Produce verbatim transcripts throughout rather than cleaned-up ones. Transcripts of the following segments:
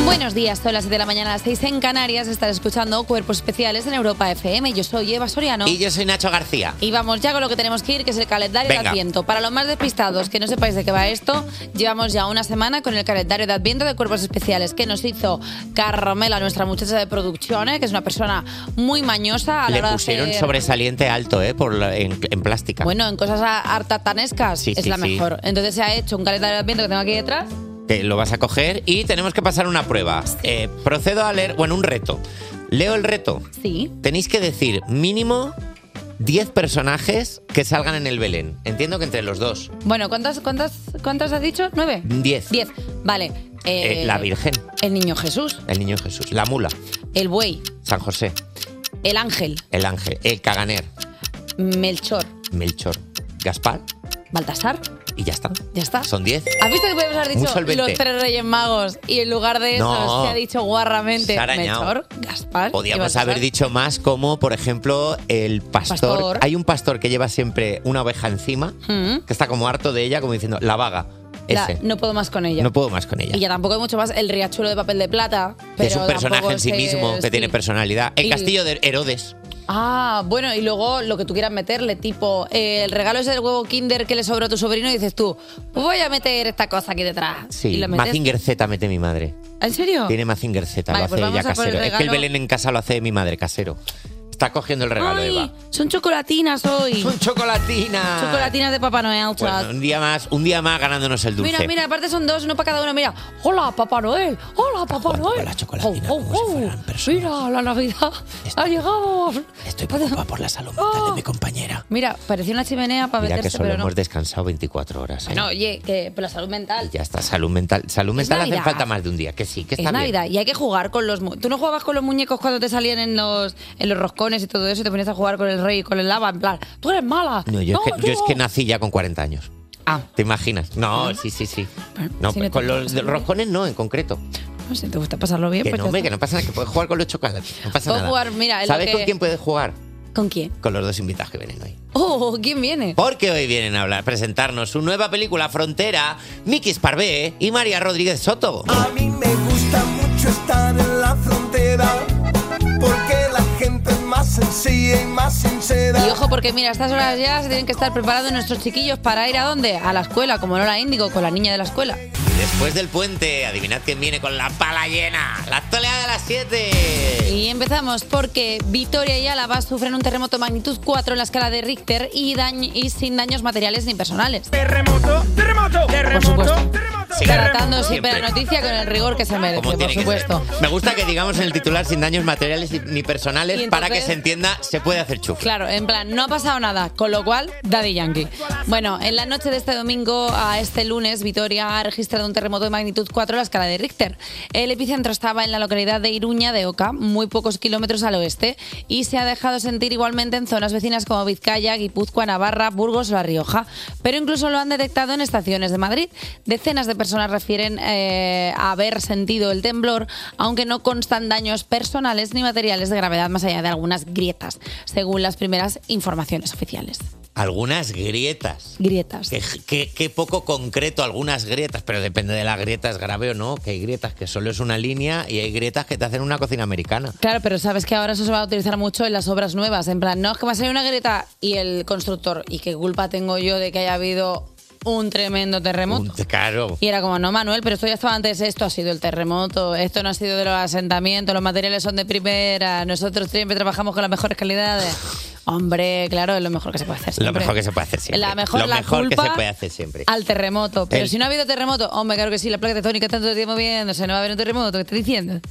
Buenos días, son las siete de la mañana, a las seis en Canarias. Estás escuchando Cuerpos Especiales en Europa F M. Yo soy Eva Soriano. Y yo soy Nacho García. Y vamos ya con lo que tenemos que ir, que es el calendario Venga. de Adviento. Para los más despistados que no sepáis de qué va esto, llevamos ya una semana con el calendario de Adviento de Cuerpos Especiales que nos hizo Carmela, nuestra muchacha de producción, ¿eh? Que es una persona muy mañosa a la Le hora de pusieron hacer... sobresaliente alto, ¿eh? Por la- en, en plástica. Bueno, en cosas artatanescas Sí, es sí, la sí. mejor. Entonces se ha hecho un calendario de Adviento que tengo aquí detrás. Que lo vas a coger y tenemos que pasar una prueba. Eh, procedo a leer, bueno, un reto. Leo el reto. Sí. Tenéis que decir mínimo diez personajes que salgan en el Belén. Entiendo que entre los dos. Bueno, ¿cuántas, cuántas, cuántas has dicho? ¿Nueve? diez. Diez. Vale. Eh, Eh, la Virgen, El niño Jesús. el niño Jesús, la mula, El buey. San José, El ángel. el ángel, el caganer, Melchor. Melchor, Gaspar Baltasar. y ya está. Ya está. Son diez. ¿Has visto que podemos haber Muy dicho solvente. los tres reyes magos y en lugar de eso No. se ha dicho guarramente Se ha arañado. Melchor, Gaspar y Podíamos Baltasar? haber dicho más como, por ejemplo, el pastor. Pastor. Hay un pastor que lleva siempre una oveja encima, Mm. que está como harto de ella, como diciendo, la vaga. La- Ese. no puedo más con ella. No puedo más con ella. Y ya tampoco hay mucho más. El riachuelo de papel de plata. Que es pero un personaje tampoco en sí sé- mismo, que sí. tiene personalidad. El Y- castillo de Herodes. Ah, bueno, y luego lo que tú quieras meterle, tipo, eh, el regalo es el huevo Kinder que le sobró a tu sobrino y dices tú, pues voy a meter esta cosa aquí detrás. y Sí, lo metes. Mazinger Z mete mi madre. ¿En serio? Tiene Mazinger Z, Vale, lo pues hace vamos ella a por el casero. Es que el regalo. Belén en casa lo hace mi madre casero. Está cogiendo el regalo, Ay, Eva. son chocolatinas hoy. Son chocolatinas. Chocolatinas de Papá Noel, chat. Bueno, un día más, un día más ganándonos el dulce. Mira, mira, aparte son dos, uno para cada uno. Mira, hola, Papá Noel. Hola, Papá Jugando Noel. con las chocolatinas como si fueran personas. Mira, la Navidad ha llegado. Estoy preocupada por la salud mental de mi compañera. Mira, parecía una chimenea para Mira que meterse, solo pero no. hemos descansado veinticuatro horas. ¿eh? No, oye, que por la salud mental. Ya está, salud mental. Salud mental hace Navidad. falta más de un día. Que sí, que Es está bien. Navidad y hay que jugar con los... mu- ¿Tú no jugabas con los muñecos cuando te salían en los, en los roscones y todo eso y te ponías a jugar con el rey y con el lava? En plan, tú eres mala. No, yo, es que, yo es que no. nací ya con cuarenta años. Ah, ¿Te imaginas? No, sí, sí, sí. No, sí, no te con los pasa de nada. roscones no, en concreto. no sé, ¿te gusta pasarlo bien? Que Pues no, ya hombre, está. que no pasa nada, que puedes jugar con los chocolates. No pasa Puedo nada. jugar, mira, es lo ¿Sabes que- con quién puedes jugar? ¿Con quién? Con los dos invitados que vienen hoy. Oh, ¿quién viene? Porque hoy vienen a hablar, presentarnos su nueva película Frontera, Miki Esparvé y María Rodríguez Soto. A mí me gusta mucho estar en la frontera, porque la gente es más sencilla y más sincera. Y ojo, porque mira, a estas horas ya se tienen que estar preparando nuestros chiquillos para ir a dónde? A la escuela, como no la Índigo, con la niña de la escuela. Después del puente, adivinad quién viene con la pala llena. La actualidad de las siete. Y empezamos porque Vitoria y Álava sufren un terremoto magnitud cuatro en la escala de Richter y, dañ- y sin daños materiales ni personales. Terremoto, terremoto, terremoto, supuesto. terremoto. Sí. Tratando siempre Siempre. la noticia con el rigor que se merece, Como por tiene que supuesto. ser. Me gusta que digamos en el titular sin daños materiales ni- ni personales Y entonces- para que se entienda, se puede hacer chuf. Claro, en plan, no ha pasado nada, con lo cual, Daddy Yankee. Bueno, en la noche de este domingo a este lunes, Vitoria ha registrado un terremoto de magnitud cuatro en la escala de Richter. El epicentro estaba en la localidad de Iruña de Oca, muy pocos kilómetros al oeste, y se ha dejado sentir igualmente en zonas vecinas como Vizcaya, Guipúzcoa, Navarra, Burgos o La Rioja. Pero incluso lo han detectado en estaciones de Madrid. Decenas de personas refieren eh, haber sentido el temblor, aunque no constan daños personales ni materiales de gravedad más allá de algunas grietas, según las primeras informaciones oficiales. Algunas grietas. Grietas. Qué, qué- qué poco concreto algunas grietas, pero depende de la grieta, es grave o no, que hay grietas que solo es una línea y hay grietas que te hacen una cocina americana. Claro, pero sabes que ahora eso se va a utilizar mucho en las obras nuevas. En plan, no, es que va a salir una grieta y el constructor, ¿y qué culpa tengo yo de que haya habido un tremendo terremoto? Un- claro. Y era como, no, Manuel, pero esto ya estaba antes, esto ha sido el terremoto, esto no ha sido de los asentamientos, los materiales son de primera, nosotros siempre trabajamos con las mejores calidades. Hombre, claro, es lo mejor que se puede hacer Lo siempre. mejor que se puede hacer siempre. La mejor, Lo la mejor que culpa se puede hacer siempre. al terremoto. Pero El- si no ha habido terremoto, hombre, claro que sí, la placa tectónica está todo el tiempo moviéndose, no va a haber un terremoto, ¿qué estás diciendo?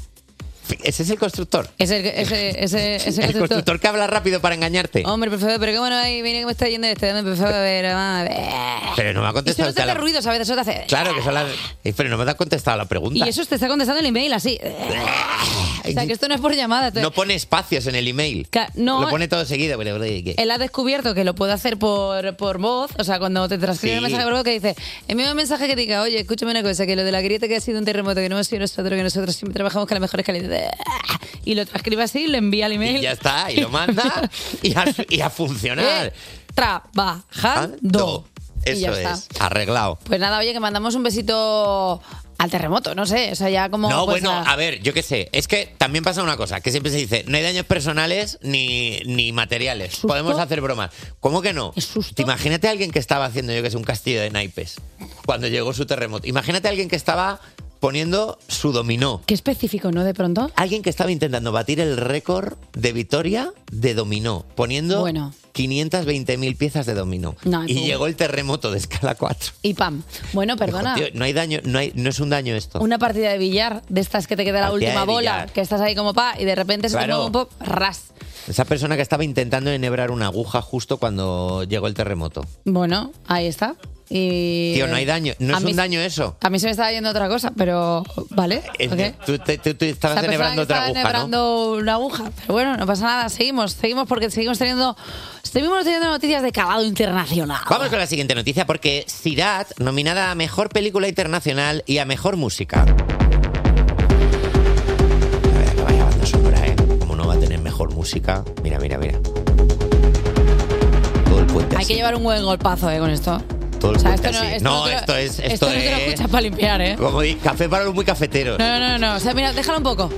Ese es el constructor. Ese, ese, ese, ese El constructor. constructor que habla rápido para engañarte. Hombre, por favor, pero cómo no hay, viene que me está yendo este, dame, por favor, a ver, a ver. Pero no me ha Y contestado. solo te hace la- ruidos a veces, solo te hace... Claro que son las... Eh, Pero no me ha contestado la pregunta. Y eso te está contestando el email así. O sea, que esto no es por llamada. esto- No pone espacios en el email. Ca- no, Lo pone todo seguido. Pero, ¿qué? él ha descubierto que lo puede hacer por, por voz, o sea, cuando te transcribe Sí. un mensaje por voz que dice, envíame un mensaje que diga, oye, escúchame una cosa, que lo de la grieta que ha sido un terremoto, que no hemos sido nosotros, que nosotros siempre trabajamos con las mejores calidades. Y lo transcribe así, le envía el email. Y ya está, y lo manda y a, y a funcionar. Eh, trabajando. Ando. Y ya Eso está. es, arreglado. Pues nada, oye, que mandamos un besito al terremoto, no sé, o sea, ya como... No, pues, bueno, a- a ver, yo qué sé. Es que también pasa una cosa, que siempre se dice, no hay daños personales ni, ni materiales. ¿Susto? Podemos hacer bromas. ¿Cómo que no? ¿Es susto? Te imagínate a alguien que estaba haciendo, yo que sé, un castillo de naipes cuando llegó su terremoto. Imagínate a alguien que estaba poniendo su dominó. Qué específico, ¿no? De pronto. Alguien que estaba intentando batir el récord de Vitoria de dominó, poniendo Bueno. quinientas veinte mil piezas de dominó. No, y tú- llegó el terremoto de escala cuatro. Y pam. Bueno, perdona. Dijo, tío, no hay daño, no, hay, no es un daño esto. Una partida de billar, de estas que te queda la Partida última de bola, billar. que estás ahí como pa, y de repente se te Claro. mueve un poco, ras. Esa persona que estaba intentando enhebrar una aguja justo cuando llegó el terremoto. Bueno, ahí está. Y... Tío, no hay daño. No A es mí- un daño eso. A mí se me estaba yendo otra cosa, pero vale. Es ok. de- tú, te- tú- tú estabas Esa persona enhebrando que otra estaba aguja, enhebrando una aguja. Pero bueno, no pasa nada, seguimos, seguimos porque seguimos teniendo, seguimos teniendo noticias de calado internacional. ¿no? Vamos con la siguiente noticia porque Sirat, nominada a Mejor Película Internacional y a Mejor Música. A ver, que vaya banda sonora, ¿eh? Como no va a tener mejor música. Mira, mira, mira. Todo el puente Hay así. que llevar un buen golpazo eh, con esto. Todo el O sea, puente esto no, así. esto No, te lo- esto es... esto Esto, no te lo es... escuchas para limpiar, ¿eh? Como di- café para los muy cafeteros. No, no, no, no. O sea, mira, déjalo un poco.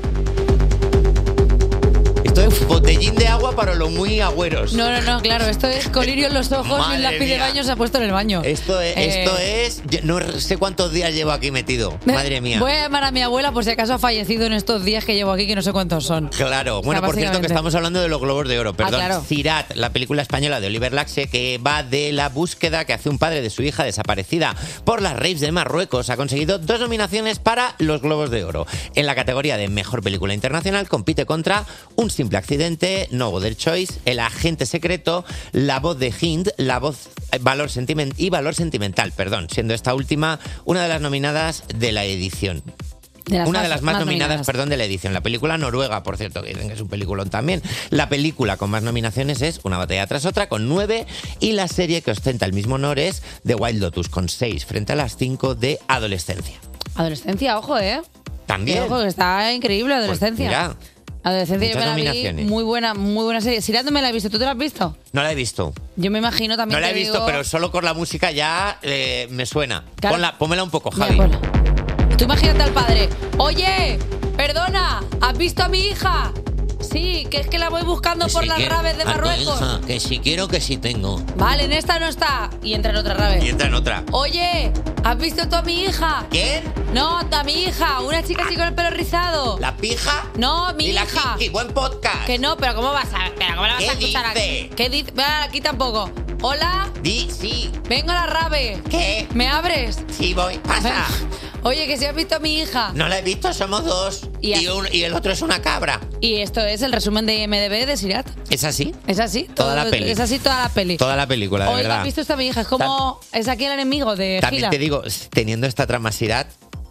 Esto es botellín de agua para los muy agüeros. No, no, no, claro. Esto es colirio en los ojos y Madre un lápiz de mía. baño se ha puesto en el baño. Esto es, Eh, esto es... yo no sé cuántos días llevo aquí metido. Madre mía. Voy a llamar a mi abuela por si acaso ha fallecido en estos días que llevo aquí, que no sé cuántos son. Claro, bueno, O sea, por cierto que básicamente. estamos hablando de los Globos de Oro, perdón. Ah, claro. Sirat, la película española de Oliver Laxe, que va de la búsqueda que hace un padre de su hija desaparecida por las raves de Marruecos, ha conseguido dos nominaciones para los Globos de Oro. En la categoría de Mejor Película Internacional compite contra Un Simple Accidente, No Other Choice, El Agente Secreto, La Voz de Hind, La Voz eh, Valor Sentiment y Valor Sentimental, perdón, siendo esta última una de las nominadas de la edición. De las Una más- de las más, más nominadas, nominadas. perdón, de la edición. La película noruega, por cierto, que dicen que es un peliculón también. La película con más nominaciones es Una batalla tras otra, con nueve. Y la serie que ostenta el mismo honor es The Wild Lotus, con seis, frente a las cinco de Adolescencia. Adolescencia, ojo, ¿eh? También. Ojo, que está increíble Adolescencia. Pues mira, Adolescencia yo muchas me la vi, nominaciones. muy buena, muy buena serie. Sirat no me la he visto, ¿tú te la has visto? no la he visto. Yo me imagino también No la he te visto, digo- pero solo con la música ya eh, me suena. Claro. Ponla, pónmela un poco, Mira, Javi. ponla. Tú imagínate al padre. Oye, perdona, ¿has visto a mi hija? Sí, que es que la voy buscando por las raves de Marruecos. que si quiero, que si tengo. Vale, en esta no está. Y entra en otra rave. Y entra en otra. Oye, ¿has visto tú a mi hija? ¿Quién? No, a mi hija, una chica así con el pelo rizado. ¿La pija? No, mi y la hija. Kiki, buen podcast. Que no, pero ¿cómo vas a, pero ¿cómo la vas ¿Qué a escuchar dice? aquí? ¿Qué dice? Va, aquí tampoco. Hola, Di, sí. vengo a la rave. ¿Qué? ¿Me abres? Sí, voy. Pasa. Oye, que si has visto a mi hija. No la he visto, somos dos. Y Y, a- un- y el otro es una cabra. Y esto es el resumen de I M D B de Sirat. ¿Es así? Es así. Toda la peli. Es así toda la peli. Toda la película, de Oye, verdad. ¿has visto esta mi hija? Es como... Es aquí el enemigo de También Gila. te digo, teniendo esta trama Sirat,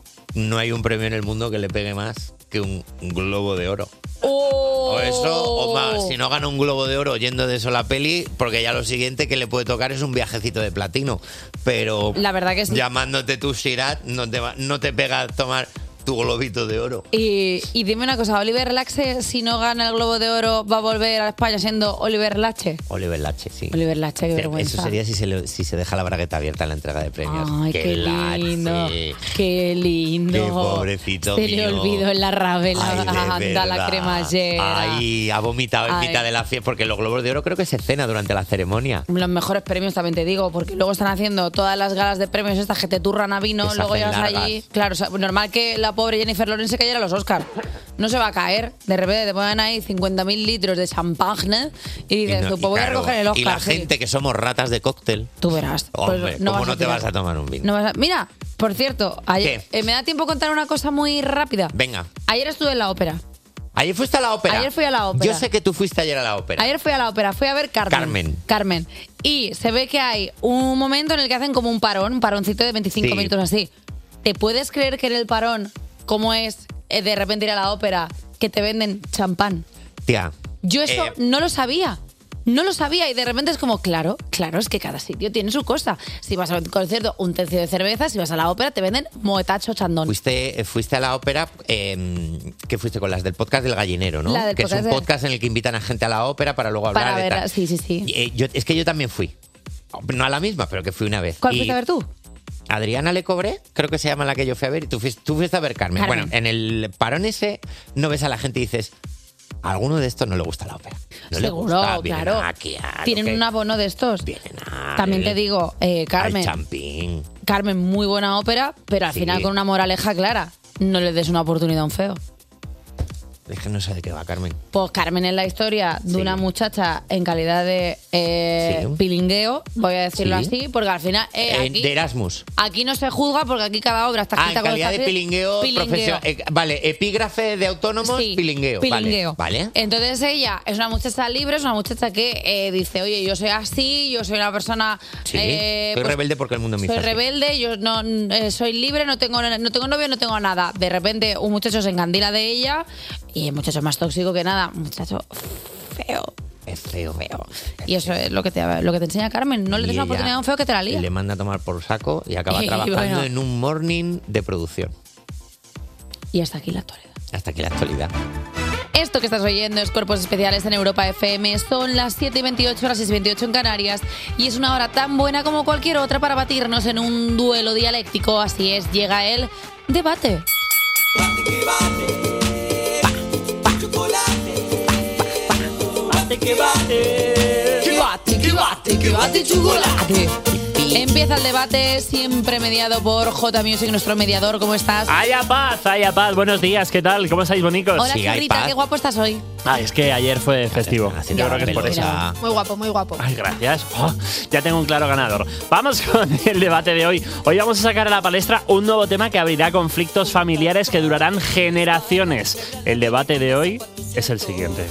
no hay un premio en el mundo que le pegue más que un, un globo de oro. ¡Oh! O eso, o más, si no gana un globo de oro oyendo de eso la peli, porque ya lo siguiente que le puede tocar es un viajecito de platino. Pero La verdad que sí. llamándote tú Sirat, no te, va- no te pega tomar tu globito de oro. Y, y dime una cosa, Oliver Lache, si no gana el Globo de Oro, ¿va a volver a España siendo Oliver Lache? Oliver Lache, sí. Oliver Lache, qué Sí, vergüenza. Eso sería si se, le- si se deja la bragueta abierta en la entrega de premios. Ay, qué, lindo. Lache. Qué lindo. Qué pobrecito Se le mío. olvidó en la rave la, Ay, de anda, la verdad. cremallera. Ay, ha vomitado en Ay. mitad de la fiesta, porque los globos de oro creo que se cena durante la ceremonia. Los mejores premios también te digo, porque luego están haciendo todas las galas de premios estas que te turran a vino, Que se luego hacen llegas largas. allí. Claro, o sea, normal que la pobre Jennifer Lawrence se cayera a los Oscars. No se va a caer. De repente te ponen ahí cincuenta mil litros de champán y Y dices, no- tú, y pues voy a claro, recoger el Oscar. y la sí. gente que somos ratas de cóctel. Tú verás. Pues Hombre, ¿cómo vas no te tirar. vas a tomar un vino? No vas a- Mira, por cierto, ayer, ¿Qué? eh, me da tiempo contar una cosa muy rápida. Venga. Ayer estuve en la ópera. Ayer fuiste a la ópera. Ayer fui a la ópera. Yo sé que tú fuiste ayer a la ópera. Ayer fui a la ópera, fui a ver Carmen. Carmen. Carmen. Y se ve que hay un momento en el que hacen como un parón, un paroncito de veinticinco Sí. minutos así. ¿Te puedes creer que en el parón, cómo es eh, de repente ir a la ópera, que te venden champán? Tía. Yo eso eh, no lo sabía. No lo sabía y de repente es como, claro, claro, es que cada sitio tiene su cosa. Si vas a un concierto, un tercio de cerveza, si vas a la ópera, te venden moetacho chandón. Fuiste, fuiste a la ópera, eh, que fuiste con las del podcast del gallinero, ¿no? La del que es podcast un de- podcast en el que invitan a gente a la ópera para luego hablar Para de ver, tal. sí, sí, sí. Y, eh, yo, es que yo también fui. No a la misma, pero que fui una vez. ¿Cuál Y fuiste a ver tú? Adriana Le Cobré, creo que se llama la que yo fui a ver, y tú fuiste, tú fuiste a ver Carmen. Carmen. Bueno, en el parón ese no ves a la gente y dices, a alguno de estos no le gusta la ópera. No Seguro, le gusta, vienen claro. aquí a lo Tienen que- un abono de estos. Vienen a- También te digo, eh, Carmen, al champín. Carmen, muy buena ópera, pero al Sí. final con una moraleja clara. No le des una oportunidad a un feo. Es que no sé de qué va, Carmen. Pues Carmen es la historia de Sí. una muchacha en calidad de eh, Sí. pilingueo, voy a decirlo Sí. así, porque al final eh, Eh, aquí, de Erasmus. aquí no se juzga porque aquí cada obra está Ah, en escrita con calidad de esta- pilingueo, pilingueo. profesional. Eh, vale, epígrafe de autónomos, Sí, pilingueo. pilingueo. Vale. vale. Entonces ella es una muchacha libre, es una muchacha que eh, dice, oye, yo soy así, yo soy una persona... Sí, eh, soy pues, rebelde porque el mundo me hizo soy así. rebelde, yo no eh, soy libre, no tengo, no tengo novio, no tengo nada. De repente un muchacho se encandila de ella y el muchacho es más tóxico que nada. Un muchacho feo. Es feo. Feo. Y eso es lo que te, lo que te enseña Carmen. No le des Y una ella oportunidad a un feo que te la lía. Le manda a tomar por saco y acaba Y trabajando bueno. en un morning de producción. Y hasta aquí la actualidad. Hasta aquí la actualidad. Esto que estás oyendo es Cuerpos Especiales en Europa F M. Son las siete y veintiocho, las seis y veintiocho en Canarias. Y es una hora tan buena como cualquier otra para batirnos en un duelo dialéctico. Así es, llega el debate. Empieza el debate, siempre mediado por J Music, nuestro mediador. ¿Cómo estás? ¡Haya paz! ¡Haya paz! Buenos días, ¿qué tal? ¿Cómo estáis, bonicos? Hola, sí, hay churrita, paz. qué guapo estás hoy. Ah, es que ayer fue festivo. Haciendo Yo creo la que es por eso. pelusa. Muy guapo, muy guapo. Ay, gracias. Oh, ya tengo un claro ganador. Vamos con el debate de hoy. Hoy vamos a sacar a la palestra un nuevo tema que abrirá conflictos familiares que durarán generaciones. El debate de hoy es el siguiente.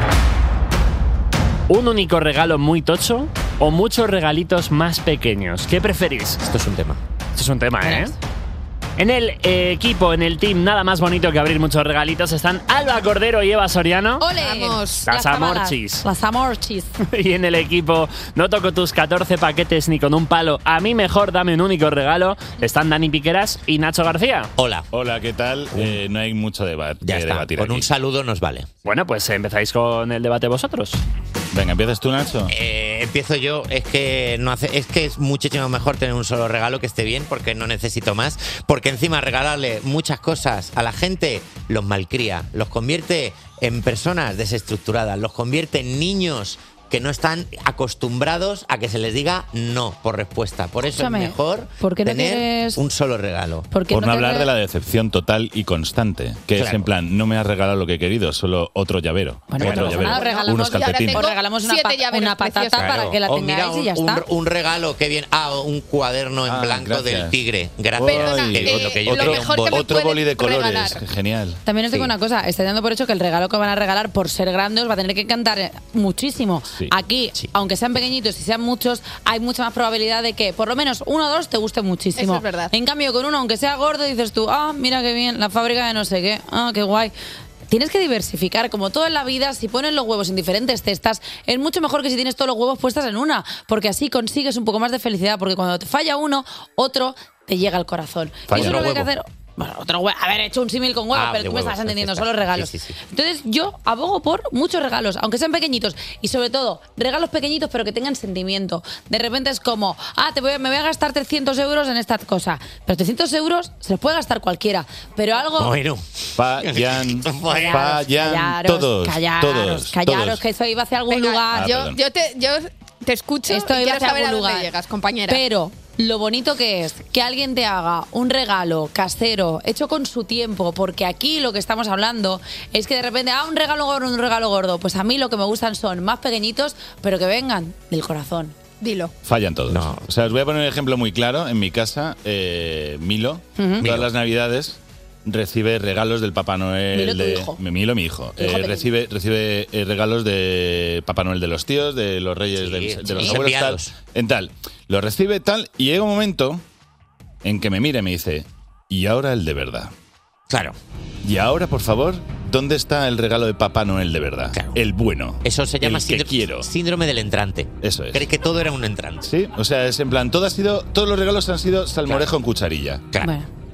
¿Un único regalo muy tocho o muchos regalitos más pequeños? ¿Qué preferís? Esto es un tema. Esto es un tema, ¿eh? Verás. En el eh, equipo, en el team, nada más bonito que abrir muchos regalitos, están Alba Cordero y Eva Soriano. ¡Ole! Vamos. Las camadas. amorchis. Las amorchis. Y en el equipo, no toco tus catorce paquetes ni con un palo. A mí mejor dame un único regalo. Están Dani Piqueras y Nacho García. Hola. Hola, ¿qué tal? Eh, no hay mucho deba- Ya que está. debatir Con aquí. un saludo nos vale. Bueno, pues empezáis con el debate vosotros. Venga, ¿empiezas tú, Nacho? Eh, empiezo yo. Es que no hace, es que es muchísimo mejor tener un solo regalo que esté bien, porque no necesito más. Porque encima regalarle muchas cosas a la gente los malcría, los convierte en personas desestructuradas, los convierte en niños que no están acostumbrados a que se les diga no por respuesta. Por eso Escúchame, es mejor ¿por qué no tener quieres- un solo regalo. ¿Por qué Por no te hablar re- de la decepción total y constante, que es Claro. en plan, no me has regalado lo que he querido, solo otro llavero. Bueno, otro pues llavero. nada, regalamos- unos y ahora calcetines. tengo Os regalamos una, siete pa- llaveros una patata preciosas. para Claro. que la O tengáis mira, y ya un, está. un regalo que bien. Ah, un cuaderno en Ah, blanco gracias. del tigre. Gracias. Perdona, Que eh, lo que yo lo quería, un mejor que boli. me Otro pueden boli de colores, regalar. genial. También os digo Sí. una cosa, estáis dando por hecho que el regalo que van a regalar, por ser grande, os va a tener que encantar muchísimo. Sí. Aquí, Sí. aunque sean pequeñitos y sean muchos, hay mucha más probabilidad de que por lo menos uno o dos te guste muchísimo. Eso es verdad. En cambio, con uno, aunque sea gordo, dices tú, ah, mira qué bien, la fábrica de no sé qué, ah, qué guay. Tienes que diversificar, como todo en la vida, si pones los huevos en diferentes cestas, es mucho mejor que si tienes todos los huevos puestos en una, porque así consigues un poco más de felicidad, porque cuando te falla uno, otro te llega al corazón. Falla y eso es lo otro que hay que huevo. hacer. Bueno, otro huevo. Haber hecho un símil con huevos, Ah, pero de tú me huevos, estás entendiendo, está. son los regalos. Sí, sí, sí. Entonces, yo abogo por muchos regalos, aunque sean pequeñitos. Y sobre todo, regalos pequeñitos, pero que tengan sentimiento. De repente es como, ah, te voy, a- me voy a gastar trescientos euros en esta cosa. Pero trescientos euros se los puede gastar cualquiera. Pero algo. Bueno. Fallan, Fallan. fallan callaros, todos, callaros, todos, callaros, todos. que eso iba hacia algún Venga, lugar. Ah, yo, perdón. yo, te, yo te escucho Esto y iba quiero hacia saber a algún dónde lugar. llegas, compañera. Pero lo bonito que es que alguien te haga un regalo casero, hecho con su tiempo, porque aquí lo que estamos hablando es que de repente, ah, un regalo gordo, un regalo gordo. Pues a mí lo que me gustan son más pequeñitos, pero que vengan del corazón. Dilo. Fallan todos. No. O sea, os voy a poner un ejemplo muy claro. En mi casa, eh, Milo, todas Milo. las navidades recibe regalos del Papá Noel. Milo, tu de, hijo. Milo, mi hijo. Tu hijo Eh, pequeño. recibe recibe eh, regalos de Papá Noel de los tíos, de los reyes, Sí, del- de, sí. los Los abuelos, tal, enviados. en tal. Lo recibe tal y llega un momento en que me mira y me dice, ¿y ahora el de verdad? Claro. Y ahora, por favor, ¿dónde está el regalo de Papá Noel de verdad? Claro. El bueno. Eso se llama el que síndrome, quiero. síndrome del entrante. Eso es. Crees que todo era un entrante. Sí, o sea, es en plan, todo ha sido, todos los regalos han sido salmorejo en cucharilla. Claro. Bueno,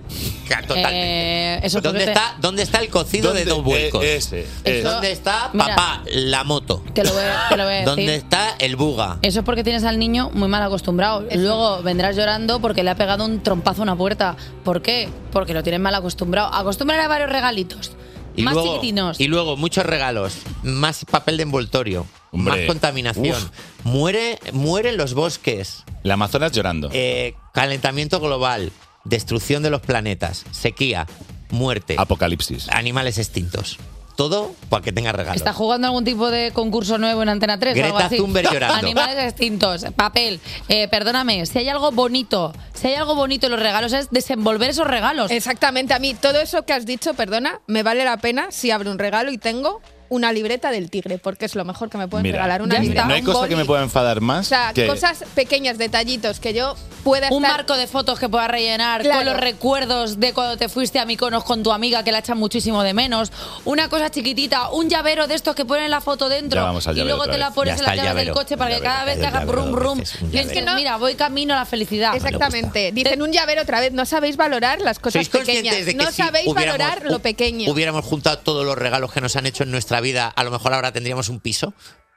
Totalmente. Eh, eso ¿Dónde, porque te- está, ¿Dónde está el cocido de dos vuelcos? Eh, ese, Eso- ¿Dónde está, Mira. papá, la moto? Te lo voy a, te lo voy a decir. ¿Dónde está el buga? Eso es porque tienes al niño muy mal acostumbrado. Luego vendrás llorando porque le ha pegado un trompazo a una puerta. ¿Por qué? Porque lo tienes mal acostumbrado. Acostumbrar a varios regalitos. Y más luego, chiquitinos. y luego muchos regalos, más papel de envoltorio, Hombre, más contaminación. uf. Muere, mueren los bosques, La Amazonas llorando. eh, calentamiento global, destrucción de los planetas, sequía, muerte, Apocalipsis. animales extintos. Todo para que tenga regalos. ¿Está jugando algún tipo de concurso nuevo en Antena tres o algo Greta así? Thunberg llorando. Animales extintos, papel. Eh, perdóname, si hay algo bonito, si hay algo bonito en los regalos es desenvolver esos regalos. Exactamente, a mí todo eso que has dicho, perdona, me vale la pena si abro un regalo y tengo una libreta del tigre, porque es lo mejor que me pueden Mira, regalar, una ya libreta. está. no hay un cosa boli. que me pueda enfadar más O sea, que... cosas pequeñas, detallitos que yo pueda Un estar... marco de fotos que puedas rellenar Claro. con los recuerdos de cuando te fuiste a Mykonos con tu amiga que la echan muchísimo de menos. Una cosa chiquitita, un llavero de estos que ponen la foto dentro Ya vamos al y llavero luego otra te la vez. pones Ya en la está el llave del llavero. coche para que Llavero, cada vez que el hagas llavero brum dos brum veces, un pienses, llavero. mira, voy camino a la felicidad. Exactamente. Dicen un llavero otra vez, no sabéis valorar las cosas ¿Sois conscientes pequeñas. de que No si sabéis hubiéramos- valorar lo hu- pequeño. Hubiéramos juntado todos los regalos que nos han hecho en nuestra vida, a lo mejor ahora tendríamos un piso?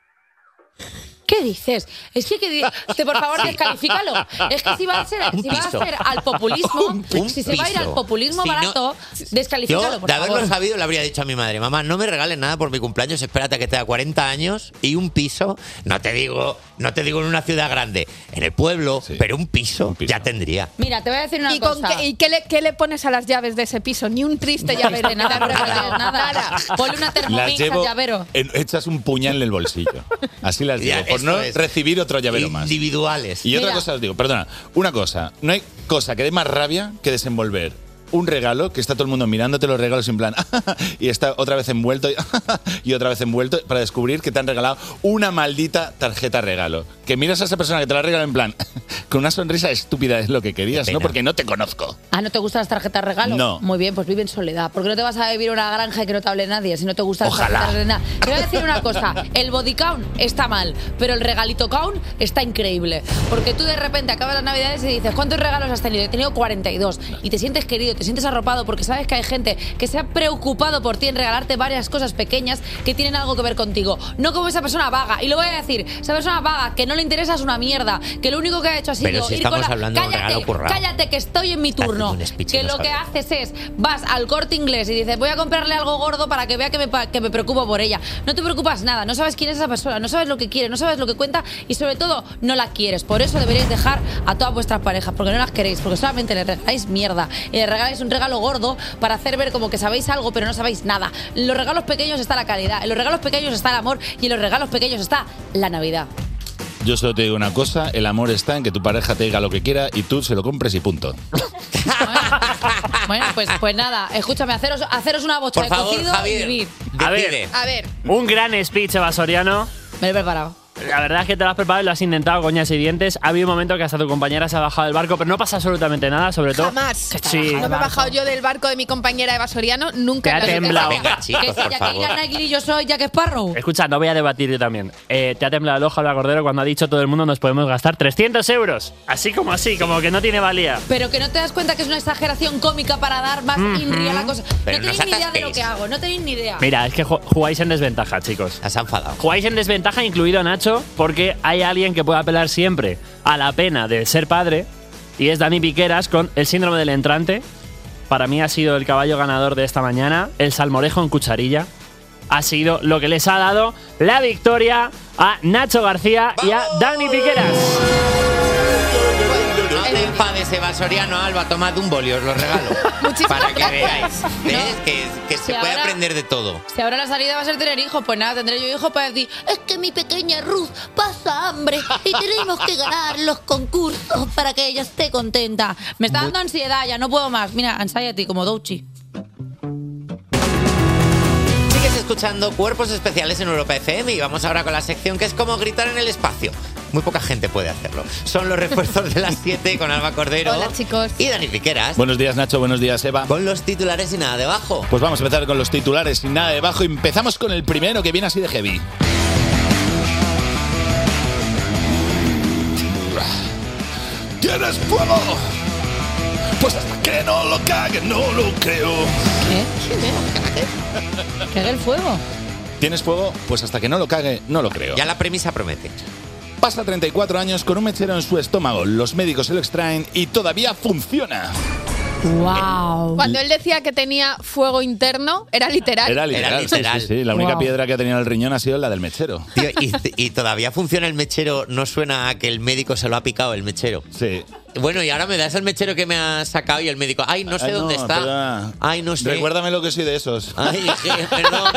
¿Qué dices? Es que, que di- te, por favor, descalifícalo. Es que si va a ser, Un si va a piso. ser al populismo, Un si se va a ir piso. al populismo Si no- barato, descalifícalo, Yo, por de haberlo favor. sabido, le habría dicho a mi madre, mamá, no me regales nada por mi cumpleaños, espérate a que tenga cuarenta años y un piso, no te digo, no te digo en una ciudad grande, en el pueblo, Sí. pero un piso, Un piso. ya tendría. Mira, te voy a decir una ¿Y, con cosa. qué, y qué, le, qué le pones a las llaves de ese piso? Ni un triste llavero. Este, nada, ni nada, nada. nada. Ponle una Las Thermomix al llevo, llavero. en- echas un puñal en el bolsillo. Así las Ya, llevo, por esto no es. recibir otro llavero más. Individuales. Y otra Mira. cosa os digo, perdona, una cosa, no hay cosa que dé más rabia que desenvolver un regalo que está todo el mundo mirándote los regalos en plan y está otra vez envuelto y, y otra vez envuelto para descubrir que te han regalado una maldita tarjeta regalo. Que miras a esa persona que te la regala en plan con una sonrisa estúpida es lo que querías, Qué ¿no? pena. Porque no te conozco. Ah, ¿no te gustan las tarjetas regalo? No. Muy bien, pues vive en soledad. Porque no te vas a vivir en una granja y que no te hable nadie si no te gustan Ojalá. las tarjetas de nada. Te voy a decir una cosa. El body count está mal, pero el regalito count está increíble. Porque tú de repente acabas las navidades y dices, ¿cuántos regalos has tenido? He tenido cuarenta y dos. Y te sientes querido, te sientes arropado porque sabes que hay gente que se ha preocupado por ti en regalarte varias cosas pequeñas que tienen algo que ver contigo. No como esa persona vaga. Y lo voy a decir, esa persona vaga que no le interesa es una mierda. Que lo único que ha hecho ha sido Pero si ir con estamos la... hablando de un cállate, regalo currado. cállate que estoy en mi turno. haciendo un speech y Que no lo que sabe. haces es, vas al Corte Inglés y dices, voy a comprarle algo gordo para que vea que me, pa- que me preocupo por ella. No te preocupas nada, no sabes quién es esa persona, no sabes lo que quiere, no sabes lo que cuenta y sobre todo no la quieres. Por eso deberéis dejar a todas vuestras parejas, porque no las queréis, porque solamente le regaláis mierda. Y le regaláis un regalo gordo para hacer ver como que sabéis algo, pero no sabéis nada. En los regalos pequeños está la calidad, en los regalos pequeños está el amor y en los regalos pequeños está la Navidad. Yo solo te digo una cosa, el amor está en que tu pareja te diga lo que quiera y tú se lo compres y punto. Bueno, pues, pues nada, escúchame, haceros, haceros una bocha Por de favor, cocido Javier, y vivir. A ver. decide. A ver, Un gran speech, Eva Soriano. Me lo he preparado. La verdad es que te lo has preparado y lo has intentado, coñas y dientes. Ha habido un momento que hasta tu compañera se ha bajado del barco, pero no pasa absolutamente nada, sobre todo. jamás. Sí. No me he bajado yo del barco de mi compañera Eva Soriano, nunca. Te ha en la vida. temblado. Venga, chicos, que si por Jacqueline favor. Knightley y yo soy Jack Sparrow. Escucha, no voy a debatir yo también. Eh, te ha temblado el ojo, Alba Cordero, cuando ha dicho todo el mundo nos podemos gastar trescientos euros. Así como así, como que no tiene valía. Pero que no te das cuenta que es una exageración cómica para dar más inri a la cosa. Pero no no tenéis os ni idea de lo atasquéis. que hago, no tenéis ni idea. Mira, es que ju- jugáis en desventaja, chicos. Has enfadado. Jugáis en desventaja, incluido Nacho, porque hay alguien que puede apelar siempre a la pena de ser padre, y es Dani Piqueras con el síndrome del entrante. Para mí ha sido el caballo ganador de esta mañana, el salmorejo en cucharilla. Ha sido lo que les ha dado la victoria a Nacho García y a Dani Piqueras. No te enfades, Eva Soriano, Alba, tomad un boli, os lo regalo. Muchísimas Para que gracias. veáis. ¿Ves? Que, que se Si puede ahora- aprender de todo. Si ahora la salida va a ser tener hijos, pues nada, tendré yo hijos para decir, es que mi pequeña Ruth pasa hambre y tenemos que ganar los concursos para que ella esté contenta. Me está dando ansiedad, ya no puedo más. Mira, anxiety como Douchi. Sigues escuchando Cuerpos Especiales en Europa F M y vamos ahora con la sección que es como gritar en el espacio. Muy poca gente puede hacerlo. Son los refuerzos de las siete con Alba Cordero. Hola, chicos. Y Dani Piqueras. Buenos días, Nacho, buenos días, Eva. Con los titulares y nada debajo. Pues vamos a empezar con los titulares sin nada debajo. Empezamos con el primero que viene así de heavy. ¡Tienes fuego! Pues hasta que no lo cague, no lo creo. ¿Qué? ¿Que haga el fuego? ¿Tienes fuego? Pues hasta que no lo cague, no lo creo. Ya la premisa promete. Pasa treinta y cuatro años con un mechero en su estómago. Los médicos se lo extraen y todavía funciona. Wow. Cuando él decía que tenía fuego interno, era literal. Era literal. Era literal. Sí, sí, sí. La única Wow. piedra que ha tenido en el riñón ha sido la del mechero. Tío, y, y todavía funciona el mechero, no suena a que el médico se lo ha picado el mechero. Sí. Bueno, y ahora me das el mechero que me ha sacado y el médico, ay, no sé Ay, dónde no, está. perdona. Ay, no sé. Recuérdame lo que soy de esos. Ay, que- perdón.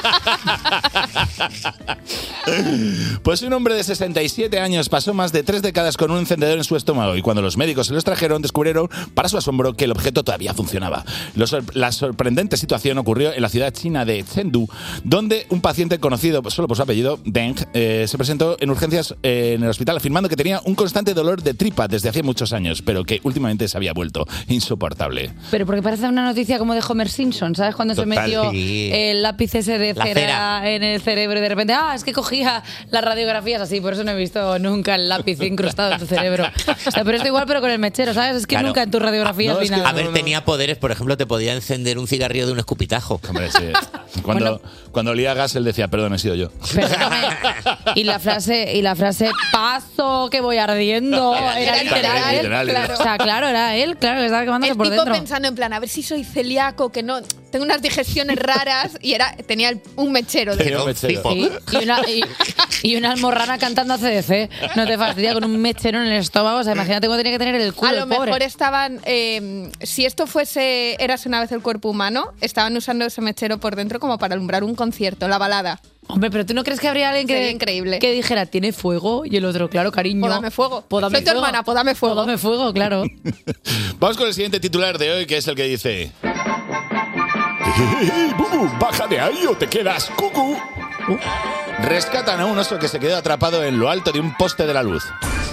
Pues un hombre de sesenta y siete años pasó más de tres décadas con un encendedor en su estómago y cuando los médicos se lo extrajeron descubrieron, para su asombro, que el objeto todavía funcionaba. Lo sor- la sorprendente situación ocurrió en la ciudad china de Chengdu, donde un paciente conocido solo por su apellido, Deng, eh, se presentó en urgencias eh, en el hospital afirmando que tenía un constante dolor de tripa desde hace muchos años, pero que últimamente se había vuelto insoportable. Pero porque parece una noticia como de Homer Simpson, ¿sabes? Cuando Total, se metió sí. el lápiz ese de La cera, cera. en el cerebro y de repente, ah, es que cogía las radiografías así, por eso no he visto nunca el lápiz incrustado en tu cerebro. O sea, pero esto igual, pero con el mechero, ¿sabes? Es que Claro. nunca en tu radiografía No, al es que- final. A ver, tenía poderes, por ejemplo, te podía encender un cigarrillo de un escupitajo. Hombre, sí. Cuando, cuando olía a gas, él decía, perdón, he sido yo. Perdóname. Y la frase, y la frase, paso que voy ardiendo, era, Era literal. literal, él. literal, claro. O sea, claro, era él, claro, que estaba quemándose El por tipo dentro. pensando en plan, a ver si soy celíaco, que no... Tengo unas digestiones raras y era tenía el- un mechero. Tenía De... un mechero. Tipo. Sí, y una, y, y una almorrana cantando a C D C. No te fastidia con un mechero en el estómago. O sea, imagínate cómo tenía que tener el culo A lo el pobre. mejor estaban... eh, si esto fuese Érase una vez el cuerpo humano, estaban usando ese mechero por dentro como para alumbrar un concierto, la balada. Hombre, pero ¿tú no crees que habría alguien Sería que, increíble. que dijera, tiene fuego? Y el otro, claro, cariño. Pues dame fuego. Pues dame Soy tu fuego. hermana, pues dame fuego. Pues dame fuego, claro. Vamos con el siguiente titular de hoy, que es el que dice... ¡Ey, Bubu! ¡Baja de ahí o te quedas cucu! Rescatan a un oso que se quedó atrapado en lo alto de un poste de la luz.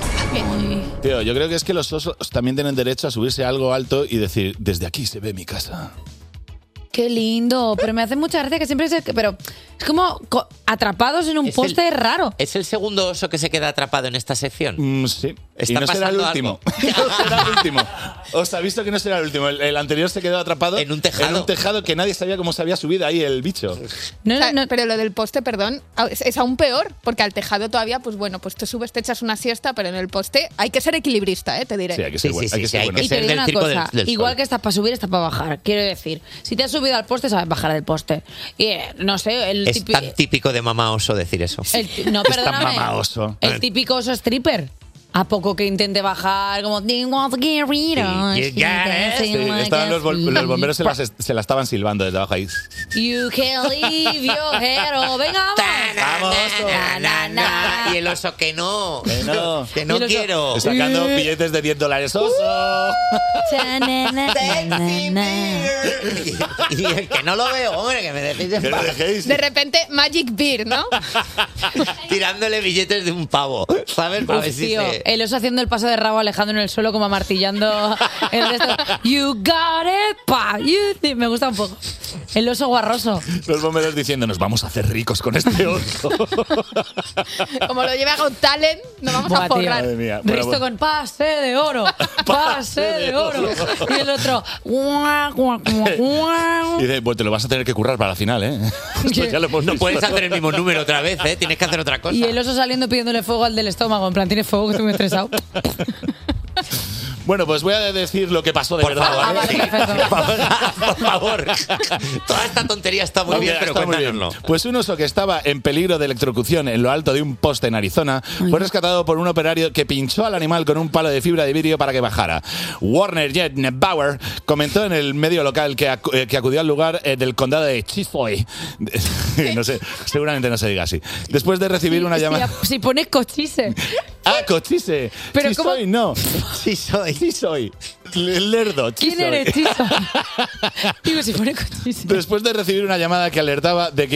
Tío, yo creo que es que los osos también tienen derecho a subirse a algo alto y decir, desde aquí se ve mi casa. Qué lindo. Pero me hace mucha gracia que siempre se... Pero es como co- atrapados en un Es poste el- raro. ¿Es el segundo oso que se queda atrapado en esta sección? Mm, sí. Está y no será el pasando último. algo. No será el último. Os ha visto que no será el último. El, el anterior se quedó atrapado En un tejado. En un tejado que nadie sabía cómo se había subido ahí el bicho. No, O sea, no, no. Pero lo del poste, perdón, es, es aún peor, porque al tejado todavía, pues bueno, pues te subes, te echas una siesta, pero en el poste hay que ser equilibrista, ¿eh? Te diré. Sí, hay que Sí, ser, sí, buen- sí, hay que sí, ser hay bueno. que Y te ser digo del una circo del- cosa, del igual sol. que estás para subir, estás para bajar. Quiero decir, si te has subido al poste, sabes bajar del poste. Y eh, no sé, el Es típico... tan típico de mamá oso decir eso. El ti- no, Es tan perdóname. mamaoso. El típico oso stripper. A poco que intente bajar, como... "Do you want to get rid of Sí, it? ya, Sí, Dancing like estaban a los, bol- los bomberos se, freak. las, se la estaban silbando desde abajo ahí. You can leave your hero. Venga, vamos. Na, na, na, na. Y el oso que no. Que no. Que no Y el oso- quiero. Sacando billetes de diez dólares. ¡Oso! Cha, na, na, na, na, na. Y el que no lo veo, hombre, que me dejéis Que en lo paz. dejéis. De repente, Magic Beer, ¿no? Tirándole billetes de un pavo. ¿Sabes? Para Uf, ver si tío, se- el oso haciendo el paso de rabo alejando en el suelo como amartillando el de esto. You got it, pa. You thi- Me gusta un poco. El oso guarroso. Los bomberos diciendo, nos vamos a hacer ricos con este oso. Como lo lleva Got Talent, nos vamos Buah, a tío. forrar. Madre mía. Bueno, Risto bueno. con pase de oro. Pase de oro. Y el otro. guau, guau, guau, guau. Y dice, pues te lo vas a tener que currar para la final, ¿eh? Esto ya lo hemos No visto. puedes hacer el mismo número otra vez, ¿eh? Tienes que hacer otra cosa. Y el oso saliendo pidiéndole fuego al del estómago. En plan, ¿tienes fuego que estoy muy estresado? Bueno, pues voy a decir lo que pasó de Por verdad. favor, Ah, vale, sí. perfecto. por favor, por favor. Toda esta tontería está muy Ok, bien, pero está muy bien. cuéntanoslo. Pues un oso que estaba en peligro de electrocución en lo alto de un poste en Arizona fue rescatado por un operario que pinchó al animal con un palo de fibra de vidrio para que bajara. Warner Jet Bauer comentó en el medio local que, acu- eh, que acudió al lugar eh, del condado de Chisoy. No sé, seguramente no se diga así. Después de recibir una Si- llamada... Si pones cochise. ¡Ah, cochise! Pero Chisoy, no. Sí soy. Sí soy. El lerdo. ¿Quién Chisoy. eres, Chiso? Digo, si pone cochise. Después de recibir una llamada que alertaba de que un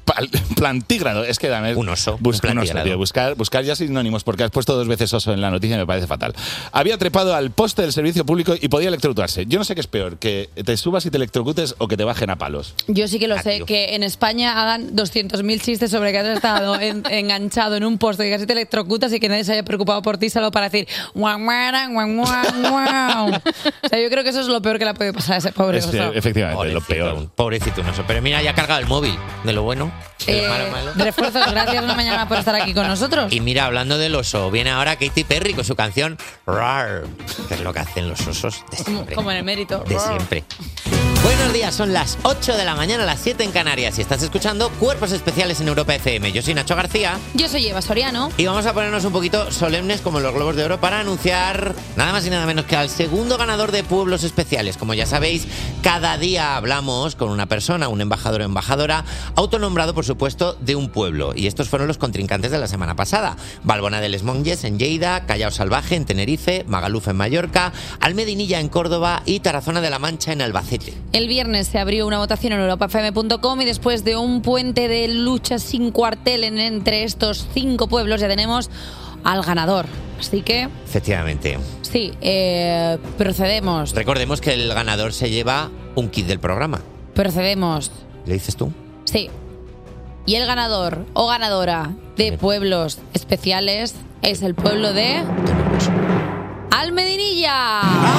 pal- plantígrado. Es que dame. Un oso. Busca, un un oso, plantígrado. tío. Buscar, buscar ya sinónimos, porque has puesto dos veces oso en la noticia y me parece fatal. Había trepado al poste del servicio público y podía electrocutarse. Yo no sé qué es peor, que te subas y te electrocutes o que te bajen a palos. Yo sí que lo Ah, sé, tío. que en España hagan doscientos mil chistes sobre que has estado en- enganchado en un poste y casi te electrocutas y que nadie se haya preocupado por ti solo para decir guau, guau, guau, guau, guau. O sea, yo creo que eso es lo peor que le puede pasar a ese pobre Es, oso. eh, efectivamente, lo Pobrecito, peor. Pobrecito un oso. Pero mira, ya ha cargado el móvil. De lo bueno. De lo Eh, malo, malo. Refuerzos, gracias una mañana por estar aquí con nosotros. Y mira, hablando del oso, viene ahora Katy Perry con su canción Rar, que es lo que hacen los osos de Como, siempre. como en el mérito. De siempre. Buenos días, son las ocho de la mañana, las siete en Canarias y estás escuchando Cuerpos Especiales en Europa F M. Yo soy Nacho García Yo soy Eva Soriano. y vamos a ponernos un poquito solemnes como los Globos de Oro para anunciar nada más y nada menos que al segundo ganador de Pueblos Especiales. Como ya sabéis, cada día hablamos con una persona, un embajador o embajadora, autonombrado por supuesto de un pueblo. Y estos fueron los contrincantes de la semana pasada. Balbona de Les Monges en Lleida, Callao Salvaje en Tenerife, Magaluf en Mallorca, Almedinilla en Córdoba y Tarazona de la Mancha en Albacete. El viernes se abrió una votación en europa f m punto com y después de un puente de lucha sin cuartel en, entre estos cinco pueblos ya tenemos al ganador. Así que, Efectivamente. sí, eh, procedemos. Recordemos que el ganador se lleva un kit del programa. Procedemos. ¿Le dices tú? Sí. Y el ganador o ganadora de pueblos especiales es el pueblo de Almedinilla.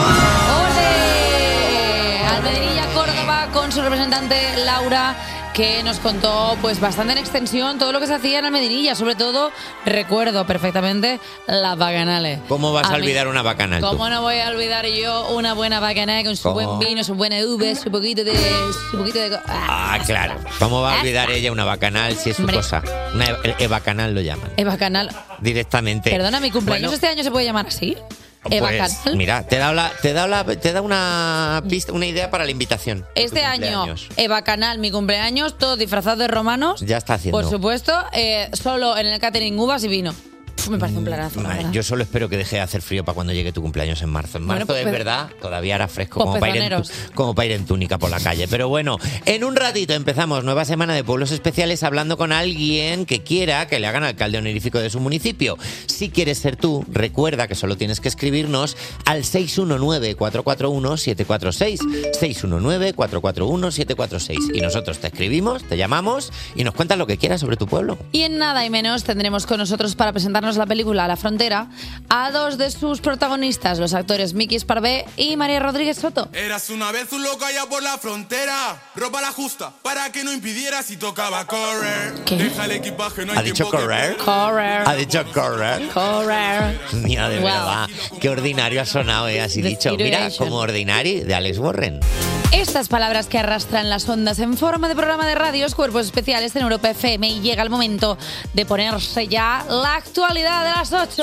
¡Ole! Almedinilla, Córdoba, con su representante Laura, que nos contó pues bastante en extensión todo lo que se hacía en Almedinilla. Sobre todo, recuerdo perfectamente las bacanales. ¿Cómo vas a, mí- olvidar una bacanal tú? ¿Cómo no voy a olvidar yo una buena bacanal con su ¿Cómo? buen vino, su buena uva, su poquito de... Su poquito de Ah, claro. ¿Cómo va a olvidar ella una bacanal si es su Hombre. cosa? Una e- e- bacanal lo llaman. Eh, bacanal. Directamente. Perdona, mi cumpleaños Bueno, este año se puede llamar así. Eh, pues, bacanal. mira, te da, la, te da, la, te da una pista, una idea para la invitación. de Este tu año, cumpleaños. Eva Canal, mi cumpleaños, todos disfrazados de romanos. Ya está haciendo. Por supuesto, eh, solo en el catering uvas y vino. Puf, me parece un planazo, la Madre, verdad. yo solo espero que deje de hacer frío para cuando llegue tu cumpleaños en marzo. En marzo Bueno, pues, es verdad, todavía hará fresco pues como para, ir en, tu- pezoneros. como para ir en túnica por la calle. Pero bueno, en un ratito empezamos nueva semana de Pueblos Especiales hablando con alguien que quiera que le hagan alcalde honorífico de su municipio. Si quieres ser tú, recuerda que solo tienes que escribirnos al seis uno nueve, cuatro cuatro uno, siete cuatro seis. seis uno nueve, cuatro cuatro uno, siete cuatro seis. Y nosotros te escribimos, te llamamos y nos cuentas lo que quieras sobre tu pueblo. Y en nada y menos tendremos con nosotros para presentarnos la película La Frontera a dos de sus protagonistas, los actores Miki Esparvé y María Rodríguez Soto. Eras una vez un loco allá por la frontera. Ropa la justa para que no impidiera si tocaba correr. ¿Qué? Deja el equipaje, no hay ¿Ha dicho tiempo que correr? Correr. ¿Ha dicho correr? Correr. Mira, de Wow. verdad, qué ordinario ha sonado, ¿eh? Así The dicho. Mira, situation. como ordinary de Alex Warren. Estas palabras que arrastran las ondas en forma de programa de radios, cuerpos especiales en Europa F M, y llega el momento de ponerse ya la actualidad de las ocho.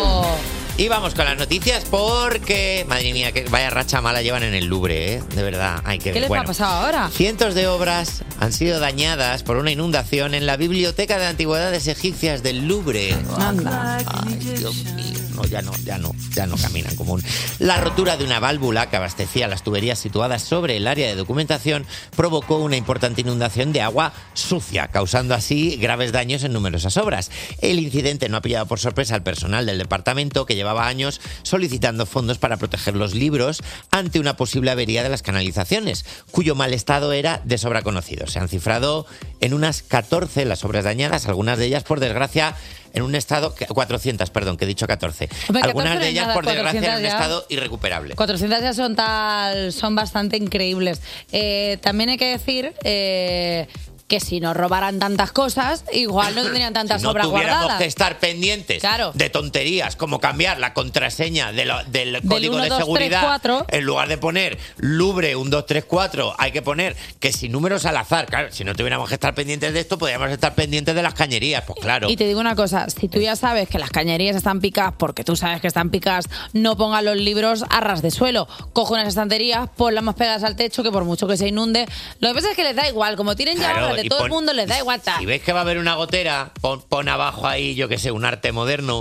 Y vamos con las noticias porque, madre mía, que vaya racha mala llevan en el Louvre, ¿eh? De verdad, hay que ¿Qué les bueno, ha pasado ahora? Cientos de obras han sido dañadas por una inundación en la Biblioteca de Antigüedades Egipcias del Louvre. Anda. Ay, Dios mío. No, ya no, ya no, ya no caminan como un... La rotura de una válvula que abastecía las tuberías situadas sobre el área de documentación provocó una importante inundación de agua sucia, causando así graves daños en numerosas obras. El incidente no ha pillado por sorpresa al personal del departamento, que llevaba años solicitando fondos para proteger los libros ante una posible avería de las canalizaciones, cuyo mal estado era de sobra conocido. Se han cifrado en unas catorce las obras dañadas, algunas de ellas, por desgracia, en un estado... cuatrocientas, perdón, que he dicho catorce. Hombre, Algunas catorce no de es ellas, nada, por desgracia, en un cuatrocientas ya. estado irrecuperable. cuatrocientas ya son tal, son bastante increíbles. Eh, también hay que decir eh, que si no robaran tantas cosas, igual no tendrían tantas Si no obras tuviéramos guardadas. que estar pendientes Claro. de tonterías como cambiar la contraseña de lo- del código uno, de dos, tres, seguridad, cuatro. en lugar de poner Louvre un dos tres cuatro, hay que poner que si números al azar. Claro, si no tuviéramos que estar pendientes de esto, podríamos estar pendientes de las cañerías, pues claro. Y te digo una cosa, si tú ya sabes que las cañerías están picadas porque tú sabes que están picadas, no pongas los libros a ras de suelo. Coge unas estanterías, ponlas más pegadas al techo, que por mucho que se inunde. Lo que pasa es que les da igual, como tienen ya Claro, obras de y todo pon- el mundo, les da igual. ta. Si ves que va a haber una gotera, pon, pon abajo ahí, yo que sé, un arte moderno.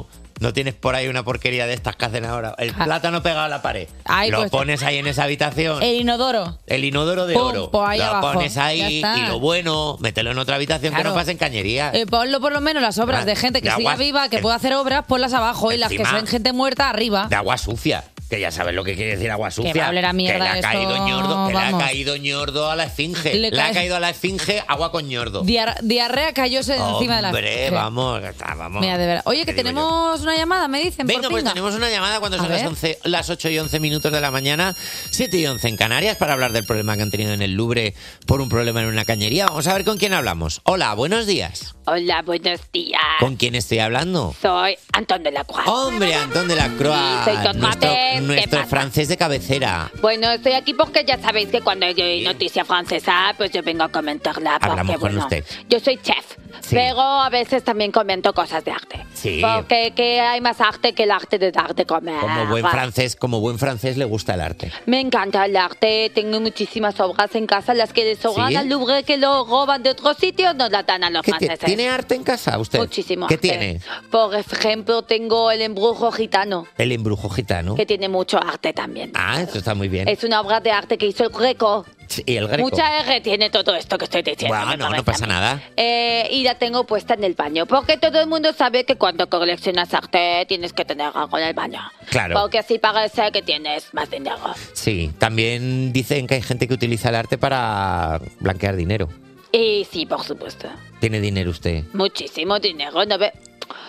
¿No tienes por ahí una porquería de estas que hacen ahora? El plátano pegado a la pared. Ay, lo pues- pones ahí en esa habitación. El inodoro. El inodoro de Pum, oro. pues ahí lo abajo. pones Ya ahí está. y lo bueno, mételo en otra habitación Claro. que no pasen cañerías. Eh, ponlo por lo menos las obras Ah, de gente que de siga aguas- viva, que el- pueda hacer obras, ponlas abajo y las que Encima- son gente muerta arriba. De agua sucia. Que ya sabes lo que quiere decir agua sucia. Que va a oler a mierda que le ha esto, caído ñordo, que le vamos. ha caído ñordo a la esfinge. Le Le, ha cae- caído a la esfinge agua con ñordo. Diar- diarrea cayóse encima de la... Hombre, Sí. vamos, está, vamos. Mira, de verdad. Oye, que ¿Qué digo yo? tenemos una llamada, me dicen. Venga, por pues pinga. tenemos una llamada cuando A son las, ver. once, las ocho y once minutos de la mañana, siete y once en Canarias, para hablar del problema que han tenido en el Louvre por un problema en una cañería. Vamos a ver con quién hablamos. Hola, buenos días. Hola, buenos días. ¿Con quién estoy hablando? Soy Antón de la Croix. Hombre, Antón de la Croix, Soy Don nuestro, Mabel, ¿qué nuestro pasa? francés de cabecera. Bueno, estoy aquí porque ya sabéis que cuando hay noticia francesa, pues yo vengo a comentarla. Porque, Hablamos con bueno, usted. yo soy chef, Sí. pero a veces también comento cosas de arte. Sí. Porque que hay más arte que el arte de dar de comer. Como buen francés, como buen francés le gusta el arte. Me encanta el arte, tengo muchísimas obras en casa, las que le sobran ¿Sí? al Louvre, que lo roban de otros sitios, nos las dan a los ¿Qué ti- franceses. ¿Tiene arte en casa usted? Muchísimo ¿Qué arte. tiene? Por ejemplo, tengo el embrujo gitano, El embrujo gitano. que tiene mucho arte también. Ah, eso está muy bien. Es una obra de arte que hizo el Greco. Sí, y el greco. Mucha R tiene todo esto que estoy diciendo. me Bueno, no parece pasa a mí. nada. Eh, y la tengo puesta en el baño. Porque todo el mundo sabe que cuando coleccionas arte tienes que tener algo en el baño. Claro. Porque así parece que tienes más dinero. Sí, también dicen que hay gente que utiliza el arte para blanquear dinero. Y sí, por supuesto. ¿Tiene dinero usted? Muchísimo dinero. ¿No, ve-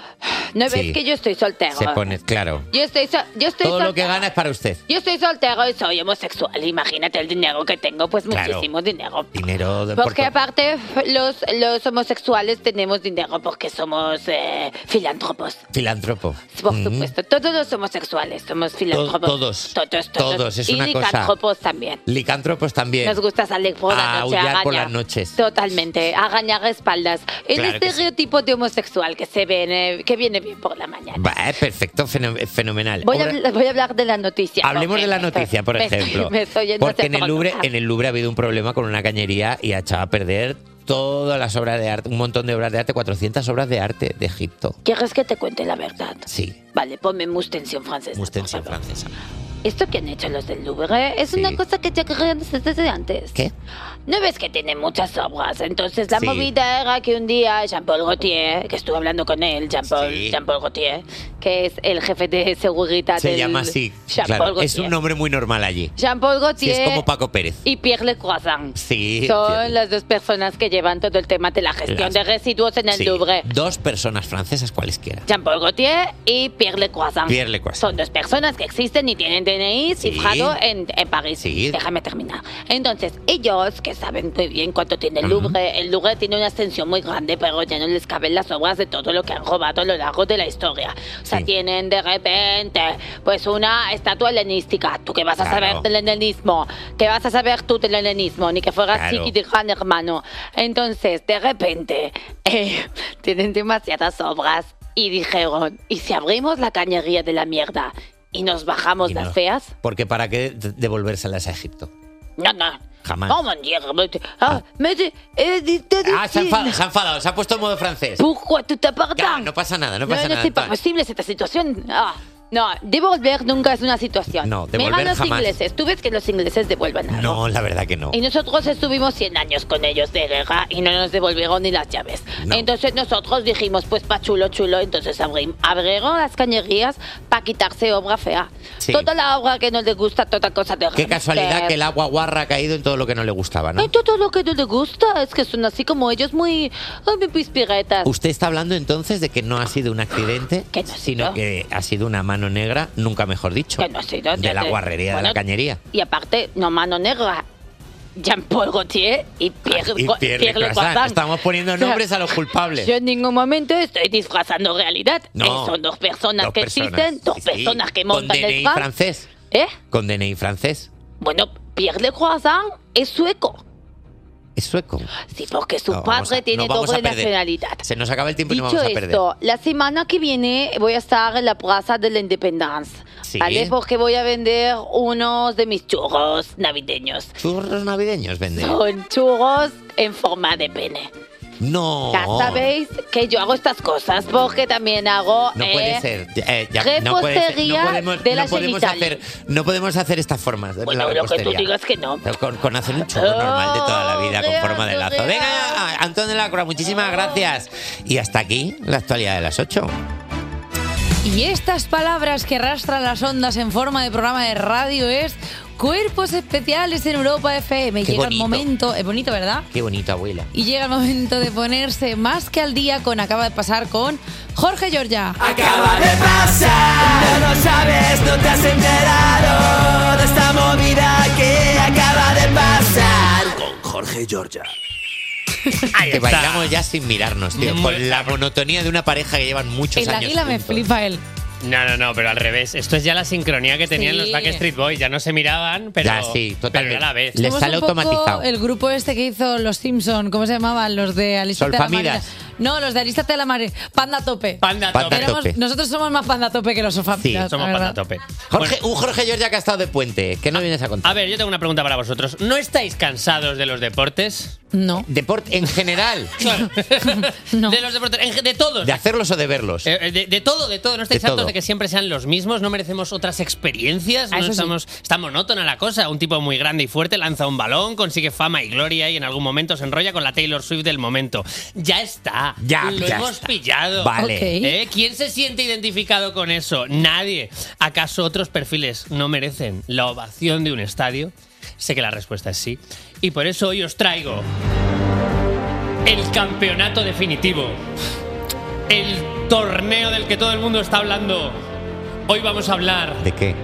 ¿No Sí. ves que yo estoy soltero? Se pone, claro. Yo estoy, so- yo estoy Todo lo soltero. que gana es para usted. Yo estoy soltero y soy homosexual. Imagínate el dinero que tengo, pues Claro. muchísimo dinero. Dinero de Porque porque- aparte los, los homosexuales tenemos dinero porque somos eh, filántropos. Filántropo. Por Mm. supuesto, todos los homosexuales somos filántropos. todos. Todos, todos. Todos, es y una cosa. licántropos también. Licántropos también. Nos gusta salir por la A noche a aullar por arañar. las noches. Totalmente, a arañar espaldas. El Claro que sí. estereotipo de homosexual que se viene, que viene bien por la mañana. Va, eh, perfecto, feno- fenomenal. Voy a, Obra- habl- voy a hablar de la noticia. Hablemos porque de la me estoy- noticia, por me estoy- ejemplo. me estoy yendo Porque hacia en el, otro Louvre, lugar. en el Louvre ha habido un problema con una cañería y ha echado a perder todas las obras de arte, un montón de obras de arte, cuatrocientas obras de arte de Egipto. ¿Quieres que te cuente la verdad? Sí, Vale, ponme mustensión francesa. mustensión por favor. francesa. Esto que han hecho los del Louvre es Sí. una cosa que ya querían desde antes. ¿Qué? ¿No ves que tiene muchas obras? Entonces la Sí. movida era que un día Jean-Paul Gaultier, que estuve hablando con él, Jean-Paul Sí. Jean-Paul Gaultier, que es el jefe de seguridad Se del... llama así. Jean-Paul Claro, Gaultier. es un nombre muy normal allí. Jean-Paul Sí, Gaultier es como Paco Pérez. y Pierre Le Croissant. Sí. Son sí. las dos personas que llevan todo el tema de la gestión Las- de residuos en el Sí, Louvre. Dos personas francesas cualesquiera. Jean-Paul Gaultier y Pierre Le Croissant. Pierre Le Croissant. Son dos personas que existen y tienen D N I Sí. cifrado en, en París. Sí. Déjame terminar. Entonces, ellos, que saben muy bien cuánto tiene el Ujú. Louvre, el Louvre tiene una extensión muy grande, pero ya no les caben las obras de todo lo que han robado a lo largo de la historia. O sea, Sí. tienen de repente, pues una estatua helenística. ¿Tú qué vas a Claro. saber del helenismo? ¿Qué vas a saber tú del helenismo? Ni que fueras Claro. chiqui de gran hermano. Entonces, de repente, eh, tienen demasiadas obras y dijeron, ¿y si abrimos la cañería de la mierda y nos bajamos Y las no. feas? Porque ¿para qué de- devolvérselas a Egipto? No, no. Jamás. ¿Cómo dire? Ah, mais eh, dis- te Ah, se ha, dis- enfadado, se ha enfadado, se ha puesto en modo francés. Pourquoi tu te Ya, pardon? no pasa nada, no No, pasa no nada. es pas posible esta situación. Ah, no, devolver nunca es una situación. No, Mira devolver los jamás. ingleses. Tú ves que los ingleses devuelven algo. No, la verdad que no. Y nosotros estuvimos cien años con ellos de guerra y no nos devolvieron ni las llaves. No. Entonces nosotros dijimos, pues pa' chulo, chulo. Entonces abrim- abrieron las cañerías para quitarse obra fea. Sí. Toda la obra que no les gusta, toda cosa de Qué casualidad que el agua guarra ha caído en todo lo que no le gustaba, ¿no? Ay, todo lo que no les gusta es que son así como ellos muy, ay, muy pispiretas. Usted está hablando entonces de que no ha sido un accidente, Que no ha sino sido. que ha sido una mano negra, nunca mejor dicho, Que no ha sido, de la de- guarrería de bueno, la cañería. Y aparte, no mano negra. Jean-Paul Gaultier y Pierre, Y Go- Pierre Pierre Le Le Croissant. Croissant. Estamos poniendo O sea, nombres a los culpables. Yo en ningún momento estoy disfrazando realidad. No. Eh, son dos personas Dos que personas. existen, dos Sí, sí. personas que Con montan D N I el tram. francés. ¿Eh? Con D N I francés. Bueno, Pierre Le Croissant es sueco. Es sueco. Sí, porque su No, vamos padre a- tiene nos vamos doble a perder. nacionalidad. Se nos acaba el tiempo y no Dicho vamos a perder. esto, la semana que viene voy a estar en la Plaza de la Independencia, Sí. ¿vale? Porque voy a vender unos de mis churros navideños. Churros navideños venden. Son churros en forma de pene. No. Ya sabéis que yo hago estas cosas porque también hago No eh, puede ser. Eh, ya, no puede ser. repostería No podemos, de no las podemos genitales. hacer, no podemos hacer estas formas de Bueno, la lo que tú repostería. digas que no. Pero Con, con hacer un churro normal de toda la vida con forma de lazo. Venga, Antón de la Cruz, muchísimas gracias. Y hasta aquí la actualidad de las ocho. Y estas palabras que arrastran las ondas en forma de programa de radio es Cuerpos Especiales en Europa F M. Qué Llega bonito. el momento, es bonito, ¿verdad? Qué bonita, abuela. Y llega el momento de ponerse más que al día con Acaba de pasar con Jorge Giorgia. Acaba de pasar, no lo sabes, no te has enterado de esta movida que acaba de pasar con Jorge Giorgia. Ahí Que está. bailamos ya sin mirarnos, tío. Muy- Con la monotonía de una pareja que llevan muchos El años águila me juntos. flipa él. No, no, no, pero al revés. Esto es ya la sincronía que tenían Sí. los Backstreet Boys. Ya no se miraban, pero, Ya, sí, pero totalmente. era a la vez. Les Somos sale un poco automatizado. el grupo este que hizo los Simpson, ¿cómo se llamaban? Los de Aristóteles la Marina. Solfamidas. No, los de Aristóteles la Marina. Panda Tope. Panda Panda tope. Tenemos- Tope. nosotros somos más Panda Tope que los Solfamidas. Sí, Somos la panda verdad. tope. Jorge, Bueno, un Jorge Giorgia que ha estado de puente. ¿Qué nos vienes a contar? a ver, yo tengo una pregunta para vosotros. ¿No estáis cansados de los deportes? No. Deporte en general. Claro. No. De los deportes, en ge- de todos. ¿De hacerlos o de verlos? Eh, De, de todo, de todo. ¿No estáis De hartos todo. de que siempre sean los mismos? ¿No merecemos otras experiencias? Ah, ¿No eso sí. estamos, está monótona la cosa? Un tipo muy grande y fuerte lanza un balón, consigue fama y gloria y en algún momento se enrolla con la Taylor Swift del momento. Ya está. Ya, Lo ya hemos está. pillado. Vale. Ok. ¿Eh? ¿Quién se siente identificado con eso? Nadie. ¿Acaso otros perfiles no merecen la ovación de un estadio? Sé que la respuesta es sí. Y por eso hoy os traigo el campeonato definitivo. El torneo del que todo el mundo está hablando. Hoy vamos a hablar ¿De qué?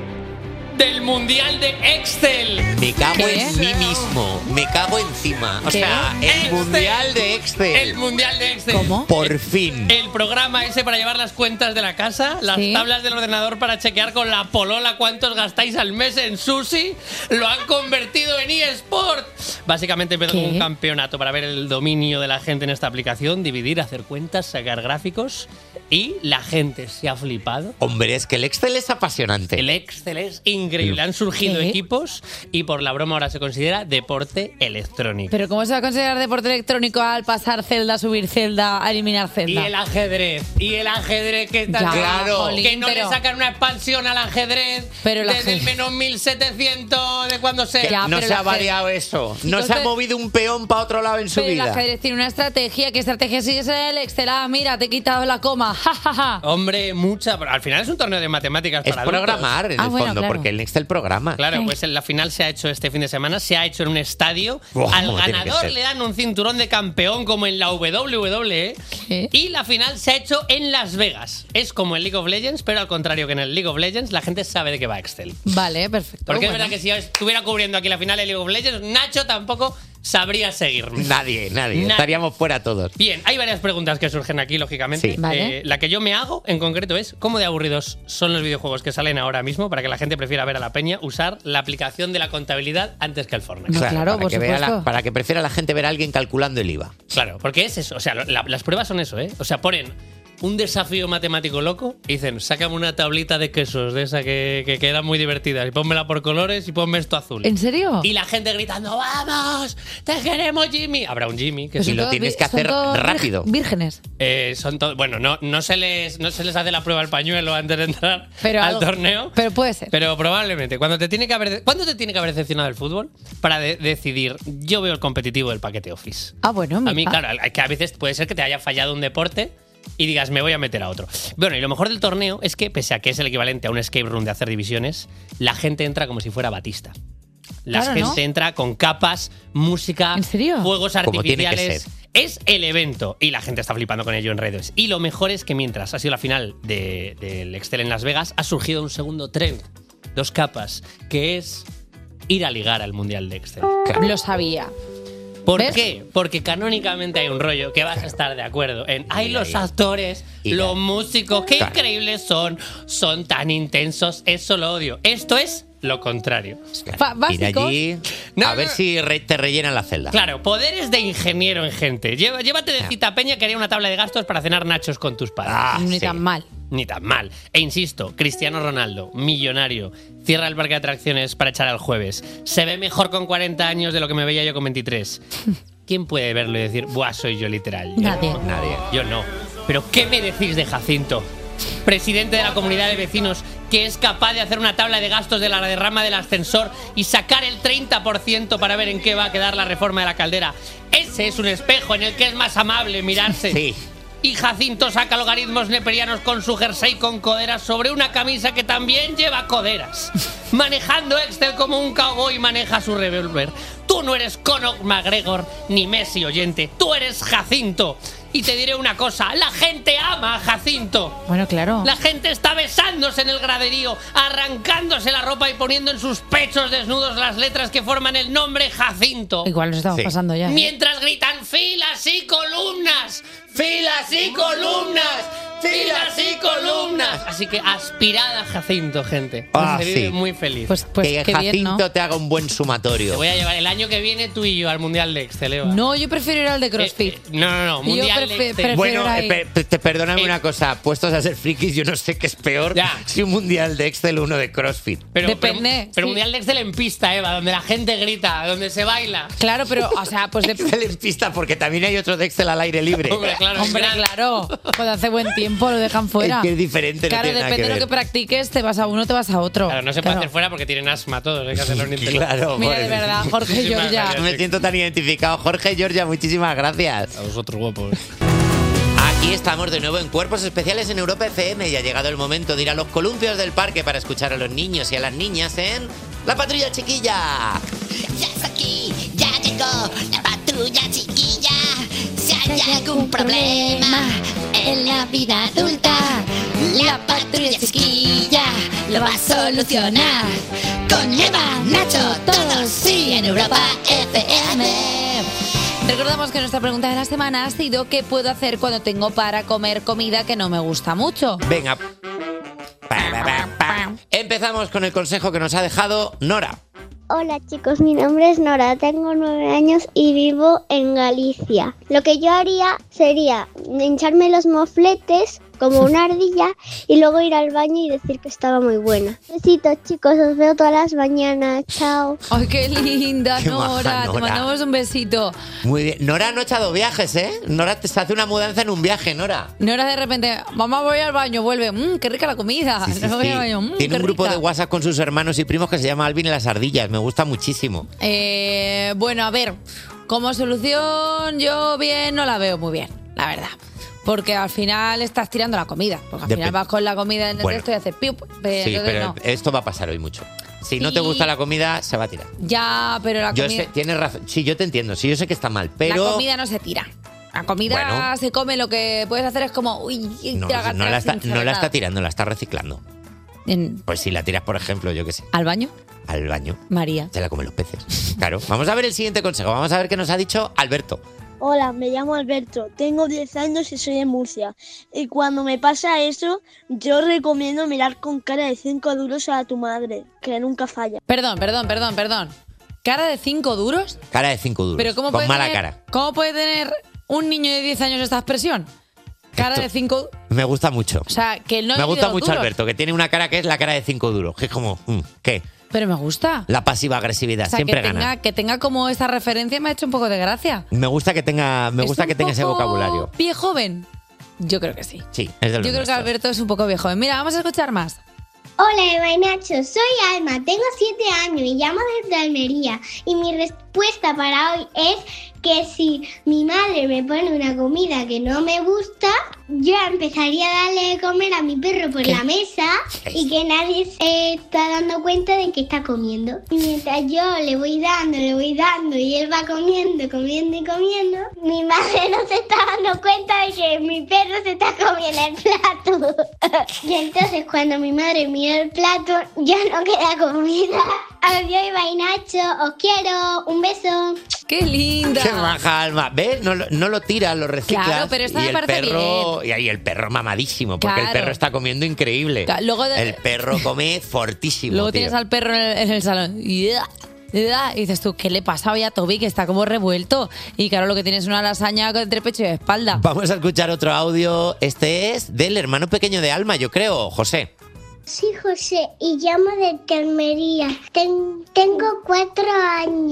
del Mundial de Excel. Me cago ¿Qué? en mí mismo. Me cago encima. O ¿Qué? sea, el Excel. mundial de Excel. El Mundial de Excel. ¿Cómo? Por fin. El programa ese para llevar las cuentas de la casa, las Sí. tablas del ordenador para chequear con la polola cuántos gastáis al mes en sushi, lo han convertido en eSport. Básicamente empezó ¿Qué? como un campeonato para ver el dominio de la gente en esta aplicación, dividir, hacer cuentas, sacar gráficos y la gente se ha flipado. Hombre, es que el Excel es apasionante. El Excel es increíble. Han surgido ¿Qué? equipos y por la broma ahora se considera deporte electrónico. Pero ¿cómo se va a considerar deporte electrónico al pasar celda, subir celda, a eliminar Y celda? el ajedrez. Y el ajedrez que está Ya, Claro. jolín, que no pero- le sacan una expansión al ajedrez Pero el desde el ajedrez- menos mil setecientos de cuando sea. Ya, no pero se el ha ajedrez- variado eso. No Chicos, se ha pero- movido un peón para otro lado en su Pero el vida. ajedrez tiene una estrategia. ¿Qué estrategia sigue en el Excel? Ah, mira, te he quitado la coma. Ja, ja, ja. Hombre, mucha. pero al final es un torneo de matemáticas Es para adultos. programar en Ah, el bueno, fondo, claro. porque el Excel programa. Claro, Sí. pues en la final se ha hecho este fin de semana, se ha hecho en un estadio. Buah, Al como tiene que ganador ser. le dan un cinturón de campeón como en la W W E. ¿Qué? Y la final se ha hecho en Las Vegas. Es como en League of Legends, pero al contrario que en el League of Legends, la gente sabe de qué va Excel. Vale, perfecto. Porque es bueno. verdad que si yo estuviera cubriendo aquí la final de League of Legends, Nacho tampoco sabría seguirme. Nadie, nadie. Nadie. Estaríamos fuera todos. Bien, hay varias preguntas que surgen aquí, lógicamente. Sí. Vale. Eh, la que yo me hago en concreto es cómo de aburridos son los videojuegos que salen ahora mismo para que la gente prefiera ver a la peña usar la aplicación de la contabilidad antes que el Fortnite. No, claro, para, por que vea la- supuesto. para que prefiera la gente ver a alguien calculando el I V A. Claro, porque es eso. O sea, lo- la- las pruebas son eso, ¿eh? O sea, ponen un desafío matemático loco y dicen, sácame una tablita de quesos de esa que, que queda muy divertida y pónmela por colores y ponme esto azul. ¿En serio? Y la gente gritando, ¡vamos! ¡Te queremos, Jimmy! Habrá un Jimmy que Pues sí. Y lo todos tienes vi- que son hacer todos vir- rápido. Vírgenes. Eh, son todos. Bueno, no, no, se les, no se les hace la prueba al pañuelo antes de entrar Pero al algo- torneo. Pero puede ser. Pero probablemente. Cuando te tiene que haber, ¿Cuándo te tiene que haber decepcionado el fútbol? Para de- decidir, yo veo el competitivo del paquete Office. Ah, bueno, A mí, mira. claro, al- que a veces puede ser que te haya fallado un deporte y digas, me voy a meter a otro. Bueno, y lo mejor del torneo es que, pese a que es el equivalente a un escape room de hacer divisiones, la gente entra como si fuera Batista. La Claro, gente ¿no? entra con capas, música, ¿En serio? fuegos Como tiene que artificiales. ser. Es el evento y la gente está flipando con ello en redes. Y lo mejor es que mientras ha sido la final de- del Excel en Las Vegas, ha surgido un segundo trend, dos capas, que es ir a ligar al Mundial de Excel. Lo sabía. ¿Por ¿Ves? qué? Porque canónicamente hay un rollo que vas a estar de acuerdo en. Hay Mira los ahí. actores, Mira los ahí. músicos, qué Claro. increíbles son, son tan intensos, eso lo odio. Esto es lo contrario. Fa- Ir básicos. allí No, a ver no. si re- te rellenan la celda. Claro, poderes de ingeniero en gente. Lleva- Llévate de cita Peña que haría una tabla de gastos para cenar nachos con tus padres. Ah, Ni sí. tan mal. Ni tan mal. E insisto, Cristiano Ronaldo, millonario, cierra el parque de atracciones para echar al jueves. Se ve mejor con cuarenta años de lo que me veía yo con veintitrés. ¿quién puede verlo y decir, buah, soy yo literal? Yo Nadie. no. Nadie. Yo no. Pero ¿qué me decís de Jacinto? Presidente de la comunidad de vecinos que es capaz de hacer una tabla de gastos de la derrama del ascensor y sacar el treinta por ciento para ver en qué va a quedar la reforma de la caldera. Ese es un espejo en el que es más amable mirarse. Sí. Y Jacinto saca logaritmos neperianos con su jersey con coderas sobre una camisa que también lleva coderas. Manejando Excel como un cowboy maneja su revólver. Tú no eres Conor McGregor ni Messi oyente. Tú eres Jacinto. Y te diré una cosa, la gente ama a Jacinto. Bueno, claro. La gente está besándose en el graderío, arrancándose la ropa y poniendo en sus pechos desnudos las letras que forman el nombre Jacinto. Igual nos estamos Sí. pasando ya. ¿eh? Mientras gritan filas y columnas, filas y columnas, filas y columnas. Así que aspirad a Jacinto, gente. Ah, Se vive sí. muy feliz. Pues, pues que qué Jacinto bien, ¿no? te haga un buen Te sumatorio. voy a llevar el año que viene tú y yo al Mundial de Excel, Eva. No, yo prefiero ir al de CrossFit. Eh, eh, no, no, no, Mundial Yo de prefe- Excel. prefiero Bueno, ahí. eh, pe- te perdóname Eh. una cosa, puestos a ser frikis, yo no sé qué es peor Ya. si un mundial de Excel o uno de CrossFit. Pero, Depende, Pero, pero sí. Mundial de Excel en pista, Eva, donde la gente grita, donde se baila. Claro, pero, o sea, pues de... Excel en pista, porque también hay otro de Excel al aire libre. Hombre, claro. Hombre, es gran- claro. Cuando hace buen tiempo lo dejan fuera. Es que es diferente, no Claro, tiene nada depende que de lo ver. que practiques, te vas a uno, te vas a otro. Claro, no se puede hacer fuera porque tienen asma todos, hay que hacerlo en internet. Claro, Mira, por de eso. verdad, Jorge Muchísimas Giorgia. gracias. Me siento tan identificado. Jorge Giorgia, muchísimas gracias. A vosotros, guapos. Aquí estamos de nuevo en Cuerpos Especiales en Europa F M y ha llegado el momento de ir a los columpios del parque para escuchar a los niños y a las niñas en La Patrulla Chiquilla. Ya está aquí, ya llegó la patrulla chiquilla. Si hay algún problema en la vida adulta, la patrulla chiquilla lo va a solucionar. Con Eva, Nacho, todos sí en Europa F M. Recordamos que nuestra pregunta de la semana ha sido ¿qué puedo hacer cuando tengo para comer comida que no me gusta mucho? Venga. Pa, pa, pa, pa. Empezamos con el consejo que nos ha dejado Nora. Hola chicos, mi nombre es Nora, tengo nueve años y vivo en Galicia. Lo que yo haría sería hincharme los mofletes como una ardilla y luego ir al baño y decir que estaba muy buena. Besitos chicos, os veo todas las mañanas, chao. ¡Ay, qué linda, Qué Nora! maja, Te Nora. mandamos un besito. Muy bien. Nora no ha echado viajes, ¿eh? Nora te se hace una mudanza en un viaje, Nora. Nora de repente, mamá, voy al baño, vuelve, mmm, qué rica la comida. Sí, sí, No voy sí. al baño, "Mm, Tiene qué un grupo rica". de WhatsApp con sus hermanos y primos que se llama Alvin y las ardillas. Me gusta muchísimo. Eh, bueno, a ver, como solución yo bien no la veo muy bien, la verdad. Porque al final estás tirando la comida. Porque al Dep- final vas con la comida en el Bueno. resto y haces piu. eh, Sí, entonces pero no. esto va a pasar hoy mucho. Si no te Sí. gusta la comida, se va a tirar. Ya, pero la Yo comida, sé, tienes razón. Sí, yo te entiendo. Sí, yo sé que está mal, pero... la comida no se tira. La comida Bueno. se come, lo que puedes hacer es como, uy, No, tragártela no la está, sin no saber la está nada. tirando, la está reciclando. En- Pues si la tiras, por ejemplo, yo qué sé, ¿Al baño? al baño, María. se la comen los peces. Claro. Vamos a ver el siguiente consejo. Vamos a ver qué nos ha dicho Alberto. Hola, me llamo Alberto, tengo diez años y soy de Murcia. Y cuando me pasa eso, yo recomiendo mirar con cara de cinco duros a tu madre, que nunca falla. Perdón, perdón, perdón, perdón. ¿Cara de cinco duros? Cara de cinco duros. Pero ¿cómo con puede mala tener, cara. ¿Cómo puede tener un niño de diez años esta expresión? Cara Esto- de cinco... Me gusta mucho. O sea, que no me ha gusta vivido mucho duros. Alberto, que tiene una cara que es la cara de cinco duros. Que es como, mm, ¿qué? Pero me gusta. La pasiva agresividad, O sea, siempre que gana. tenga, que tenga como esa referencia me ha hecho un poco de gracia. Me gusta que tenga, me ¿Es gusta un que tenga ese poco vocabulario. ¿Pie joven? Yo creo que sí. Sí, es de los Yo creo que nuestros. Alberto es un poco viejo. Mira, vamos a escuchar más. Hola Eva y Nacho, soy Alma, tengo siete años y llamo desde Almería. Y mi respuesta para hoy es que si mi madre me pone una comida que no me gusta, yo empezaría a darle de comer a mi perro por ¿Qué? la mesa y que nadie se está dando cuenta de que está comiendo. Y mientras yo le voy dando, le voy dando y él va comiendo, comiendo y comiendo, mi madre no se está dando cuenta de que mi perro se está comiendo el plato. Y entonces cuando mi madre mira el plato, ya no queda comida. Adiós Eva y Nacho, os quiero, un beso. ¡Qué linda! Qué maja Alma. ¿Ves? No, lo- no lo tiras, lo reciclas. Claro, pero esta y me el parece perro, Y ahí el perro mamadísimo, porque el Claro. perro está comiendo increíble. Ca- luego de- El perro come fortísimo. Luego tío. tienes al perro en el, en el salón. Y dices tú, ¿qué le pasa hoy a Toby? Que está como revuelto. Y claro, lo que tienes es una lasaña entre pecho y espalda. Vamos a escuchar otro audio. Este es del hermano pequeño de Alma, yo creo, José. Soy José y llamo de Almería. Ten- tengo cuatro años.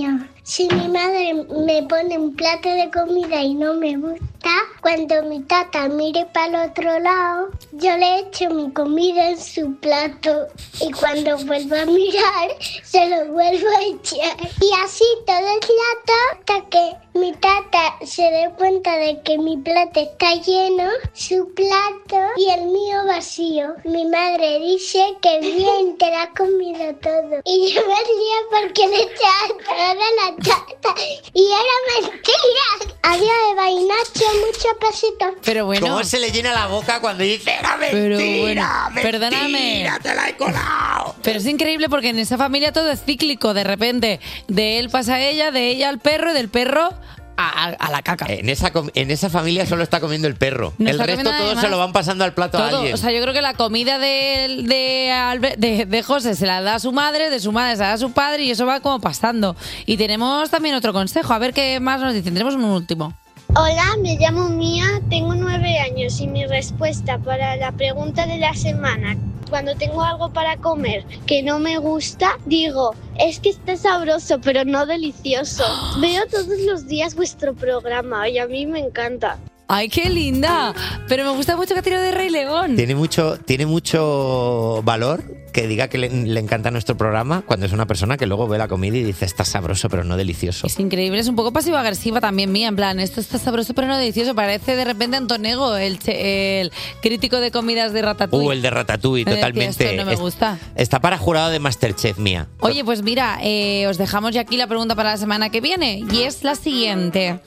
Si mi madre me pone un plato de comida y no me gusta, cuando mi tata mire para el otro lado, yo le echo mi comida en su plato y cuando vuelva a mirar, se lo vuelvo a echar. Y así todo el rato hasta que mi tata se dé cuenta de que mi plato está lleno, su plato y el mío vacío. Mi madre dice que bien, te la has comido todo. Y yo me ría porque le echaba toda la tata. Y era mentira. Adiós, Eva y Nacho, muchos besitos. Pero bueno. ¿Cómo se le llena la boca cuando dice era mentira? Pero bueno, mentira, perdóname. te la he colado. Pero es increíble porque en esa familia todo es cíclico. De repente, de él pasa a ella, de ella al perro y del perro a, a la caca. En esa, com- en esa familia solo está comiendo el perro. No el está resto comiendo todos nadie se más. lo van pasando al plato a Todo. alguien. O sea, yo creo que la comida de, de, Albe- de, de José se la da a su madre, de su madre se la da a su padre y eso va como pasando. Y tenemos también otro consejo. A ver qué más nos dicen. Tenemos un último. Hola, me llamo Mía, tengo nueve años y mi respuesta para la pregunta de la semana, cuando tengo algo para comer que no me gusta, digo, es que está sabroso pero no delicioso. Veo todos los días vuestro programa y a mí me encanta. ¡Ay, qué linda! Pero me gusta mucho que ha tirado de Rey León. Tiene mucho, tiene mucho valor que diga que le, le encanta nuestro programa cuando es una persona que luego ve la comida y dice está sabroso pero no delicioso. Es increíble, es un poco pasivo-agresiva también mía, en plan, esto está sabroso pero no delicioso. Parece de repente Antonego, el, che- el crítico de comidas de Ratatouille. Uh, el de Ratatouille, Me decía, totalmente. esto no me Es- gusta. Está para jurado de Masterchef, Mía. Oye, pues mira, eh, os dejamos ya aquí la pregunta para la semana que viene y es la siguiente.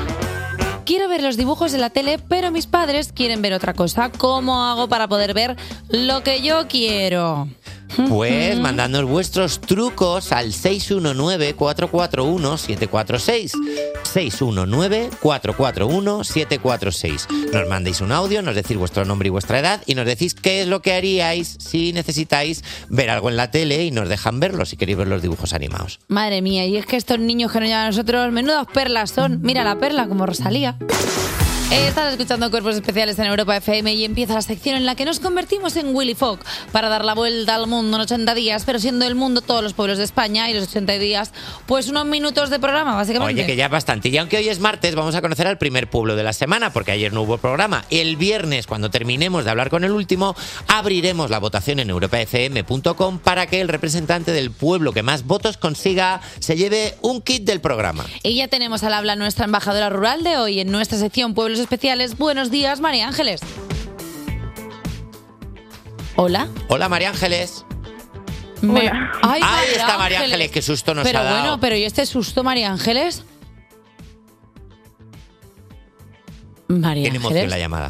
Quiero ver los dibujos en la tele, pero mis padres quieren ver otra cosa. ¿Cómo hago para poder ver lo que yo quiero? Pues mandadnos vuestros trucos al seis uno nueve, cuatro cuatro uno, siete cuatro seis. seis uno nueve, cuatro cuatro uno, siete cuatro seis. Nos mandéis un audio, nos decís vuestro nombre y vuestra edad y nos decís qué es lo que haríais si necesitáis ver algo en la tele y nos dejan verlo si queréis ver los dibujos animados. Madre mía, y es que estos niños que nos llaman a nosotros, menudas perlas son. Mira la perla, como Rosalía. Eh, Estás escuchando Cuerpos Especiales en Europa F M y empieza la sección en la que nos convertimos en Willy Fogg para dar la vuelta al mundo en ochenta días, pero siendo el mundo todos los pueblos de España y los ochenta días, pues unos minutos de programa, básicamente. Oye, que ya es bastante. Y aunque hoy es martes, vamos a conocer al primer pueblo de la semana, porque ayer no hubo programa. El viernes, cuando terminemos de hablar con el último, abriremos la votación en europa f m punto com para que el representante del pueblo que más votos consiga se lleve un kit del programa. Y ya tenemos al habla nuestra embajadora rural de hoy en nuestra sección Pueblos Especiales. Buenos días, María Ángeles. Hola. Hola, María Ángeles. Me- Ay, Ahí María está María Ángeles, qué susto nos pero ha dado. bueno, pero ¿y este susto, María Ángeles? María Tiene emoción Ángeles. la llamada.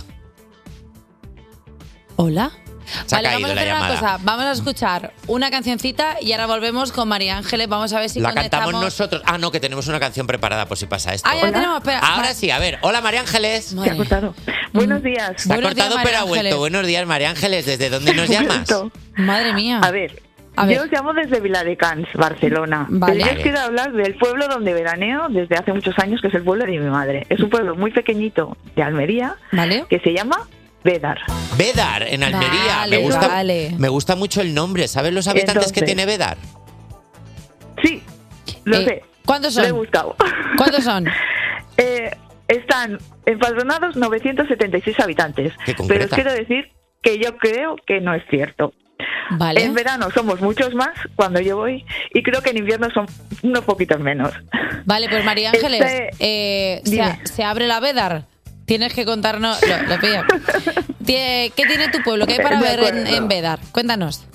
Hola. Se ha Vale, caído vamos a la hacer una llamada. cosa. Vamos a escuchar una cancioncita y ahora volvemos con María Ángeles. Vamos a ver si La conectamos. cantamos nosotros. Ah, no, que tenemos una canción preparada por si pasa esto. Ah, ya la tenemos. Espera. Ahora sí, a ver. Hola, María Ángeles. Se ha cortado. Buenos días. Se ha Buenos días, cortado, María pero ha vuelto. Ángeles. Buenos días, María Ángeles. ¿Desde dónde nos llamas? Madre mía. A ver, A ver. yo os llamo desde Viladecans, Barcelona. Vale. Yo os Vale. quiero hablar del pueblo donde veraneo desde hace muchos años, que es el pueblo de mi madre. Es un pueblo muy pequeñito de Almería, Vale. que se llama Bédar. Bédar, en Almería. Vale, me, gusta, vale. me gusta mucho el nombre. ¿Sabes los habitantes que Entonces- tiene Bédar? Sí, lo Eh, sé. ¿Cuántos Lo he son? buscado. ¿Cuántos son? Eh, están empadronados novecientos setenta y seis habitantes. Qué Pero concreta. os quiero decir que yo creo que no es cierto. Vale. En verano somos muchos más cuando yo voy y creo que en invierno son unos poquitos menos. Vale, pues María Ángeles, Este- eh, se, Dime. a- se abre la Bédar. Tienes que contarnos. Lo, lo pillo. Tie- ¿Qué tiene tu pueblo? ¿Qué hay para De ver en, acuerdo. en Bédar? Cuéntanos.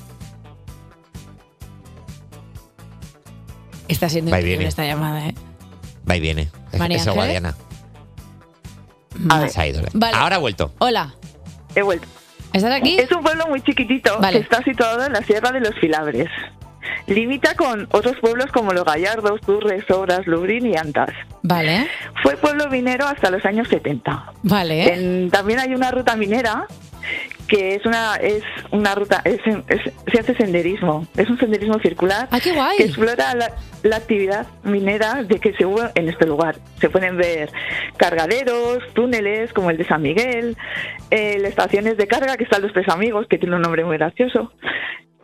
Está siendo Va y increíble viene. esta llamada, ¿eh? Va y viene. Es, María es Ángeles. Guadiana. A ver. Se ha ido. Vale. Ahora ha vuelto. Hola. He vuelto. ¿Estás aquí? Es un pueblo muy chiquitito Vale. que está situado en la Sierra de los Filabres. Limita con otros pueblos como Los Gallardos, Turres, Sobras, Lubrín y Antas. Vale. Fue pueblo minero hasta los años setenta. Vale. En- también hay una ruta minera que es una es una ruta es, es- se hace senderismo, es un senderismo circular ¡Ah, qué guay! que explora la, la actividad minera de que se hubo en este lugar. Se pueden ver cargaderos, túneles como el de San Miguel, eh, las estaciones de carga que están los Tres Amigos, que tiene un nombre muy gracioso.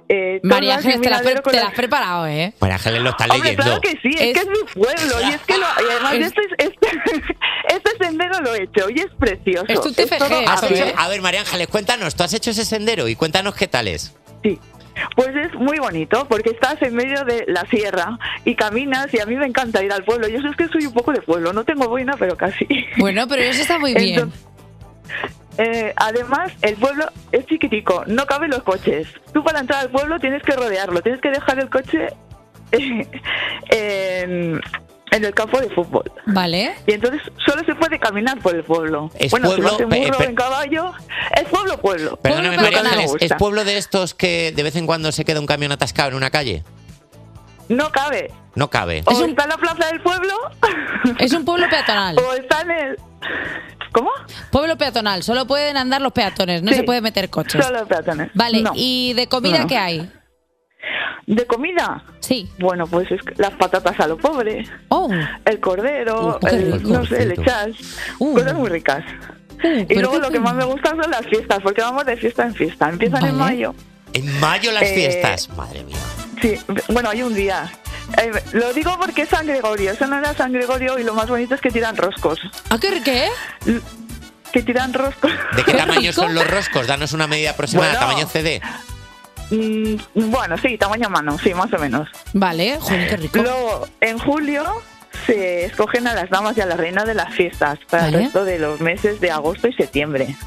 Eh, María todas Ángeles, te la, has pre- Minadero con te la las- has preparado, ¿eh? María Ángeles lo está Hombre, leyendo. claro que sí, es, Es- que es mi pueblo. Y es que lo, y además Es- este, este, este sendero lo he hecho y es precioso. Es tu Es T F G, todo ¿Has árboles. hecho- a ver, María Ángeles, cuéntanos, tú has hecho ese sendero y cuéntanos qué tal es. Sí. Pues es muy bonito porque estás en medio de la sierra y caminas y a mí me encanta ir al pueblo. Yo es que soy un poco de pueblo, no tengo boina, pero casi. Bueno, pero eso está muy bien. Entonces, eh, además, el pueblo es chiquitico, no caben los coches. Tú para entrar al pueblo tienes que rodearlo, tienes que dejar el coche eh, en, en el campo de fútbol. Vale. Y entonces solo se puede caminar por el pueblo. Es bueno, pueblo, si vas en pe- burro, pe- en caballo, es pueblo, pueblo. Perdóname, Pueblo María peatonal me Ángeles, ¿es gusta. pueblo de estos que de vez en cuando se queda un camión atascado en una calle? No cabe. No cabe. O está en la plaza del pueblo, Es un pueblo peatonal. o está en el... ¿Cómo? Pueblo peatonal, solo pueden andar los peatones, no Sí, se puede meter coches. Solo peatones. Vale, No. ¿y de comida No. qué hay? ¿De comida? Sí. Bueno, pues es que las patatas a lo pobre, Oh. el cordero, Uh, qué el, rico, no sé, rico. lechas, Uh. cosas muy ricas. Y pero luego qué lo que bien. más me gusta son las fiestas, porque vamos de fiesta en fiesta. Empiezan en Vale. mayo. En mayo las Eh, fiestas. Madre mía. Sí, bueno, hay un día. Eh, lo digo porque es San Gregorio, eso no era San Gregorio y lo más bonito es que tiran roscos. ¿A qué? ¿Qué? Que tiran roscos. ¿De qué tamaño son los roscos? Danos una medida aproximada, Bueno. tamaño C D. Mm, bueno, sí, tamaño mano, sí, más o menos. Vale, joder, qué rico. Luego, en julio se escogen a las damas y a las reinas de las fiestas para Vale. el resto de los meses de agosto y septiembre.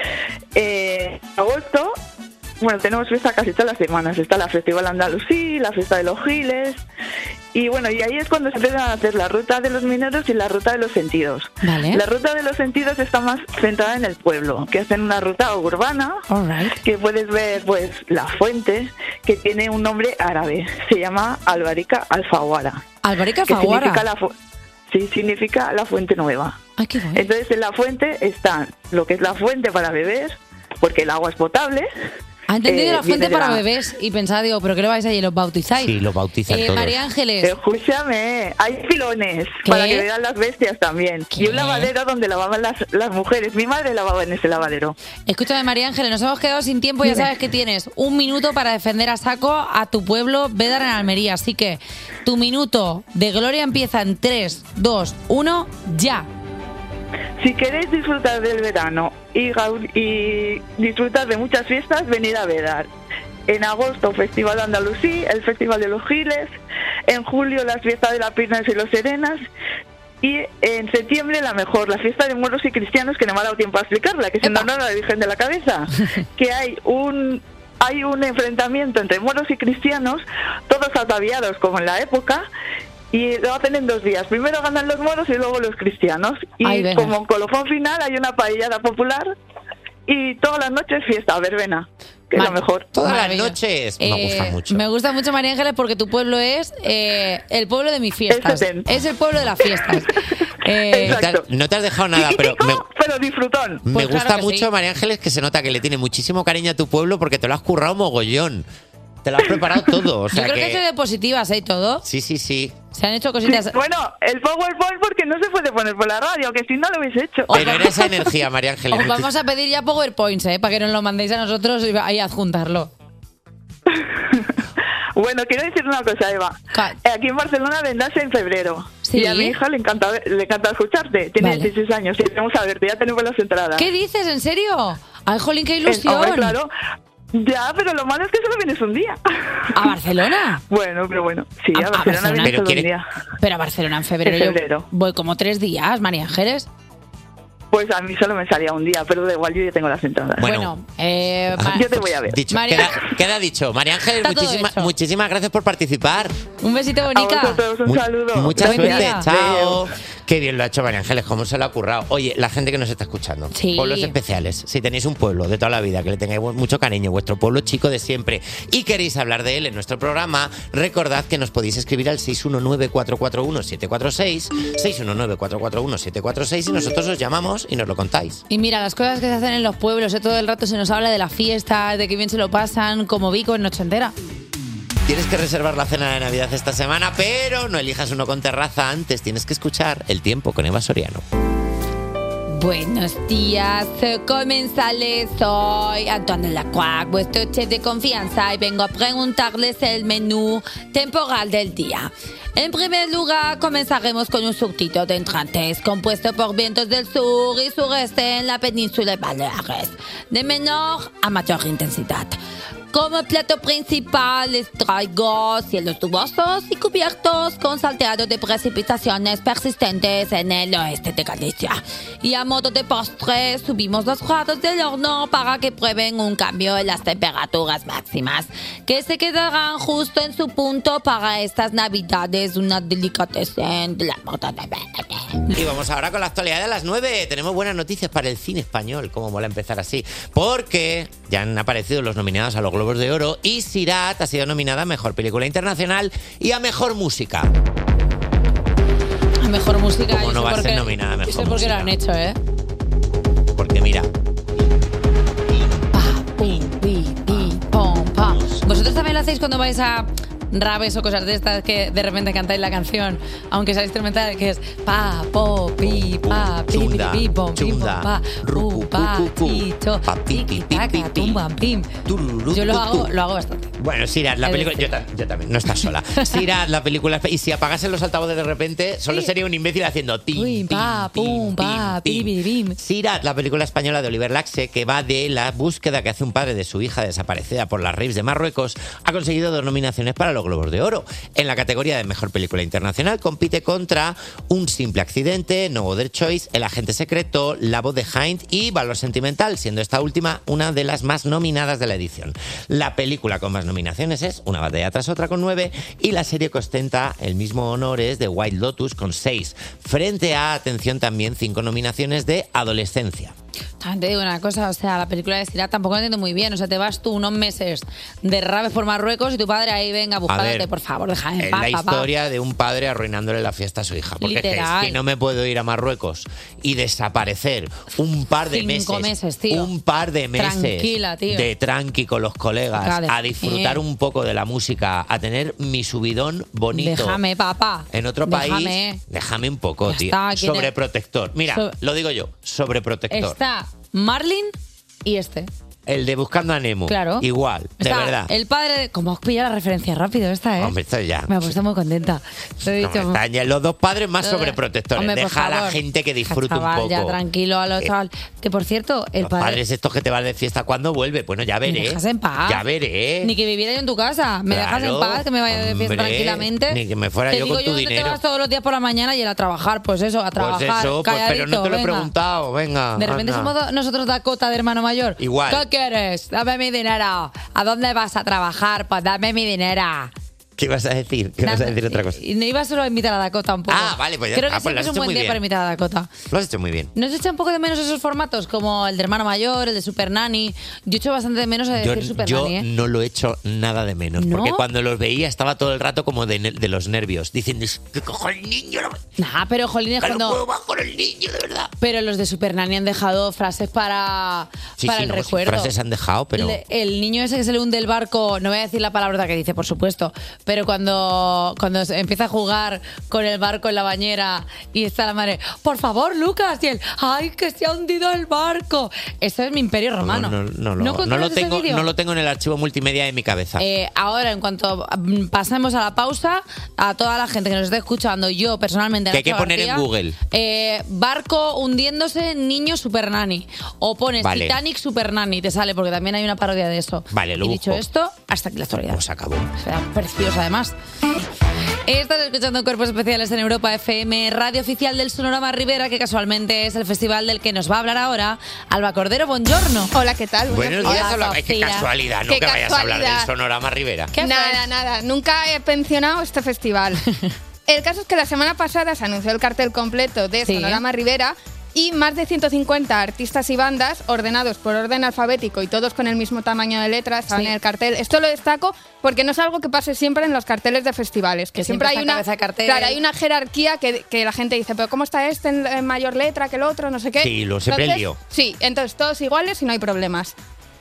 Eh, agosto, bueno, tenemos fiesta casi todas las semanas. Está la Festival Andalusí, la Fiesta de los Giles. Y bueno, y ahí es cuando se empiezan a hacer la ruta de los mineros y la ruta de los sentidos. Vale. La ruta de los sentidos está más centrada en el pueblo, que hacen una ruta urbana, All right. que puedes ver pues la fuente, que tiene un nombre árabe. Se llama Albarica Alfaguara. Albarica que Alfaguara. significa la fu- sí, significa la fuente nueva. Ay, qué guay. Entonces en la fuente está lo que es la fuente para beber, porque el agua es potable. Ha entendido Eh, la fuente viene de para la- bebés y pensaba, digo, ¿pero qué lo vais allí? ¿Los bautizáis? Sí, los bautizan Eh, todos. María Ángeles, Escúchame, hay filones ¿Qué? para que vean las bestias también. ¿Qué? Y un lavadero donde lavaban las, las mujeres. Mi madre lavaba en ese lavadero. escúchame María Ángeles, nos hemos quedado sin tiempo, ya Dime. sabes que tienes un minuto para defender a saco a tu pueblo Bédar en Almería, así que tu minuto de gloria empieza en tres, dos, uno, ya. Si queréis disfrutar del verano y, gau- y disfrutar de muchas fiestas, venid a Vedar. En agosto, Festival Andalusí, el Festival de los Giles. En julio, las fiestas de las Pirnas y los Serenas. Y en septiembre, la mejor, la fiesta de moros y cristianos, que no me ha dado tiempo a explicarla, que es en Epa. honor a la Virgen de la Cabeza. Que hay un hay un enfrentamiento entre moros y cristianos, todos ataviados como en la época, y lo hacen en dos días. Primero ganan los moros y luego los cristianos. Y Ay, venga. como colofón final hay una paellada popular y todas las noches fiesta, verbena, que es lo Vale. mejor. Todas las Maravilloso. noches. Eh, Me gusta mucho. Me gusta mucho María Ángeles porque tu pueblo es eh, el pueblo de mis fiestas. El setén. Es el pueblo de las fiestas. Eh, No te, has, Exacto. no te has dejado nada, pero me, Pero disfrutón. me Pues claro gusta que mucho, sí. María Ángeles, que se nota que le tiene muchísimo cariño a tu pueblo porque te lo has currado mogollón. Te lo has preparado todo. O yo sea creo que, que. soy de positivas, ¿eh? Todo. Sí, sí, sí. Se han hecho cositas. Bueno, el PowerPoint porque no se puede poner por la radio, que si no lo hubiese hecho. Pero era esa energía, María Ángeles. Os vamos a pedir ya PowerPoints, ¿eh? Para que nos lo mandéis a nosotros y ahí adjuntarlo. Bueno, quiero decir una cosa, Eva. Ca- Eh, Aquí en Barcelona vendase en febrero. Sí. Y a mi hija le encanta, le encanta escucharte. Tiene Vale. dieciséis años y vamos a verte, ya tenemos las entradas. ¿Qué dices? ¿En serio? ¡Ay, jolín, qué Eh, ilusión! hombre, claro. Ya, pero lo malo es que solo vienes un día. ¿A Barcelona? Bueno, pero bueno. Sí, A- a, a Barcelona Barcelona. vienes Pero solo quiere- un día. Pero a Barcelona en febrero. En yo febrero. voy como tres días, María Ángeles. Pues a mí solo me salía un día, pero da igual, yo ya tengo las entradas. Bueno. eh, Ma- Yo te voy a ver. Dicho, María- queda, queda dicho. María Ángeles, Está todo muchísimas, hecho. muchísimas gracias por participar. un besito, A bonica. vosotros un Mu- saludo. Mucha Buen suerte. día. Chao. Qué bien lo ha hecho María Ángeles, cómo se lo ha currado. Oye, la gente que nos está escuchando, Sí. pueblos especiales. Si tenéis un pueblo de toda la vida que le tengáis mucho cariño, vuestro pueblo chico de siempre, y queréis hablar de él en nuestro programa, recordad que nos podéis escribir al seis uno nueve, cuatro cuatro uno, siete cuatro seis, seis uno nueve, cuatro cuatro uno, siete cuatro seis, y nosotros os llamamos y nos lo contáis. Y mira, las cosas que se hacen en los pueblos, ¿eh? Todo el rato se nos habla de las fiestas, de que bien se lo pasan, como Vico en Noche Entera. Tienes que reservar la cena de Navidad esta semana, pero no elijas uno con terraza antes. Tienes que escuchar El Tiempo con Eva Soriano. Buenos días, comensales. Soy Antoine Lacroix, vuestro chef de confianza, y vengo a preguntarles el menú temporal del día. En primer lugar, comenzaremos con un surtido de entrantes compuesto por vientos del sur y sureste en la península de Baleares, de menor a mayor intensidad. Como plato principal les traigo cielos nubosos y cubiertos con salteado de precipitaciones persistentes en el oeste de Galicia. Y a modo de postre subimos los grados del horno para que prueben un cambio en las temperaturas máximas, que se quedarán justo en su punto para estas navidades, una delicatessen de la moda de Y vamos ahora con la actualidad de las nueve. Tenemos buenas noticias para el cine español, como mola empezar así, porque ya han aparecido los nominados a los Globos de Oro y Sirat ha sido nominada a Mejor Película Internacional y a Mejor Música. A Mejor Música. ¿Cómo no va a ser nominada a Mejor Música? Yo sé por qué lo han hecho, ¿eh? Porque mira... ¿Vosotros también lo hacéis cuando vais a raves o cosas de estas que de repente cantáis la canción, aunque sea instrumental, que es pa, po, pi, pa, pi, pi, pi, pom, pi, pom, pa, pu, pa, ti, cho, tiki, taka, tum, bam, pim? Yo lo hago, lo hago bastante. Bueno, Sirat, la película... Yo, ta- yo también, no estás sola. Sirat, la película... Y si apagasen los altavoces de repente, solo sería un imbécil haciendo tim, tim, pa, pum, pa, pi, pi, pim. Sirat, la película española de Oliver Laxe, que va de la búsqueda que hace un padre de su hija desaparecida por las raves de Marruecos, ha conseguido dos nominaciones para los Globos de Oro. En la categoría de Mejor Película Internacional compite contra Un simple accidente, No Other Choice, El agente secreto, La voz de Hind y Valor sentimental, siendo esta última una de las más nominadas de la edición. La película con más nominaciones es Una batalla tras otra con nueve y la serie que ostenta el mismo honor es The White Lotus con seis, frente a, atención también, cinco nominaciones de Adolescencia. También te digo una cosa, o sea, la película de Sirat tampoco la entiendo muy bien. O sea, te vas tú unos meses de raves por Marruecos y tu padre ahí venga, búscate, por favor, déjame en Es paz, la papá. historia de un padre arruinándole la fiesta a su hija. Porque es que, Literal. es que no me puedo ir a Marruecos y desaparecer un par de Cinco meses, meses, tío. un par de meses Tranquila, tío. de tranqui con los colegas, Cádiz. a disfrutar Eh. un poco de la música, a tener mi subidón bonito. Déjame, papá. En otro Déjame. país, déjame un poco, Ya tío. está, ¿quién es? Sobreprotector. Mira, So- lo digo yo, sobreprotector. Está Marlin y este. El de Buscando a Nemo. Claro. Igual, de Está verdad. el padre de... ¿Cómo has pillado la referencia rápido esta, eh? Hombre, esto ya. Me ha puesto muy contenta. Te he No, dicho, están ya los dos padres más Eh, sobreprotectores. hombre, por Deja a la favor. gente que disfrute un chaval, poco. ya tranquilo a los Eh, chaval. Que por cierto, el Los padre... padres estos que te van de fiesta, ¿cuándo vuelve? Bueno, ya ¿Me veré. dejas en paz? Ya veré. Ni que viviera yo en tu casa. ¿Me dejas en Claro, paz? Que me vaya de fiesta hombre, tranquilamente. ni que me fuera Te yo digo con tu ¿dónde dinero. te vas todos los días por la mañana y él a trabajar? Pues eso, a trabajar. Pues eso, pues, pero no calladito, te lo he venga. preguntado. Venga. De repente anda. somos do- nosotros Dakota de hermano mayor. Igual. ¿Qué quieres? Dame mi dinero. ¿A dónde vas a trabajar? Pues dame mi dinero. ¿Qué vas a decir? ¿Qué vas a decir otra cosa? Y no iba solo a invitar a Dakota un poco. Ah, vale, pues ya Creo está. que Pues lo siempre has es un hecho buen muy día bien. para invitar a Dakota. Lo has hecho muy bien. ¿No se echa un poco de menos esos formatos como el de hermano mayor, el de Super Nanny? Yo echo bastante de menos a Yo, decir Super yo Nanny, ¿eh? no lo he hecho nada de menos. ¿No? Porque cuando los veía estaba todo el rato como de, ne- de los nervios. Diciendo, "Es que cojo el niño. No, Nah, pero jolín es que no cuando... puedo más con el niño, de verdad. Pero los de Super Nanny han dejado frases para, Sí, para sí, el no, recuerdo. frases han dejado, pero... El, el niño ese que se le hunde el barco, no voy a decir la palabra que dice, por supuesto, pero cuando, cuando se empieza a jugar con el barco en la bañera y está la madre, por favor, Lucas, y él, ¡ay, que se ha hundido el barco! Eso es mi imperio romano. No, no, no, ¿No lo- no controlas lo ese tengo, vídeo? no lo tengo en el archivo multimedia de mi cabeza. Eh, ahora, en cuanto mm, pasemos a la pausa, a toda la gente que nos esté escuchando, yo personalmente... Que hay que Nacho poner en García, Google. eh, barco hundiéndose, niño Super Nanny. O pones Vale. Titanic Super Nanny, te sale, porque también hay una parodia de eso. Vale, lo Y dicho busco. esto, hasta aquí la actualidad. Pues acabó. O sea, preciosa además. Estás escuchando Cuerpos Especiales en Europa F M, radio oficial del Sonorama Rivera, que casualmente es el festival del que nos va a hablar ahora Alba Cordero. Buongiorno. Hola, ¿qué tal? Buenos Hola, días, hola. Ay, qué Sofía. casualidad, no Qué que vayas a hablar del casualidad. Sonorama Rivera. Nada, nada. Nunca he pensionado este festival. El caso es que la semana pasada se anunció el cartel completo de Sí. Sonorama Rivera y más de ciento cincuenta artistas y bandas ordenados por orden alfabético y todos con el mismo tamaño de letras estaban Sí. en el cartel. Esto lo destaco porque no es algo que pase siempre en los carteles de festivales, que, Que siempre, siempre hay está una cabeza de cartel. claro, hay una jerarquía que, que la gente dice, pero ¿cómo está este en, en mayor letra que el otro? No sé qué. Sí, lo- siempre el Entonces, lío. Sí, entonces todos iguales y no hay problemas.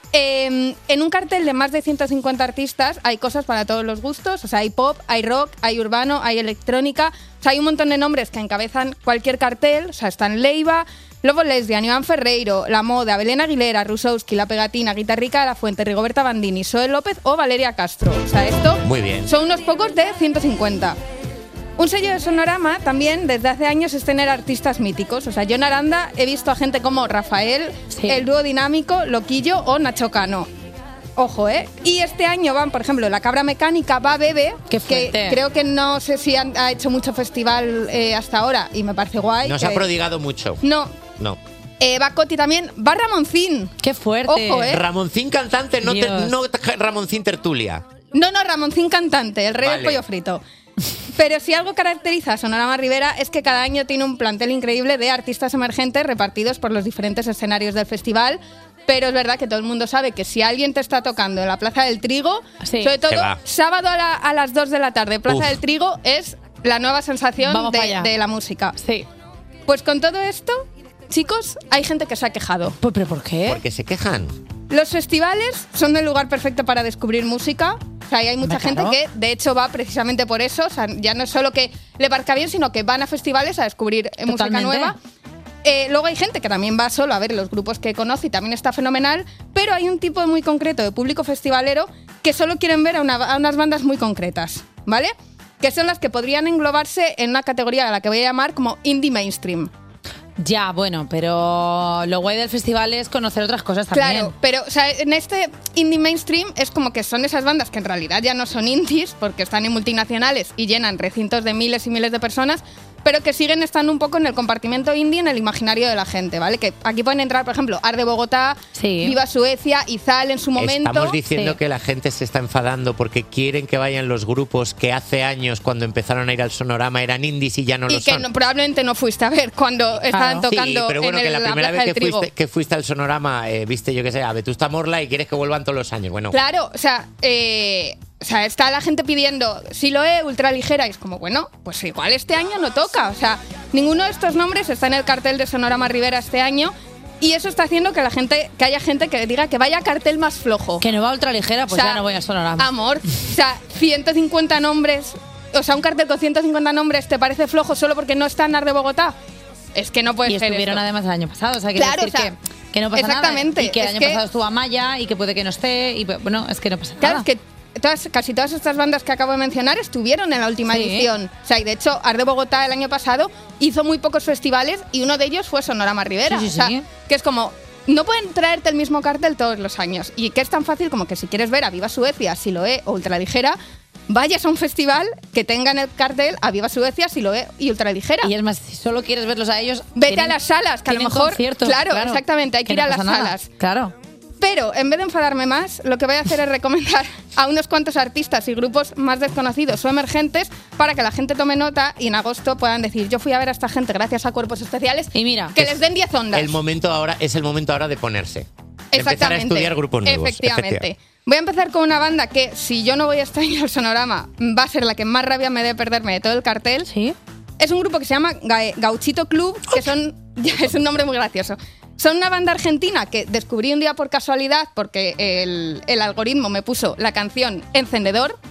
Eh, en un cartel de más de ciento cincuenta artistas hay cosas para todos los gustos. O sea, hay pop, hay rock, hay urbano, hay electrónica. O sea, hay un montón de nombres que encabezan cualquier cartel. O sea, están Leiva, Lobo Lesbian, Iván Ferreiro, La Moda, Belén Aguilera, Rusowski, La Pegatina, Guitarrica de la Fuente, Rigoberta Bandini, Zoe López o Valeria Castro. O sea, esto Muy bien. son unos pocos de ciento cincuenta. Un sello de Sonorama también desde hace años es tener artistas míticos. O sea, yo en Aranda he visto a gente como Rafael, Sí. El Dúo Dinámico, Loquillo o Nacho Cano. Ojo, ¿eh? Y este año van, por ejemplo, La Cabra Mecánica, va Bebe, Qué que fuerte. creo que no sé si han- ha hecho mucho festival eh, hasta ahora y me parece guay. Nos que- ha prodigado mucho. No. No. Eh, va Coti también, va Ramoncín. Qué fuerte. Ojo, ¿eh? Ramoncín cantante, no, te- Dios. no Ramoncín tertulia. No, no, Ramoncín cantante, el rey Vale. del pollo frito. Pero si algo caracteriza a Sonorama Rivera es que cada año tiene un plantel increíble de artistas emergentes repartidos por los diferentes escenarios del festival. Pero es verdad que todo el mundo sabe que si alguien te está tocando en la Plaza del Trigo, Sí. sobre todo Se va. sábado a, la- a las dos de la tarde, Plaza Uf. del Trigo es la nueva sensación Vamos pa' de, allá. de la música. Sí. Pues con todo esto, chicos, hay gente que se ha quejado. Pues, ¿pero por qué? Porque se quejan. Los festivales son el lugar perfecto para descubrir música. O sea, y hay mucha Hombre, gente claro. que, de hecho, va precisamente por eso. O sea, ya no es solo que le parezca bien, sino que van a festivales a descubrir eh, música Totalmente. nueva. Eh, luego hay gente que también va solo a ver los grupos que conoce y también está fenomenal, pero hay un tipo muy concreto de público festivalero que solo quieren ver a, una- a unas bandas muy concretas, ¿vale? Que son las que podrían englobarse en una categoría a la que voy a llamar como indie mainstream. Ya, bueno, pero lo guay del festival es conocer otras cosas también. Claro, pero o sea, en este indie mainstream es como que son esas bandas que en realidad ya no son indies porque están en multinacionales y llenan recintos de miles y miles de personas, pero que siguen estando un poco en el compartimento indie en el imaginario de la gente, ¿vale? Que aquí pueden entrar, por ejemplo, Arde Bogotá, Sí. Viva Suecia, Izal en su momento. Estamos diciendo Sí. que la gente se está enfadando porque quieren que vayan los grupos que hace años, cuando empezaron a ir al Sonorama, eran indies y ya no y lo que son. no- probablemente no fuiste a ver cuando estaban Claro. tocando Sí, pero bueno, en que el- la primera Plaza vez del que Trigo. fuiste, que fuiste al Sonorama, eh, viste, yo qué sé, a Vetusta Morla y quieres que vuelvan todos los años. Bueno, Claro, o sea, eh, o sea, está la gente pidiendo Siloé, ultraligera, y es como, bueno, pues igual este año no toca. O sea, ninguno de estos nombres está en el cartel de Sonorama Rivera este año. Y eso está haciendo que la gente, que haya gente que diga que vaya cartel más flojo. Que no va ultraligera, pues O sea, ya no voy a Sonorama. Amor, o sea, ciento cincuenta nombres, o sea, un cartel con ciento cincuenta nombres, ¿te parece flojo solo porque no está en Ar de Bogotá? Es que no puede y ser estuvieron esto. además el año pasado, o sea, que Claro, decir o sea, que, que no pasa exactamente, nada. Y que el es año que- pasado estuvo Amaya y que puede que no esté, y bueno, es que no pasa Claro, nada. es que todas, casi todas estas bandas que acabo de mencionar estuvieron en la última Sí. edición. O sea, y de hecho, Ar de Bogotá el año pasado hizo muy pocos festivales y uno de ellos fue Sonorama Rivera. Sí, sí, o sea, sí. que es como, no pueden traerte el mismo cartel todos los años. Y que es tan fácil como que si quieres ver a Viva Suecia, Siloé o Ultraligera, vayas a un festival que tenga en el cartel a Viva Suecia, Siloé y Ultraligera. Y es más, si solo quieres verlos a ellos, Vete tienen- a las salas, que a lo tienen mejor... conciertos, claro, exactamente, hay que, ir no a las pasa nada. salas. Claro. Pero en vez de enfadarme más, lo que voy a hacer es recomendar a unos cuantos artistas y grupos más desconocidos o emergentes para que la gente tome nota y en agosto puedan decir, yo fui a ver a esta gente gracias a Cuerpos Especiales, y mira, que les den diez ondas. el momento ahora es el momento ahora de ponerse. De empezar a Exactamente. estudiar grupos nuevos. Efectivamente. Voy a empezar con una banda que, si yo no voy este año al Sonorama, va a ser la que más rabia me dé perderme de todo el cartel. Sí. Es un grupo que se llama Ga- Gauchito Club, que son... ya, es un nombre muy gracioso. Son una banda argentina que descubrí un día por casualidad porque el, el algoritmo me puso la canción Encendedor.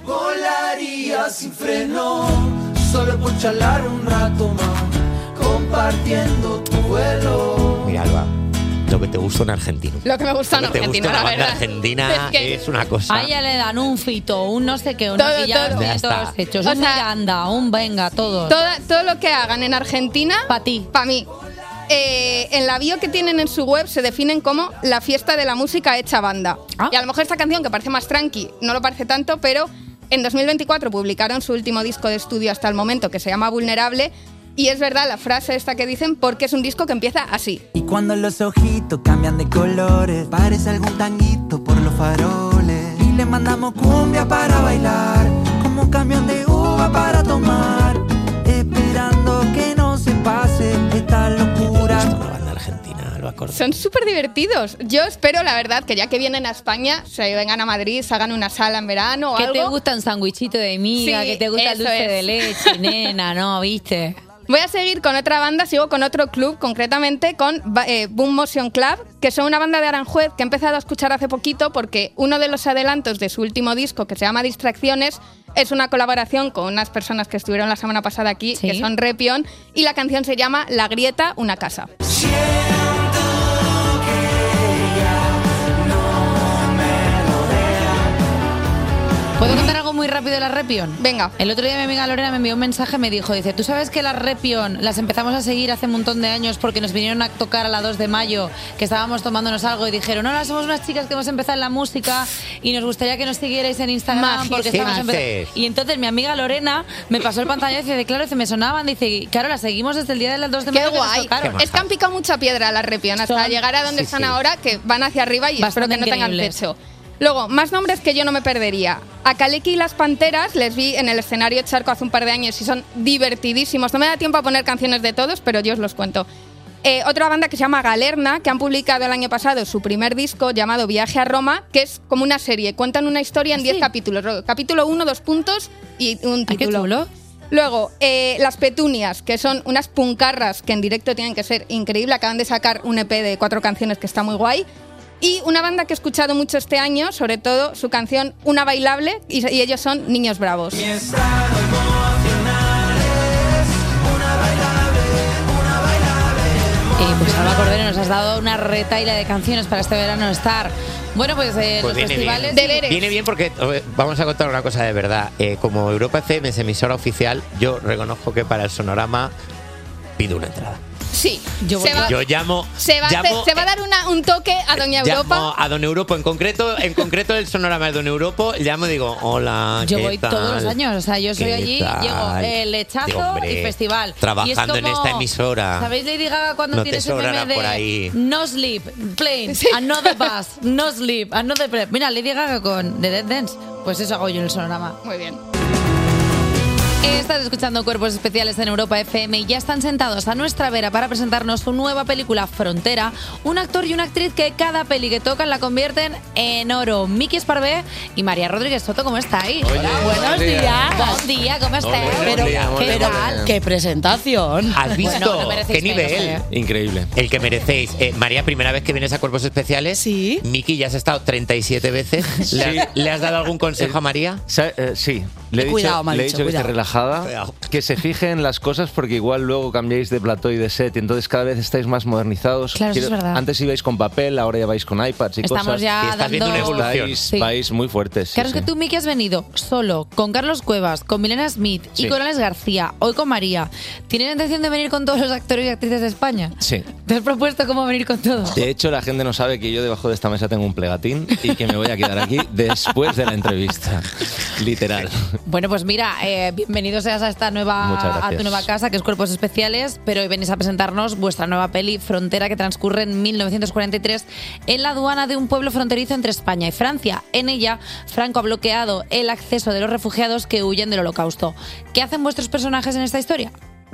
Volaría sin freno, solo por charlar un rato más, compartiendo tu vuelo. Mira, Alba, lo que te gusta un argentino. Lo que me gusta en Lo que te Argentina, gusta la una banda verdad. argentina Es que- es una cosa. A ella le dan un fito, un no sé qué, una Todo, y ya todo. los tiene Ya todos está. hechos. O Un sea, Miranda, un venga, todo. Toda- todo lo que hagan en Argentina, Pa' ti. para mí. Eh, en la bio que tienen en su web se definen como la fiesta de la música hecha banda. Ah. Y a lo mejor esta canción, que parece más tranqui, no lo parece tanto, pero en dos mil veinticuatro publicaron su último disco de estudio hasta el momento, que se llama Vulnerable. Y es verdad la frase esta que dicen, porque es un disco que empieza así. Y cuando los ojitos cambian de colores, parece algún tanguito por los faroles. Y le mandamos cumbia para bailar, como un camión de uva para tomar, esperando que no se pase esta locura. Esta es una banda argentina, Alba Cortés. Son súper divertidos. Yo espero, la verdad, que ya que vienen a España, se vengan a Madrid, se hagan una sala en verano o Que algo. te gusta un sándwichito de miga, Sí, que te gusta el eso dulce es. de leche, nena, ¿no? ¿Viste? Voy a seguir con otra banda, sigo con otro club, concretamente con eh, Boom Motion Club, que son una banda de Aranjuez que he empezado a escuchar hace poquito porque uno de los adelantos de su último disco, que se llama Distracciones, es una colaboración con unas personas que estuvieron la semana pasada aquí, ¿sí? Que son Repion, y la canción se llama La Grieta, una casa. ¿Puedo contar algo muy rápido de la Repion? Venga. El otro día mi amiga Lorena me envió un mensaje, me dijo, dice, ¿tú sabes que las Repion las empezamos a seguir hace un montón de años porque nos vinieron a tocar a la dos de mayo, que estábamos tomándonos algo y dijeron, hola, somos unas chicas que hemos empezado en la música y nos gustaría que nos siguierais en Instagram Mágico. porque estamos empezando. Y entonces mi amiga Lorena me pasó el pantallazo y dice, claro, dice, me sonaban, dice, claro, las seguimos desde el día de las dos de mayo. ¡Qué guay! Es que han picado mucha piedra las Repion hasta Son- llegar a donde sí, están sí. ahora, que van hacia arriba y Bastante espero que no tengan increíbles. techo. Luego, más nombres que yo no me perdería. A Kaleki y las Panteras les vi en el escenario Charco hace un par de años y son divertidísimos. No me da tiempo a poner canciones de todos, pero yo os los cuento. Eh, otra banda que se llama Galerna, que han publicado el año pasado su primer disco llamado Viaje a Roma, que es como una serie. Cuentan una historia en diez capítulos. Capítulo uno, dos puntos y un qué título. chulo. Luego, eh, Las Petunias, que son unas puncarras que en directo tienen que ser increíbles. Acaban de sacar un E P de cuatro canciones que está muy guay. Y una banda que he escuchado mucho este año, sobre todo su canción Una Bailable, y, y ellos son Niños Bravos. Y pues Alba Cordero, nos has dado una retaila de canciones para este verano estar. Bueno, pues, eh, Pues los viene festivales... bien. Viene bien porque eh, vamos a contar una cosa de verdad. Eh, como Europa F M es emisora oficial, yo reconozco que para el Sonorama pido una entrada. Sí, yo, se, va, Yo llamo, se, va a hacer- llamo, se va a dar una- un toque a Doña Europa. llamo a Don Europo, en concreto, en concreto el Sonorama de Don Europo, llamo y digo, hola, Yo ¿qué voy tal? todos los años, o sea, yo soy ¿Qué allí, tal? llego el lechazo Digo, hombre, y festival. trabajando Y es en como- esta emisora. ¿Sabéis Lady Gaga cuando No tiene te ese meme sobrará de por ahí. no sleep, plane, another bus, no sleep, another plane? Mira, Lady Gaga con The Dead Dance, pues eso hago yo en el Sonorama. Muy bien. Estás escuchando Cuerpos Especiales en Europa F M y ya están sentados a nuestra vera para presentarnos su nueva película Frontera, un actor y una actriz que cada peli que tocan la convierten en oro. Miki Esparvé y María Rodríguez Soto, ¿cómo estáis? Hola, buenos días. Buen día, ¿cómo estáis? Pero, días, ¿qué buenos tal? días. ¡Qué presentación! ¿Has visto? Bueno, no merecéis ¿Qué menos, nivel? eh. Increíble. El que merecéis. Eh, María, primera vez que vienes a Cuerpos Especiales. Sí. Miki, ya has estado treinta y siete veces. ¿Le, has, le has dado algún consejo a María? Sa- eh, sí, le he dicho, Cuidado, me ha le he dicho, dicho que esté cuidado. relajada, Cuidado. que se fije en las cosas porque igual luego cambiáis de plató y de set y entonces cada vez estáis más modernizados. Claro, eso es verdad. Antes ibais con papel, ahora ya vais con iPads y Estamos cosas. ya Y estás viendo dando- una evolución. Vais, Sí. vais muy fuertes. sí, Claro, es sí. que tú, Miki, has venido solo, con Carlos Cuevas, con Milena Smith y Sí. con Alex García, hoy con María. ¿Tienes intención de venir con todos los actores y actrices de España? Sí. ¿Te has propuesto cómo venir con todos? De hecho, la gente no sabe que yo debajo de esta mesa tengo un plegatín y que me voy a quedar aquí después de la entrevista. Literal. Bueno, pues mira, eh, bienvenido seas a esta Muchas nueva, gracias. a tu nueva casa, que es Cuerpos Especiales, pero hoy venís a presentarnos vuestra nueva peli Frontera, que transcurre en mil novecientos cuarenta y tres en la aduana de un pueblo fronterizo entre España y Francia. En ella, Franco ha bloqueado el acceso de los refugiados que huyen del Holocausto. ¿Qué hacen vuestros personajes en esta historia?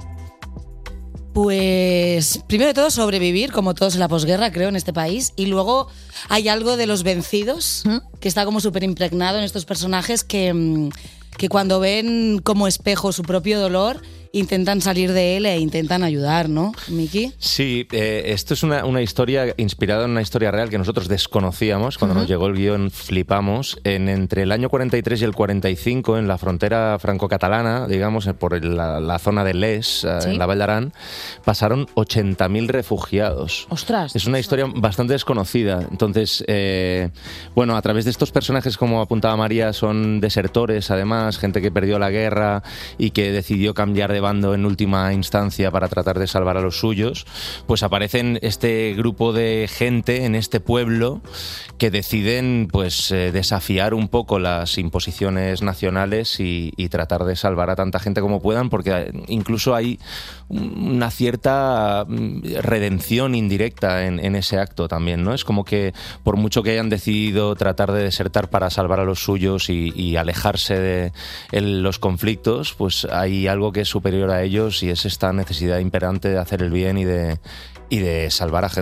Pues primero de todo sobrevivir, como todos en la posguerra, creo, en este país. Y luego hay algo de los vencidos, que está como súper impregnado en estos personajes que, mm, que cuando ven como espejo su propio dolor, intentan salir de él e intentan ayudar, ¿no, Miki? Sí, eh, esto es una, una historia inspirada en una historia real que nosotros desconocíamos. Cuando Ujú. nos llegó el guión flipamos. En, entre el año cuarenta y tres y el cuarenta y cinco, en la frontera franco-catalana, digamos, eh, por el- la, la zona de Les, eh, Sí. en la Vall d'Aran, pasaron ochenta mil refugiados. ¡Ostras! Es una historia bastante desconocida. Entonces, eh, bueno, a través de estos personajes, como apuntaba María, son desertores, además, gente que perdió la guerra y que decidió cambiar de bando en última instancia para tratar de salvar a los suyos, pues aparecen este grupo de gente en este pueblo que deciden pues eh, desafiar un poco las imposiciones nacionales y, y tratar de salvar a tanta gente como puedan, porque incluso hay una cierta mm, redención indirecta en, en ese acto también, ¿no? Es como que por mucho que hayan decidido tratar de desertar para salvar a los suyos y, y alejarse de el- los conflictos, pues hay algo que es superior a ellos y es esta necesidad imperante de hacer el bien y de, y de salvar a gente.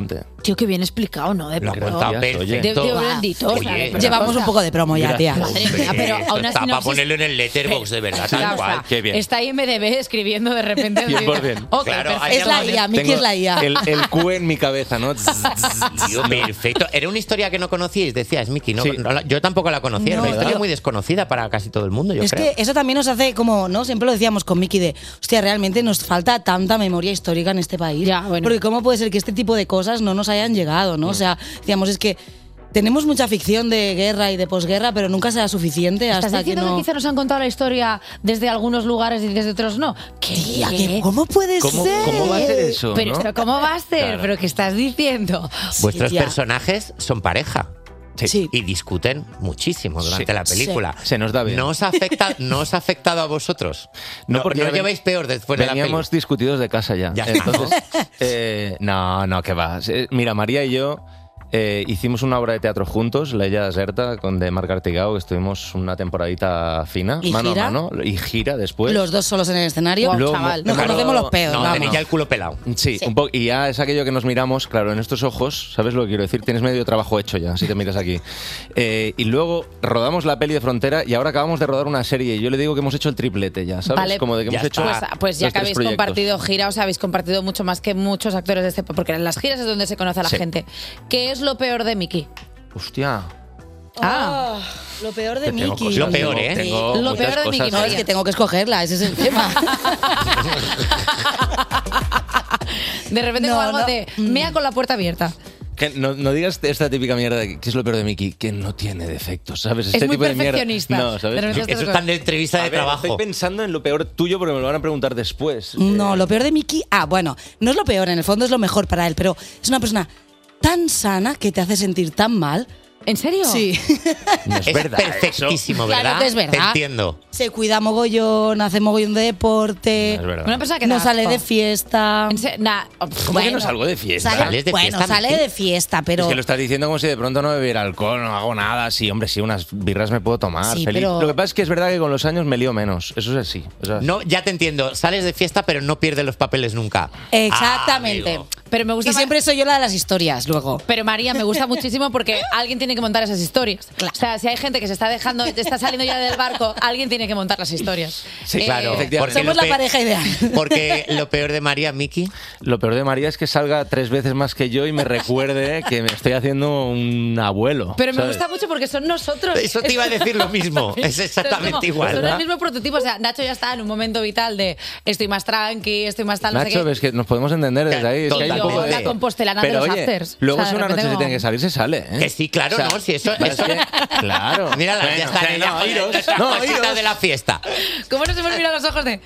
Tío, qué bien explicado, ¿no? De Lo pronto. contado perfecto. De- de bendito, Oye, o sea, de pero Llevamos cosa. un poco de promo ya, tía. Madre mía, pero Esto a una está para sinopsis... ponerlo en el letterbox de verdad, tal Claro, cual. o sea, Está I M D B escribiendo de repente. cien por ciento. Ok, Claro, perfecto. ahí Es la I A, Miki Tengo es la I A. El, el Q en mi cabeza, ¿no? Tío, perfecto. Era una historia que no conocíais, decías, Miki. ¿no? Sí. No la- yo tampoco la conocía. Era No, una historia yo- muy desconocida para casi todo el mundo, yo Es creo. que eso también nos hace como, ¿no? Siempre lo decíamos con Miki de, hostia, realmente nos falta tanta memoria histórica en este país. Ya, bueno. Porque cómo puede ser que este tipo de cosas no nos hayan llegado, ¿no? O sea, decíamos, es que tenemos mucha ficción de guerra y de posguerra, pero nunca será suficiente ¿Estás hasta que diciendo que, no... quizá nos han contado la historia desde algunos lugares y desde otros no? ¿Qué? Tía, ¿qué- ¿cómo puede ¿Cómo, ser? ¿Cómo va a ser eso? Pero, no? pero ¿cómo va a ser? Claro. ¿Pero qué estás diciendo? Vuestros tía. personajes son pareja. Sí. Y discuten muchísimo durante Sí. la película. Se nos da bien. ¿No os, afecta, ¿No os ha afectado a vosotros? No, No, porque no ven- lleváis peor después de la peli. Veníamos discutidos de casa ya. Ya está, ¿no? Entonces, eh, no, no, que va. Eh, Mira, María y yo eh, hicimos una obra de teatro juntos, La Ella Deserta, con de Marc Artigau, que estuvimos una temporadita fina, ¿Y mano gira? a mano, y gira después. Los dos solos en el escenario. Guau, Luego- chaval. Nos Claro, conocemos los pedos, No, vamos. tenéis ya el culo pelado. Sí, un poco. Y ya es aquello que nos miramos, claro, en estos ojos, ¿sabes lo que quiero decir? Tienes medio trabajo hecho ya, si te miras aquí. Eh, y luego rodamos la peli de Frontera y ahora acabamos de rodar una serie. Y yo le digo que hemos hecho el triplete ya, ¿sabes? Vale, Como de que ya hemos hecho. Pues, pues ya los que tres habéis proyectos. compartido gira, os habéis compartido mucho más que muchos actores de este... Porque en las giras es donde se conoce a la Sí. gente. ¿Qué es lo peor de Miki? Hostia. Ah, lo peor de Que tengo Miki. cosas, Lo peor, tengo- ¿eh? tengo Lo muchas peor de cosas. Miki, No, es María. que tengo que escogerla, ese es el tema. De repente No, como algo no. de mea con la puerta abierta. Que no, no digas esta típica mierda de que es lo peor de Miki, que no tiene defectos, ¿sabes? Es Este muy tipo de mierda. perfeccionista. No, ¿sabes? De repente Eso es tan de entrevista A de ver, trabajo. Estoy pensando en lo peor tuyo porque me lo van a preguntar después. No, lo peor de Miki. Ah, bueno, no es lo peor, en el fondo es lo mejor para él, pero es una persona tan sana que te hace sentir tan mal. ¿En serio? Sí. No es, Es verdad. perfectísimo, Claro ¿verdad? que es verdad. Te entiendo. Se cuida mogollón, hace mogollón de deporte. Es verdad. Una persona que no da sale asco. de fiesta. En se- nah, oh, pff, ¿Cómo que bueno. no salgo de fiesta? Sale- ¿Sales de bueno, fiesta, sale Miki? de fiesta, pero. Es que lo estás diciendo como si de pronto no bebiera alcohol, no hago nada. Sí, hombre, sí, unas birras me puedo tomar. Sí, feliz. pero- Lo que pasa es que es verdad que con los años me lío menos. Eso es así. Eso es- No, ya te entiendo. Sales de fiesta, pero no pierdes los papeles nunca. Exactamente. Ah, amigo. Pero me gusta y ma- siempre soy yo la de las historias luego. Pero María, me gusta muchísimo porque alguien tiene que montar esas historias. O sea, si hay gente que se está dejando, está saliendo ya del barco, alguien tiene que montar las historias. Sí, Eh, Claro, efectivamente. porque Somos lo la pe- pareja ideal. Porque lo peor de María, Miki, Lo peor de María es que salga tres veces más que yo y me recuerde que me estoy haciendo un abuelo. Pero me ¿sabes? gusta mucho porque son nosotros. Eso te iba a decir lo mismo. Es exactamente Son como- igual, Son el ¿verdad? mismo prototipo. O sea, Nacho ya está en un momento vital de estoy más tranqui, estoy más tal, no sé Nacho, qué. es que nos podemos entender desde ahí. Es que hay un Yo, poco de- la compostelana de Pero los oye, afters. luego O sea, si de una noche repente se como- tiene que salir, se sale. ¿eh? Que sí, claro, O sea, no, si eso, es eso- que- claro. Mira, Bueno, ya están o sea, ellas no, con iros, nuestras no, cositas iros. de la fiesta. ¿Cómo nos hemos mirado los ojos de...?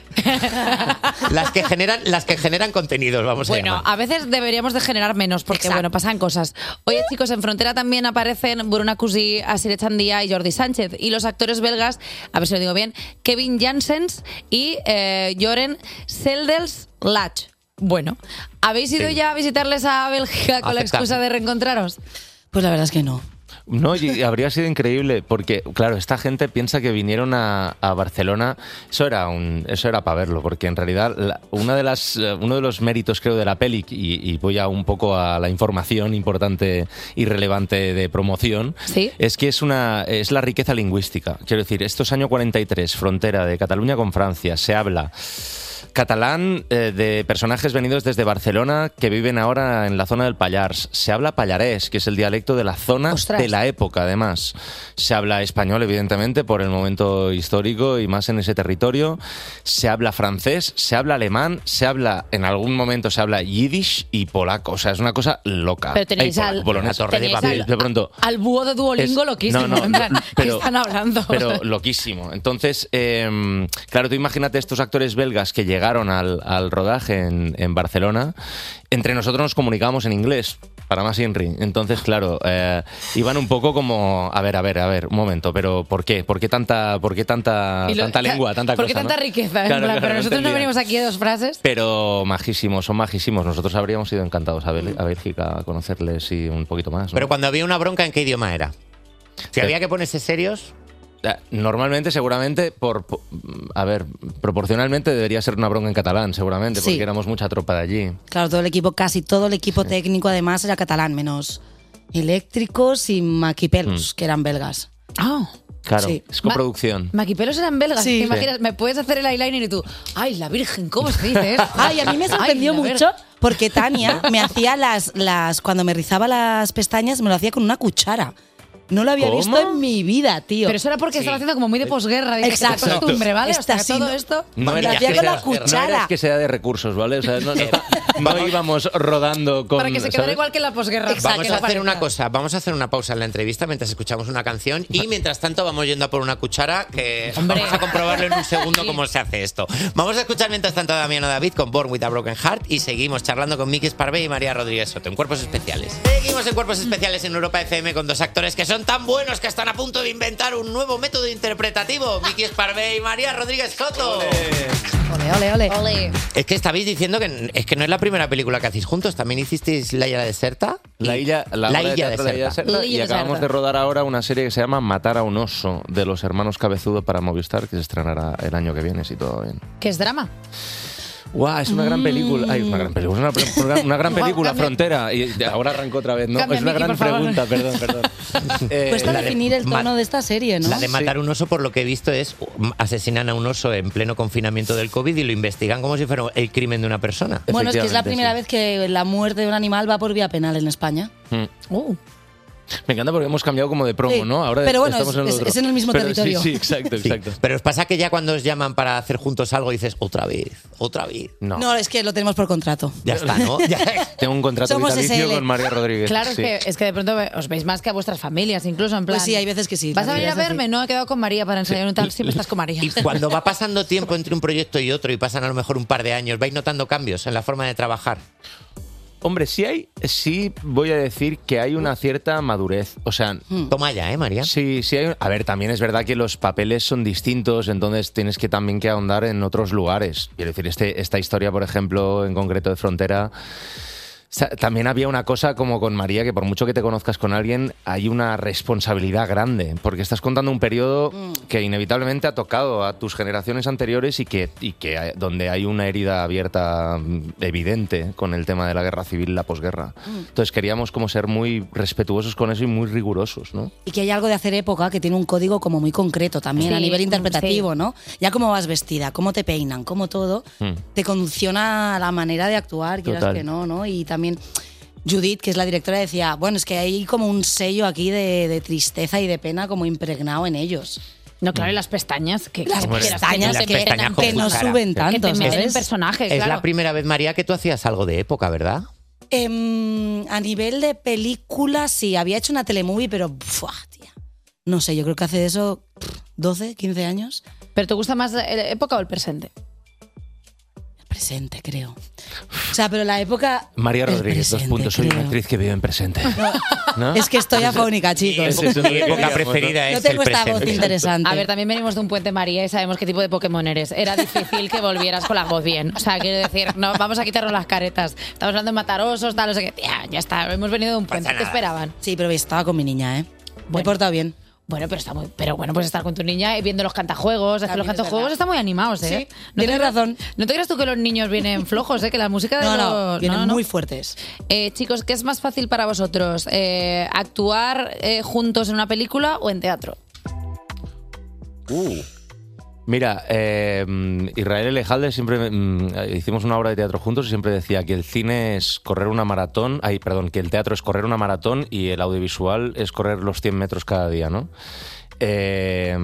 Las que generan, las que generan contenidos, vamos a Bueno, llamar. a veces deberíamos de generar menos porque, bueno, pasan cosas. Oye, chicos, en Frontera también aparecen Bruna Cusí, Asier Chandía y Jordi Sánchez. Y los actores belgas, a ver si lo digo bien, Kevin Janssens y eh, Joren Seldels Lach. Bueno, ¿habéis ido Sí. ya a visitarles a Bélgica con la Aceptable. excusa de reencontraros? Pues la verdad es que no. No, y habría sido increíble porque, claro, esta gente piensa que vinieron a, a Barcelona. Eso era un, eso era para verlo, porque en realidad la- una de las, eh, uno de los méritos, creo, de la peli, y, y voy a un poco a la información importante y relevante de promoción, ¿Sí? es que es una es la riqueza lingüística. Quiero decir, esto es año cuarenta y tres, frontera de Cataluña con Francia, se habla catalán eh, de personajes venidos desde Barcelona que viven ahora en la zona del Pallars. Se habla pallarés, que es el dialecto de la zona Ostras. de la época, además. Se habla español, evidentemente, por el momento histórico y más en ese territorio. Se habla francés, se habla alemán, se habla, en algún momento se habla yiddish y polaco. O sea, es una cosa loca. Pero tenéis Ay, al- polaco, polonés. La torre de tenéis papel. al- De pronto. Al búho de Duolingo Es- loquísimo. no, no, en plan, ¿qué pero- están hablando? Pero loquísimo. Entonces, eh, claro, tú imagínate estos actores belgas que llegaron al, al rodaje en, en Barcelona. Entre nosotros nos comunicábamos en inglés, para más Inri. Entonces, claro, eh, iban un poco como, a ver, a ver, a ver, un momento, pero ¿por qué? ¿Por qué tanta, por qué tanta, Y lo- tanta lengua, tanta ¿Por cosa? qué tanta ¿no? riqueza? En Claro, plan, claro, pero no nosotros no entendía. venimos aquí de dos frases. Pero majísimos, son majísimos. Nosotros habríamos ido encantados a, Bel- a Bélgica a conocerles y un poquito más. ¿no? Pero cuando había una bronca, ¿en qué idioma era? Si Eh, había que ponerse serios, Normalmente, seguramente, por, por- a ver, proporcionalmente debería ser una bronca en catalán, seguramente, porque Sí. éramos mucha tropa de allí. Claro, todo el equipo, casi todo el equipo técnico además era catalán, menos eléctricos y maquipelos, que eran belgas. Ah. Claro, Sí. es coproducción. Maquipelos eran belgas. Sí. ¿Te imaginas? Me puedes hacer el eyeliner y tú, ay, la virgen, ¿cómo se dice eso? Ay, a mí me sorprendió Ay, la mucho virgen. porque Tania me hacía las, las. Cuando me rizaba las pestañas, me lo hacía con una cuchara. No lo había ¿Cómo? visto en mi vida, tío. Pero eso era porque estaba haciendo como muy de posguerra. Dice, Exacto. qué costumbre, ¿vale? Está o sea, así, todo ¿no? esto... No Lo era, hacía que con la sea, cuchara. no era que sea de recursos, ¿vale? O sea, no, no- no íbamos rodando con... Para que se quedara ¿sabes? igual que en la posguerra. Vamos a hacer una cosa, vamos a hacer una pausa en la entrevista mientras escuchamos una canción y mientras tanto vamos yendo a por una cuchara que vamos a comprobarlo en un segundo cómo se hace esto. Vamos a escuchar mientras tanto a Damiano David con Born with a Broken Heart y seguimos charlando con Miki Esparvé y María Rodríguez Soto en Cuerpos Especiales. Seguimos en Cuerpos Especiales en Europa F M con dos actores que son tan buenos que están a punto de inventar un nuevo método interpretativo. Miki Esparvé y María Rodríguez Soto. Ole, ole, ole. Es que estabais diciendo que es que no es la primera película que hacéis juntos, también hicisteis La Isla Deserta. La Illa, la La obra de Illa teatro de La Illa Deserta. Deserta, y acabamos de rodar ahora una serie que se llama Matar a un oso, de los hermanos Cabezudo para Movistar, que se estrenará el año que viene, si todo va bien. ¿Qué es drama? Guau, es una gran película. Ay, una gran película. Es una, una gran Guau, película, cambia. Frontera. Y ahora arrancó otra vez, ¿no? Cambia, es una Miki, gran por favor. pregunta, perdón, perdón. Eh, Cuesta la de definir el tono ma- de esta serie, ¿no? La de matar un oso, por lo que he visto, es um, asesinan a un oso en pleno confinamiento del COVID y lo investigan como si fuera el crimen de una persona. Bueno, es que es la Efectivamente, primera sí. vez que la muerte de un animal va por vía penal en España. Mm. Uh. Me encanta porque hemos cambiado como de promo, Sí, ¿no? Ahora pero bueno, estamos es- en el es- otro. es en el mismo Pero territorio. Sí, sí, exacto, Sí. exacto. Pero os pasa que ya cuando os llaman para hacer juntos algo dices otra vez, otra vez. No. No, es que lo tenemos por contrato. Ya está, ¿no? Ya. Tengo un contrato Somos vitalicio S L. con María Rodríguez. Claro, sí. es, que, es que de pronto os veis más que a vuestras familias, incluso en plan... Pues sí, hay veces que sí. ¿Vas la a venir a verdad es así. verme? No, he quedado con María para ensayar un tal. Siempre estás con María. Y cuando va pasando tiempo entre un proyecto y otro y pasan a lo mejor un par de años, ¿vais notando cambios en la forma de trabajar? Hombre, sí hay, sí voy a decir que hay una cierta madurez. O sea, Toma ya, ¿eh, María? sí, sí hay. A ver, también es verdad que los papeles son distintos, entonces tienes que también que ahondar en otros lugares. Quiero decir, este, esta historia, por ejemplo, en concreto de Frontera. O sea, también había una cosa como con María, que por mucho que te conozcas con alguien, hay una responsabilidad grande, porque estás contando un periodo que inevitablemente ha tocado a tus generaciones anteriores y que, y que hay- donde hay una herida abierta mm, evidente con el tema de la guerra civil y la posguerra. Entonces queríamos como ser muy respetuosos con eso y muy rigurosos, ¿no? Y que hay algo de hacer época que tiene un código como muy concreto también Sí, a nivel mm, interpretativo, sí. ¿no? Ya cómo vas vestida, cómo te peinan, cómo todo, Mm. te condiciona la manera de actuar, quieras Total. que no, ¿no? Y también Judith, que es la directora, decía, bueno, es que hay como un sello aquí de, de tristeza y de pena como impregnado en ellos. No, claro, y las pestañas. Que, Las que quieras pestañas no te que- metan que no cuchara. suben tanto, Que te meten ¿sabes? en personaje, Es claro. la primera vez, María, que tú hacías algo de época, ¿verdad? Em, a nivel de película, sí, había hecho una telemovie, pero, ¡fua, tía! No sé, yo creo que hace de eso pff, doce, quince años. ¿Pero te gusta más la época o el presente? Presente, creo. O sea, pero la época... María el Rodríguez, dos presente, puntos. Soy una creo. actriz que vive en presente. ¿No? Es que estoy afónica, chicos. Es eso, Mi época preferida No es tengo el esta presente. voz interesante. A ver, también venimos de un puente María y sabemos qué tipo de Pokémon eres. Era difícil que volvieras con la voz bien. O sea, quiero decir, no, vamos a quitarnos las caretas. Estamos hablando de matar osos, tal, no sé qué. Tía, ya está, hemos venido de un puente. ¿Qué esperaban? Sí, pero estaba con mi niña, ¿eh? Me he Bueno. portado bien. Bueno, pero está muy, pero bueno, pues estar con tu niña y viendo los cantajuegos, es que los También es cantajuegos verdad. están muy animados, ¿eh? Sí, no tienes te creas- razón. No te creas tú que los niños vienen flojos, ¿eh? Que la música de No, no, los... vienen muy fuertes. Eh, chicos, ¿qué es más fácil para vosotros? Eh, ¿Actuar eh, juntos en una película o en teatro? Uh. Mira, eh, Israel Elejalde siempre mm, hicimos una obra de teatro juntos y siempre decía que el cine es correr una maratón, ay, perdón, que el teatro es correr una maratón y el audiovisual es correr los cien metros cada día, ¿no? Eh,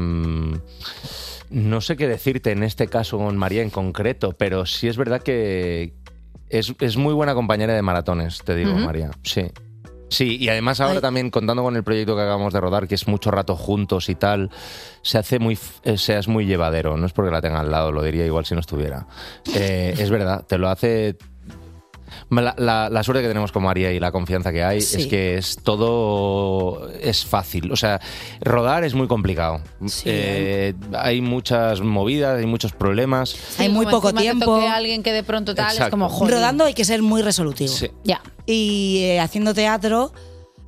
no sé qué decirte en este caso con María en concreto, pero sí es verdad que es, es muy buena compañera de maratones, te digo, Ujú. María. Sí. Sí, y además ahora también contando con el proyecto que acabamos de rodar, que es mucho rato juntos y tal, se hace muy, eh, se es muy llevadero. No es porque la tenga al lado, lo diría igual si no estuviera. Eh, es verdad, te lo hace... La, la- la suerte que tenemos con María y la confianza que hay Sí. es que es todo es fácil. O sea, rodar es muy complicado. Sí. Eh, hay muchas movidas, hay muchos problemas. Hay muy Como poco encima te tiempo. toque alguien que de pronto tal, es Exacto. como joder. Rodando hay que ser muy resolutivo. Sí. Ya. Y eh, haciendo teatro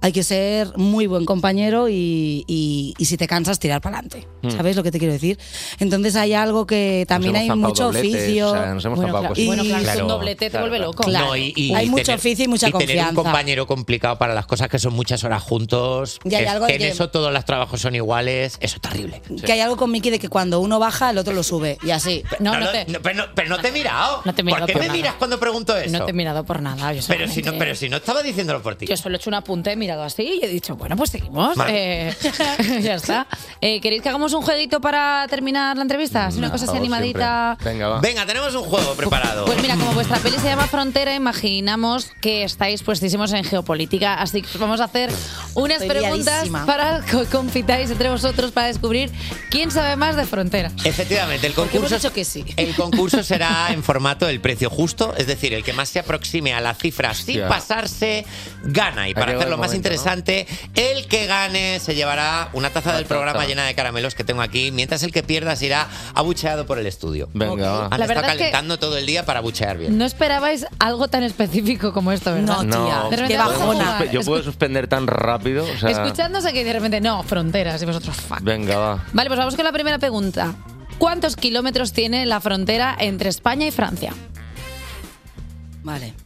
hay que ser muy buen compañero y, y, y si te cansas, tirar para adelante. Mm. ¿Sabes lo que te quiero decir? Entonces hay algo que también hemos hay zampado mucho dobletes, oficio. o sea, nos hemos bueno, zampado claro, y- cosas. Bueno, claro, es que un Claro. doblete te Claro, vuelve claro. loco. Claro. No, y, y Hay mucho tener- oficio y mucha tener un confianza. compañero complicado para las cosas que son muchas horas juntos. Y hay es algo que de en que- eso todos los trabajos son iguales. Eso es terrible. Que hay algo con Miki de que cuando uno baja, el otro lo sube. Y así. No, no lo- te, no, pero, no, pero no te he mirado. No te he mirado ¿Por qué por me nada. miras cuando pregunto eso? no te he mirado por nada. Yo pero, si no, solamente- pero si no estaba diciéndolo por ti. Yo solo he hecho un apunte, he mirado así y he dicho, bueno, pues seguimos. Vale. Eh, ya está. Eh, ¿Queréis que hagamos un jueguito para terminar la entrevista? Así una cosa así animadita. Venga, va. Venga, tenemos un juego preparado. Pues mira, como vuestra peli se llama Frontera, imaginamos que estáis puestísimos en geopolítica, así que os vamos a hacer unas Estoy preguntas liadísima. para que compitáis entre vosotros para descubrir quién sabe más de frontera. Efectivamente, el Porque hemos concurso, dicho que sí. el concurso será en formato el precio justo, es decir, el que más se aproxime a la cifra sin Hostia. pasarse gana. Y Ha para llegado hacerlo el más momento, interesante, el que gane se llevará una taza Una del programa taza. llena de caramelos que tengo aquí, mientras el que pierda se irá abucheado por el estudio. Venga, va. Han La estado verdad es que- calentando todo el día para buchear bien. No esperabais algo tan específico como esto, ¿verdad? No, No, tía. De repente Qué vamos a bajona. jugar. Yo puedo suspender tan rápido. O sea, Escuchándose que de repente, no, fronteras y vosotros, fuck. venga, va. Vale, pues vamos con la primera pregunta. ¿Cuántos kilómetros tiene la frontera entre España y Francia? Vale.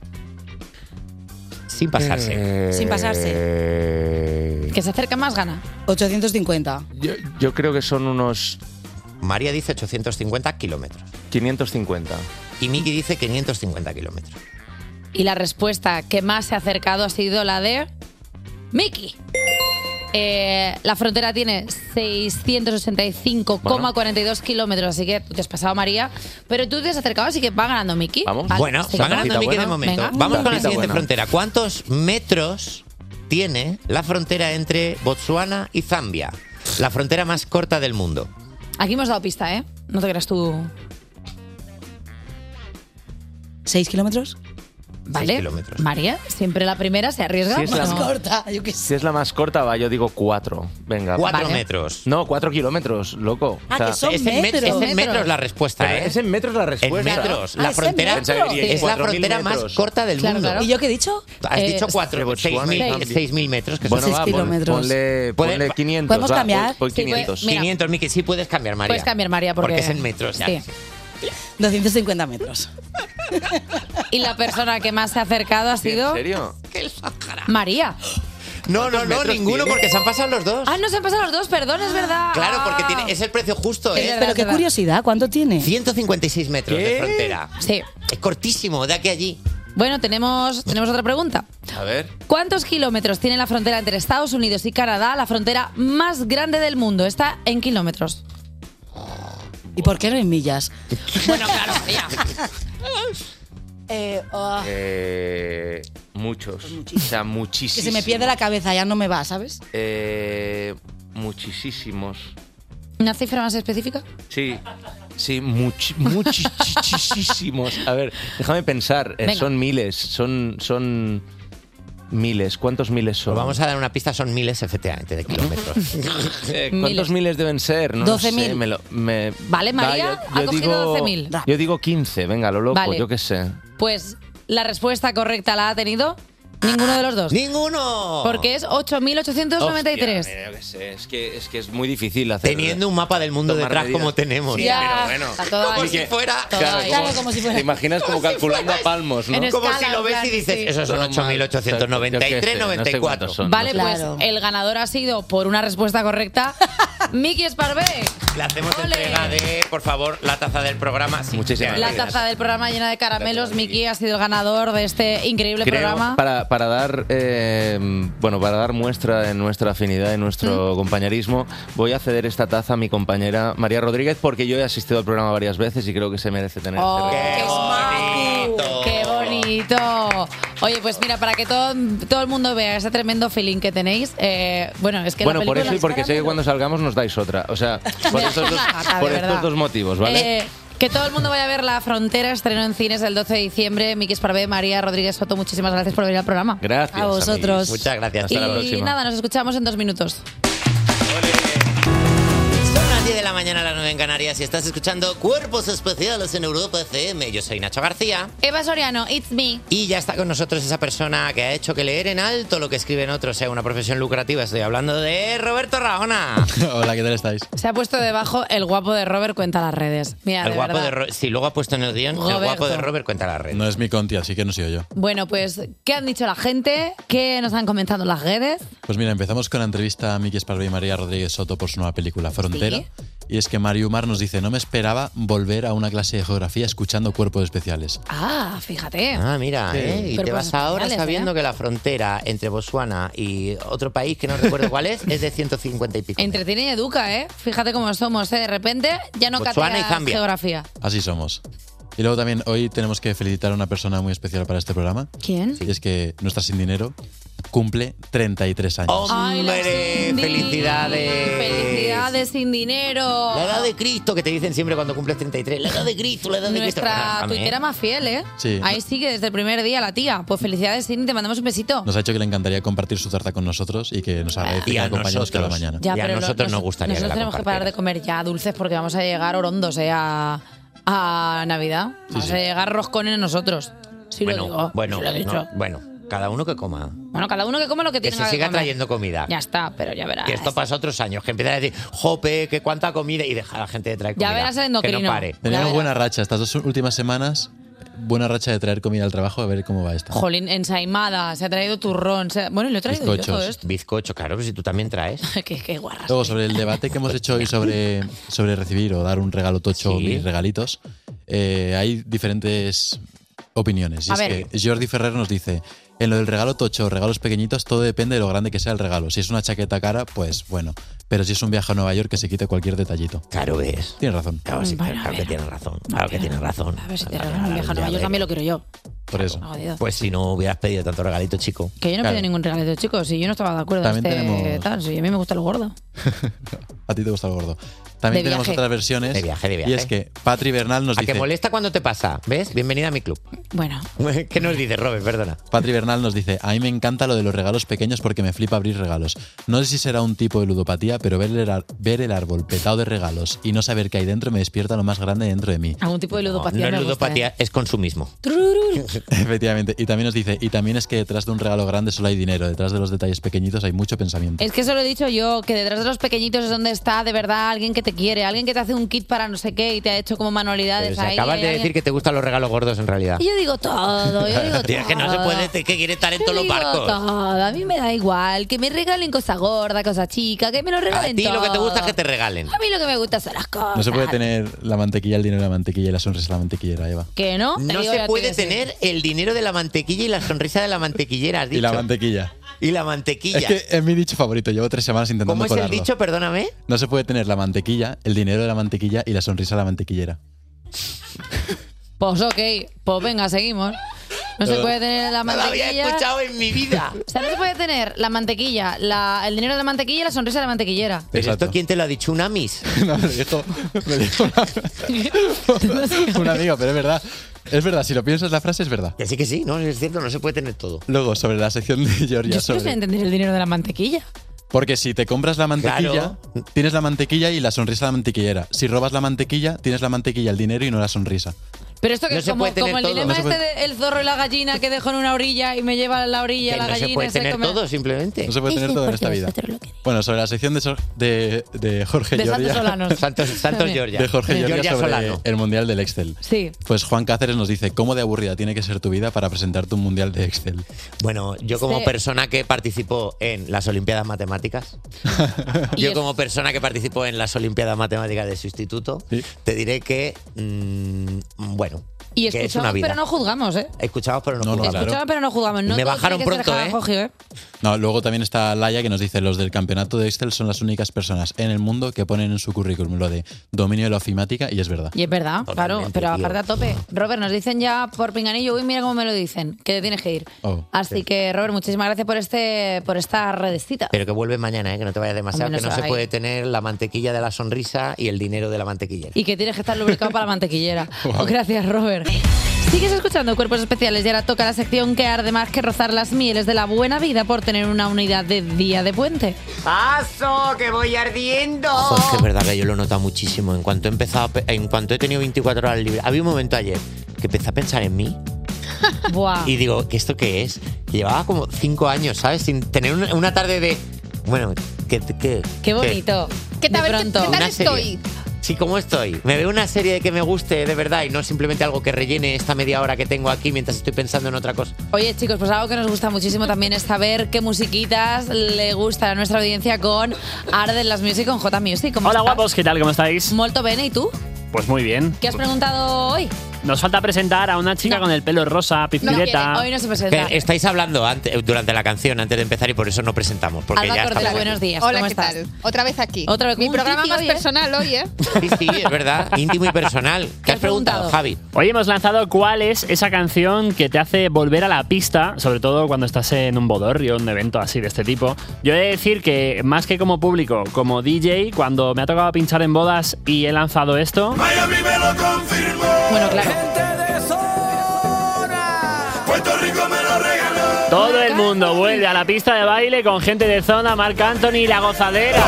Sin pasarse. Eh, Sin pasarse. Que se acerca más gana. ochocientos cincuenta. Yo, yo creo que son unos María dice ochocientos cincuenta kilómetros. quinientos cincuenta. Y Miki dice quinientos cincuenta kilómetros. Y la respuesta que más se ha acercado ha sido la de Miki. Eh, la frontera tiene seiscientos ochenta y cinco coma cuarenta y dos kilómetros, así que tú te has pasado, María. Pero tú te has acercado, así que va ganando Miki. Vamos. Vale, Bueno, seguimos. va ganando Miki de momento. Venga. Vamos con la Tacita siguiente buena. frontera. ¿Cuántos metros tiene la frontera entre Botsuana y Zambia? La frontera más corta del mundo. Aquí hemos dado pista, ¿eh? No te creas tú. ¿Seis kilómetros? Vale. kilómetros. María, siempre la primera se arriesga. Sí, es la Más No. corta, yo qué sé. Si es la más corta, va, yo digo cuatro. Venga. Cuatro Vale. metros. No, cuatro kilómetros, loco. Ah, que son es, en met- metros. es en metros la respuesta, Pero ¿eh? es en metros la En respuesta. metros. Ah, La es en frontera metros. Pensaba que diríais es la cuatro mil frontera más metros. corta del Claro, mundo. claro. ¿Y yo qué he dicho? Has Eh, dicho cuatro, de Botsuana seis mil, y Zambia. seis mil metros. Que Bueno, son Seis va, pon- kilómetros. ponle, Puede- ponle quinientos. ¿Podemos va, cambiar? pon- pon Sí, quinientos. Mira. quinientos, Miki. Sí, puedes cambiar, María. Puedes cambiar, María, porque, es en metros. Ya. Sí. doscientos cincuenta metros. Y la persona que más se ha acercado ha ¿En sido serio? María. No, no, ¿Cuántos no, metros ninguno, tiene? porque se han pasado los dos. Ah, no se han pasado los dos, perdón, es verdad. Claro, porque Ah. tiene, es el precio justo, Es ¿eh? verdad. Pero qué curiosidad, ¿cuánto tiene? ciento cincuenta y seis metros de ¿Qué? frontera. Sí. Es cortísimo, de aquí a allí. Bueno, tenemos, tenemos otra pregunta. A ver. ¿Cuántos kilómetros tiene la frontera entre Estados Unidos y Canadá, la frontera más grande del mundo? Está en kilómetros. ¿Y por qué no en millas? Bueno, claro, María. Eh, oh, Eh, muchos. O sea, que muchísimos. se me pierde la cabeza, ya no me va, ¿sabes? Eh, muchísimos. ¿Una cifra más específica? Sí. Sí, muchi- muchísimos. A ver, déjame pensar. Eh, Venga. son miles. Son, son miles. ¿Cuántos miles son? Pues vamos a dar una pista, son miles efectivamente de kilómetros. Eh, ¿Cuántos Miles. miles deben ser? No lo doce mil. sé, me lo- me- Vale, María, Va, ha cogido doce mil. Yo digo quince, venga, lo loco, Vale. yo qué sé. Pues la respuesta correcta la ha tenido ninguno de los dos. ¡Ninguno! Porque es ocho mil ochocientos noventa y tres. Hostia, mira, yo qué sé, es que, es que es muy difícil hacer. Teniendo un mapa del mundo tomar detrás medidas. como tenemos. Sí, Ya, pero bueno. está todo Como ahí. si fuera. Todo Claro, ahí. Claro, como si fuera. Te imaginas como calculando a palmos, ¿no? En Como escala, si lo ves en y plan, dices, sí. esos son Normal. ocho mil ochocientos noventa y tres, Yo qué sé, noventa y no sé cuatro. cuántos son. Vale, No sé. pues Claro. el ganador ha sido, por una respuesta correcta, Miki Esparvé. Le hacemos Ole. entrega de, por favor, la taza del programa. Sí, Muchísimas La efectivamente. taza del programa llena de caramelos. Miki ha sido el ganador de este increíble Creo, programa. para, para dar eh, bueno, para dar muestra de nuestra afinidad y nuestro compañerismo, voy a ceder esta taza a mi compañera María Rodríguez, porque yo he asistido al programa varias veces y creo que se merece tener Oh, este ¡Qué bonito! ¡Qué bonito! Oye, pues mira, para que todo, todo el mundo vea ese tremendo feeling que tenéis, eh, bueno, es que Bueno, la por película eso y porque sé que cuando salgamos nos dais otra. O sea, por Mira, estos dos, de por verdad. estos dos motivos, ¿vale? Eh, que todo el mundo vaya a ver La Frontera, estreno en cines el doce de diciembre. Miki Esparvé, María Rodríguez Soto, muchísimas gracias por venir al programa. Gracias. A vosotros. amiguis. Muchas gracias. Y Hasta la próxima. nada, nos escuchamos en dos minutos. Son las diez de la mañana a las nueve en Canarias y estás escuchando Cuerpos Especiales en Europa F M. Yo soy Nacho García. Eva Soriano, it's me. Y ya está con nosotros esa persona que ha hecho que leer en alto lo que escriben otros sea una profesión lucrativa. Estoy hablando de Roberto Rahona. Hola, ¿qué tal estáis? Se ha puesto debajo el guapo de Robert cuenta las redes. Mira, El de guapo verdad. de Robert. Sí, luego ha puesto en el guión el Roberto. guapo de Robert cuenta la red. No es mi conti, así que no soy yo. Bueno, pues, ¿qué han dicho la gente? ¿Qué nos han comentado las redes? Pues mira, empezamos con la entrevista a Miki Esparvé y María Rodríguez Soto por su nueva película Frontera. Sí. Y es que Mario Umar nos dice, no me esperaba volver a una clase de geografía escuchando Cuerpos Especiales. Ah, fíjate. Ah, mira, Sí. ¿eh? Y Pero te pues vas ahora especiales, sabiendo ¿eh? que la frontera entre Botswana y otro país que no recuerdo cuál es, es de ciento cincuenta y pico. Entretiene y educa, ¿eh? Fíjate cómo somos, ¿eh? De repente ya no Botswana y cateas Zambia. geografía. Así somos. Y luego también hoy tenemos que felicitar a una persona muy especial para este programa. ¿Quién? Y es que nuestra Sin Dinero cumple treinta y tres años. Ay, la ¡Hombre! Cindy. ¡Felicidades! ¡Felicidades sin dinero! La edad de Cristo que te dicen siempre cuando cumples treinta y tres. La edad de Cristo, la edad de Cristo. Nuestra Déjame, ¿eh? tuitera más fiel, ¿eh? Sí. Ahí sigue desde el primer día la tía. Pues felicidades, Cindy, te mandamos un besito. Nos ha dicho que le encantaría compartir su tarta con nosotros y que nos agradece Y que a la acompañemos cada nosotros. mañana. Ya, Y a pero lo- nosotros nos gustaría que Nosotros la tenemos que parar de comer ya dulces porque vamos a llegar orondos, ¿eh? A, a Navidad. Vamos sí. a llegar roscones nosotros. Sí lo digo. Bueno, bueno, sí lo he dicho. no, bueno, cada uno que coma. Bueno, cada uno que coma lo que Que tiene se siga comer. trayendo comida. Ya está, pero ya verás. Que esto pasa otros años, que empiezan a decir, jope, que cuánta comida, y deja a la gente de traer Ya comida. verás el Que endocrino. no pare. Teníamos buena racha estas dos últimas semanas. Buena racha de traer comida al trabajo, a ver cómo va esta. Jolín, ensaimada, se ha traído turrón. se- Bueno, y lo he traído yo todo esto. Bizcocho, claro, pero si tú también traes. qué, qué guarras. Luego, sobre el debate que hemos hecho hoy sobre, sobre recibir o dar un regalo tocho o Sí. mil regalitos, eh, hay diferentes opiniones. Y A es ver. que Jordi Ferrer nos dice, en lo del regalo tocho o regalos pequeñitos, todo depende de lo grande que sea el regalo. Si es una chaqueta cara, pues bueno. Pero si es un viaje a Nueva York, que se quite cualquier detallito. Claro ves. Tienes razón. Claro, sí, Bueno, claro a que ver. tienes razón. Claro que tienes razón. A ver si te regalan un viaje a Nueva York, también lo quiero yo. Por eso. Jodido. Pues si no hubieras pedido tanto regalito, chico. Que yo no Claro. pido ningún regalito, chicos. Si yo no estaba de acuerdo También en este tenemos- tal. Si a mí me gusta lo gordo. A ti te gusta el gordo. También De tenemos viaje. otras versiones. De viaje, de viaje. Y es que Patri Bernal nos ¿A dice... que molesta cuando te pasa? ¿Ves? Bienvenida a mi club. Bueno. ¿Qué nos dices, Robert? Perdona. Patri Bernal nos dice, a mí me encanta lo de los regalos pequeños porque me flipa abrir regalos. No sé si será un tipo de ludopatía, pero ver el, ar- ver el árbol petado de regalos y no saber qué hay dentro me despierta lo más grande dentro de mí. Algún tipo de ludopatía. No es me gusta, ludopatía, ¿eh? es consumismo. Efectivamente. Y también nos dice, y también es que detrás de un regalo grande solo hay dinero, detrás de los detalles pequeñitos hay mucho pensamiento. Es que eso lo he dicho yo, que detrás de los pequeñitos es donde está de verdad alguien que te quiere, alguien que te hace un kit para no sé qué y te ha hecho como manualidades Pero si ahí. acabas hay de alguien- decir que te gustan los regalos gordos en realidad. Y yo digo todo, yo digo Tía, todo. que no se puede, que quiere estar en Yo todos los digo barcos. todo, a mí me da igual, que me regalen cosa gorda, cosa chica, que me lo A regalen ti lo que te todo. gusta es que te regalen. A mí lo que me gusta son las cosas. No se puede tener la mantequilla, el dinero de la mantequilla y la sonrisa de la mantequillera, Eva. ¿Que no? Te No digo se yo a ti puede que sí. tener el dinero de la mantequilla y la sonrisa de la mantequillera, has Y la dicho. mantequilla. Y la mantequilla. Es que es mi dicho favorito, llevo tres semanas intentando ¿Cómo es el colarlo. dicho? Perdóname. No se puede tener la mantequilla, el dinero de la mantequilla y la sonrisa de la mantequillera. Pues ok, pues venga, seguimos. No se Pero- puede tener la No lo había mantequilla. escuchado en mi vida. O sea, no se puede tener la mantequilla, la- el dinero de la mantequilla y la sonrisa de la mantequillera. ¿Pero esto quién te lo ha dicho? ¿Un amis? No, me dijo, me dijo una, un amigo, pero es verdad. Es verdad, si lo piensas la frase es verdad. Que sí, que sí, no, es cierto, no se puede tener todo. Luego, sobre la sección de Georgia, Yo solo sé sobre... entender el dinero de la mantequilla. Porque si te compras la mantequilla, tienes la mantequilla y la sonrisa de la mantequillera. Si robas la mantequilla, tienes la mantequilla, el dinero y no la sonrisa. Pero esto que No es se como, puede tener como el todo. dilema No se este puede- de el zorro y la gallina que dejo en una orilla y me lleva a la orilla Que la no gallina se puede y se tener come- todo, simplemente. No se puede tener todo en esta vida. Bueno, sobre la sección de, so- de, de Jorge De Santos Georgia. Solanos. Santos, Santos También. Georgia. De Jorge Georgia Georgia sobre Solano. el Mundial del Excel. Sí. Pues Juan Cáceres nos dice, ¿cómo de aburrida tiene que ser tu vida para presentarte un Mundial de Excel? Bueno, yo como Sí. persona que participó en las Olimpiadas Matemáticas, Y yo es- como persona que participó en las Olimpiadas Matemáticas de su instituto, Sí. te diré que, mm, bueno, Y que es una escuchamos, vida. pero no juzgamos, ¿eh? Escuchamos, pero no, No, no, juzgamos. claro. Escuchamos, pero no jugamos. No Me todo bajaron tiene que ser pronto, ¿eh? jajajogio, ¿eh? No, luego también está Laia que nos dice, los del campeonato de Excel son las únicas personas en el mundo que ponen en su currículum lo de dominio de la ofimática y es verdad. Y es verdad, claro, Totalmente, pero tío. aparte a tope. Robert, nos dicen ya por pinganillo, uy, mira cómo me lo dicen, que te tienes que ir. Oh, Así que, Robert, muchísimas gracias por este por esta redecita. Pero que vuelve mañana, ¿eh? Que no te vayas demasiado, Hombre, que no no se se va puede ahí. tener la mantequilla de la sonrisa y el dinero de la mantequillera. Y que tienes que estar lubricado para la mantequillera. Wow. Gracias, Robert. Sigues escuchando Cuerpos Especiales y ahora toca la sección que arde más que rozar las mieles de la buena vida por tener una unidad de día de puente. ¡Paso, que voy ardiendo! Joder, que es verdad que yo lo he notado muchísimo. En cuanto he empezado, a pe- en cuanto he tenido veinticuatro horas libres, había un momento ayer que empecé a pensar en mí. Buah. Y digo, ¿qué esto qué es? Llevaba como cinco años, ¿sabes? Sin tener una, una tarde de... Bueno, ¿qué? ¿Qué, Qué bonito. ¿Qué tal, De qué- pronto. qué tal Una serie. estoy? Sí, ¿cómo estoy? Me veo una serie de que me guste de verdad y no simplemente algo que rellene esta media hora que tengo aquí mientras estoy pensando en otra cosa. Oye, chicos, pues algo que nos gusta muchísimo también es saber qué musiquitas le gustan a nuestra audiencia con Arden las Music con J Music. ¿Cómo Hola estás? guapos, ¿qué tal? ¿Cómo estáis? Molto bene, ¿y tú? Pues muy bien. ¿Qué has preguntado hoy? Nos falta presentar a una chica con el pelo rosa, pizpireta. Hoy no se presenta. Que estáis hablando antes, durante la canción, antes de empezar, y por eso no presentamos. Porque Alba ya Cordero, estamos buenos aquí. días. Hola, ¿cómo ¿qué estás? tal? Otra vez aquí. Otra vez, Mi un programa titi más hoy, ¿eh? personal hoy, ¿eh? Sí, sí, es verdad. Íntimo y personal. ¿Qué has preguntado, Javi? Hoy hemos lanzado cuál es esa canción que te hace volver a la pista, sobre todo cuando estás en un bodorrio, un evento así de este tipo. Yo he de decir que más que como público, como D J, cuando me ha tocado pinchar en bodas y he lanzado esto, Miami me lo confirmó. Bueno, claro. Puerto Rico me lo regaló. todo el mundo vuelve a la pista de baile con gente de zona, Marc Anthony y la gozadera.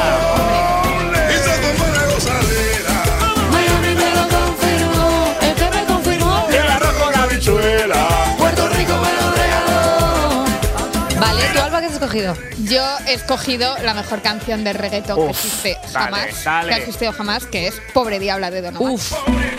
Miami me lo confirmó, el que me confirmó. El arroz con habichuela. Puerto Rico me lo regaló. Vale, ¿tú, Alba, qué has escogido? Yo he escogido la mejor canción de reggaetón que Uf, existe dale, jamás, dale. que ha existido jamás, que es Pobre Diabla de Don Omar. Uf.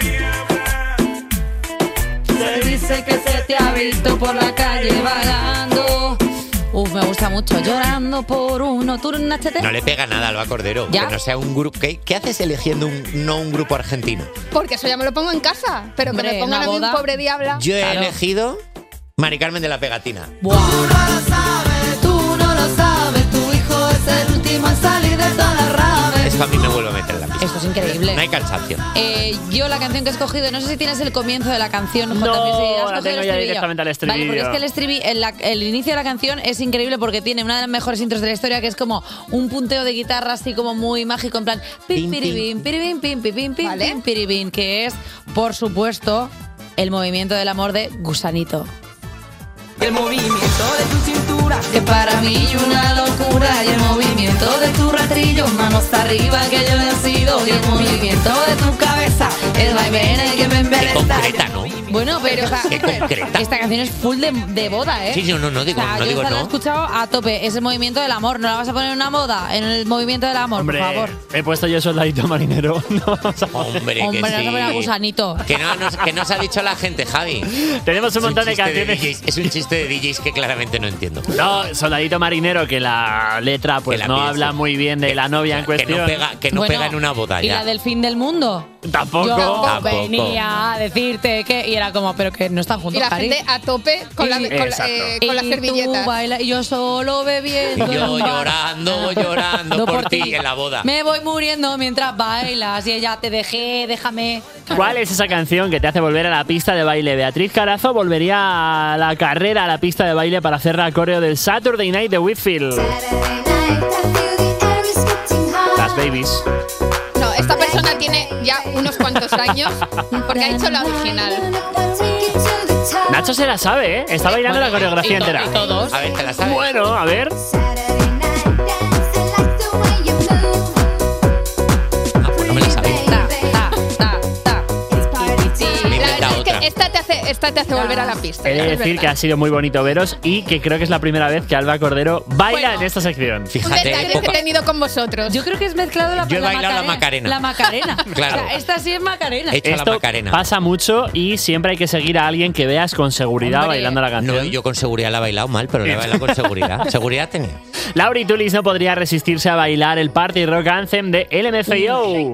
Se dice que se te ha visto por la calle vagando. Uf, me gusta mucho. Llorando por uno. ¿Tú un H T? No le pega nada a Alba Cordero. ¿Ya? Que no sea un grupo. ¿Qué, qué haces eligiendo un, no un grupo argentino? Porque eso ya me lo pongo en casa, pero Hombre, que me pongan una a mí un boda. Pobre Diabla. Yo he Claro. elegido Mari Carmen de la Pegatina. Buah. Tú no lo sabes, tu hijo es el último en salir de todas las raves. Esto a mí me vuelve a meter en la pista. Esto es increíble. No hay cansancio. Eh, yo la canción que he escogido, no sé si tienes el comienzo de la canción. J. No, Music, ¿has la cogido tengo el ya estribillo? directamente al Vale, porque estribillo. es que el, estribi- el, la- el inicio de la canción es increíble porque tiene una de las mejores intros de la historia, que es como un punteo de guitarra así como muy mágico, en plan pim, Pim, piribim, piribim, pim, pim, pim, pim, pim, piribim, que es, por supuesto, el movimiento del amor de Gusanito. El movimiento de tu cintura, Que para mí es una locura. Y el movimiento de tu rastrillo, manos arriba que yo decido. Y el movimiento de tu cabeza, el vaivén el que me embeleza. Concreta, ¿no? Bueno, pero esta, Qué concreta. esta canción es full de, de boda, ¿eh? Sí, sí, no, no digo, O sea, no yo digo esta la he no. escuchado a tope. Es el movimiento del amor. No la vas a poner en una boda, en el movimiento del amor, Hombre, por favor. he puesto yo soldadito marinero. No, vamos a- Hombre, Hombre, que no sí. se pone a Gusanito. Que no, nos, que nos ha dicho la gente, Javi. Tenemos un Es montón de chiste canciones. D Js, es un chiste de D Js que claramente no entiendo. No, soldadito marinero, que la letra pues Que la no pienso. habla muy bien de la novia en Que cuestión. no pega, que no Bueno, pega en una boda ¿Y ya. la del fin del mundo? Tampoco. Yo Tampoco. venía a decirte que... Y era como, pero que no están juntos, Y la Cari. gente a tope con, la, Y- con, la- Exacto. eh, con las Y servilletas. tú baila- y yo solo bebiendo. Y yo en un bar. llorando, llorando No por ti en la boda. Me voy muriendo mientras bailas y ella te dejé, déjame. ¿Cuál es esa canción que te hace volver a la pista de baile? Beatriz Carazo volvería a la carrera, a la pista de baile para hacer la coreo del Saturday Night de Whitfield. Las Babies. No, esta persona tiene ya unos cuantos años porque ha hecho la original. Nacho se la sabe, ¿eh? Está bailando la coreografía y to- entera. y todos. A ver, ¿te la sabes? Bueno, a ver. Ah, pues no me la sabía. Ta, ta, ta, ta. Me he La inventado verdad es otra. que esta te hace, esta te hace volver a la pista. He de es decir verdad. que ha sido muy bonito veros y que creo que es la primera vez que Alba Cordero baila Bueno. en esta sección. Un Fíjate, detalle que he poca- tenido con vosotros. Yo creo que es mezclado la Yo he bailado la Macarena. La Macarena. Claro. O sea, esta sí es Macarena. He hecho la Esto Macarena. pasa mucho y siempre hay que seguir a alguien que veas con seguridad Hombre. bailando la canción. No, yo con seguridad la he bailado mal, pero la he bailado con seguridad. Seguridad tenía. Lauri Tulis no podría resistirse a bailar el Party Rock Anthem de L M F A O.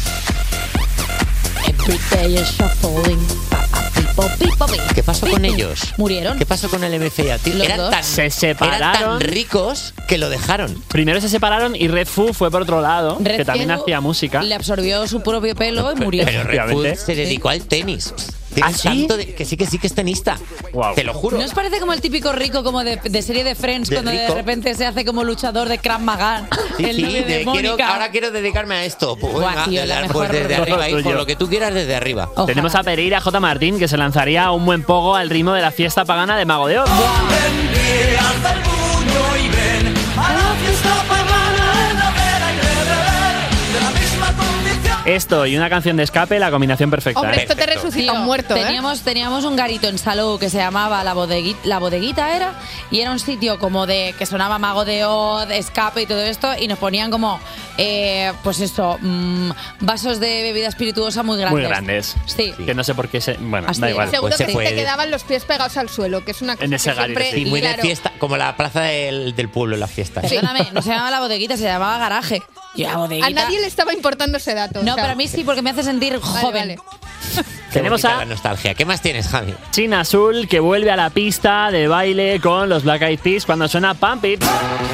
Every day is shuffling. Pa, pa, pipo, pipo, pipo. ¿Qué pasó con ellos? Murieron. ¿Qué pasó con el M F A? Tío? Los Eran dos. tan, Se eran separaron. tan ricos que lo dejaron. Primero se separaron y Red Foo fue por otro lado, Red que también Cielo hacía música. Le absorbió su propio pelo y murió. Pero Red Food Efectivamente. se dedicó al tenis. Tiene ¿Ah, sí? tanto de- que sí, que sí que es tenista. Te lo juro. ¿No os parece como el típico rico como de, de serie de Friends De cuando de rico. repente se hace como luchador de Krav Maga? Sí, el sí, novio de de quiero- Mónica. ahora quiero dedicarme a esto. Pues, Buah, venga, tío, desde, la pues mejor desde broma. arriba, hijo, Tuyo. lo que tú quieras desde arriba. Tenemos a Pereira J. Martín, que se lanzaría un buen pogo al ritmo de la fiesta pagana de Mago de Oz. Esto y una canción de escape, la combinación perfecta. Hombre, ¿eh? esto te resucita un muerto, ¿eh? Teníamos, teníamos un garito en Salou que se llamaba La Bodeguita, La Bodeguita era, y era un sitio como de que sonaba Mago de Oz, escape y todo esto, y nos ponían como, eh, pues eso, mm, vasos de bebida espirituosa muy grandes. Muy grandes. Sí. Que no sé por qué se. Bueno, Así da es. igual. Seguro Pues se que fue. te quedaban los pies pegados al suelo, que es una cosa En ese que garito, siempre... Y muy de claro, fiesta, como la plaza del, del pueblo en las fiestas. Perdóname, no se llamaba La Bodeguita, se llamaba Garaje. Y la bodeguita. A nadie le estaba importando ese dato. No, o sea, pero a mí sí, porque me hace sentir joven. vale. Qué Tenemos bonita a- la nostalgia. ¿Qué más tienes, Javi? China Azul, que vuelve a la pista de baile con los Black Eyed Peas cuando suena Pump It.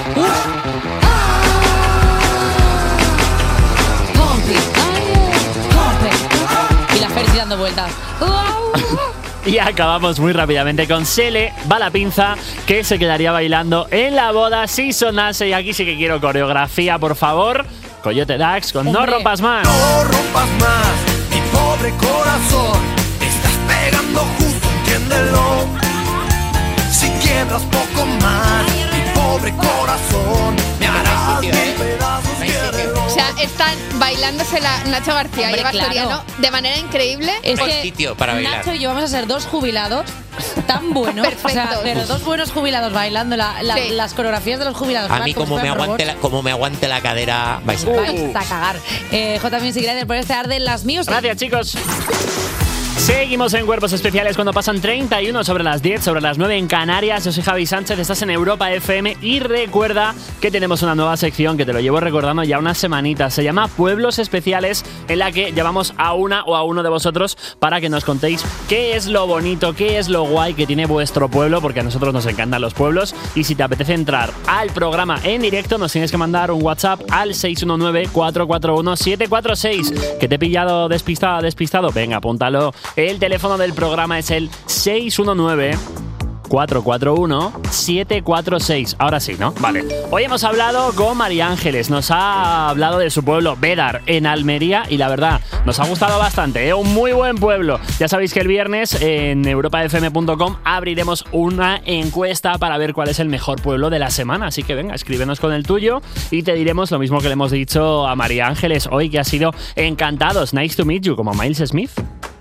Y la Ferti dando vueltas. Y acabamos muy rápidamente con Sele, va la pinza, que se quedaría bailando en la boda si sonase. Y aquí sí que quiero coreografía, por favor. Coyote Dax con No Hombre. rompas más. No rompas más, mi pobre corazón. Te estás pegando justo, entiéndelo. Si quiebras poco más, mi pobre corazón. Me harás mil pedazos, quiérelo. O sea, están bailándose la Nacho García Hombre, y Eva claro. Soriano de manera increíble. Es No hay que sitio para bailar. Nacho y yo vamos a ser dos jubilados tan buenos. O sea, Perfectos. pero dos buenos jubilados bailando la- la- Sí. las coreografías de los jubilados. A ¿verdad? mí, como me, si fueran aguante la, robots. como me aguante la cadera, vais a ver. Vais a cagar. Eh, J Music, gracias por este arde las míos. Gracias, chicos. Seguimos en Cuerpos Especiales cuando pasan treinta y uno sobre las diez, sobre las nueve en Canarias. Yo soy Javi Sánchez, estás en Europa F M y recuerda que tenemos una nueva sección que te lo llevo recordando ya unas semanitas. Se llama Pueblos Especiales, en la que llevamos a una o a uno de vosotros para que nos contéis qué es lo bonito, qué es lo guay que tiene vuestro pueblo, porque a nosotros nos encantan los pueblos. Y si te apetece entrar al programa en directo, nos tienes que mandar un WhatsApp al seis uno nueve, cuatro cuatro uno, siete cuatro seis. ¿Que te he pillado despistado, despistado? Venga, apúntalo. El teléfono del programa es el seis uno nueve, cuatro cuatro uno, siete cuatro seis. Ahora sí, ¿no? Vale. Hoy hemos hablado con María Ángeles. Nos ha hablado de su pueblo, Bédar, en Almería. Y la verdad, nos ha gustado bastante, ¿eh? Un muy buen pueblo. Ya sabéis que el viernes en europa f m punto com abriremos una encuesta para ver cuál es el mejor pueblo de la semana. Así que venga, escríbenos con el tuyo y te diremos lo mismo que le hemos dicho a María Ángeles hoy, que ha sido encantados. Nice to meet you, como Miles Smith.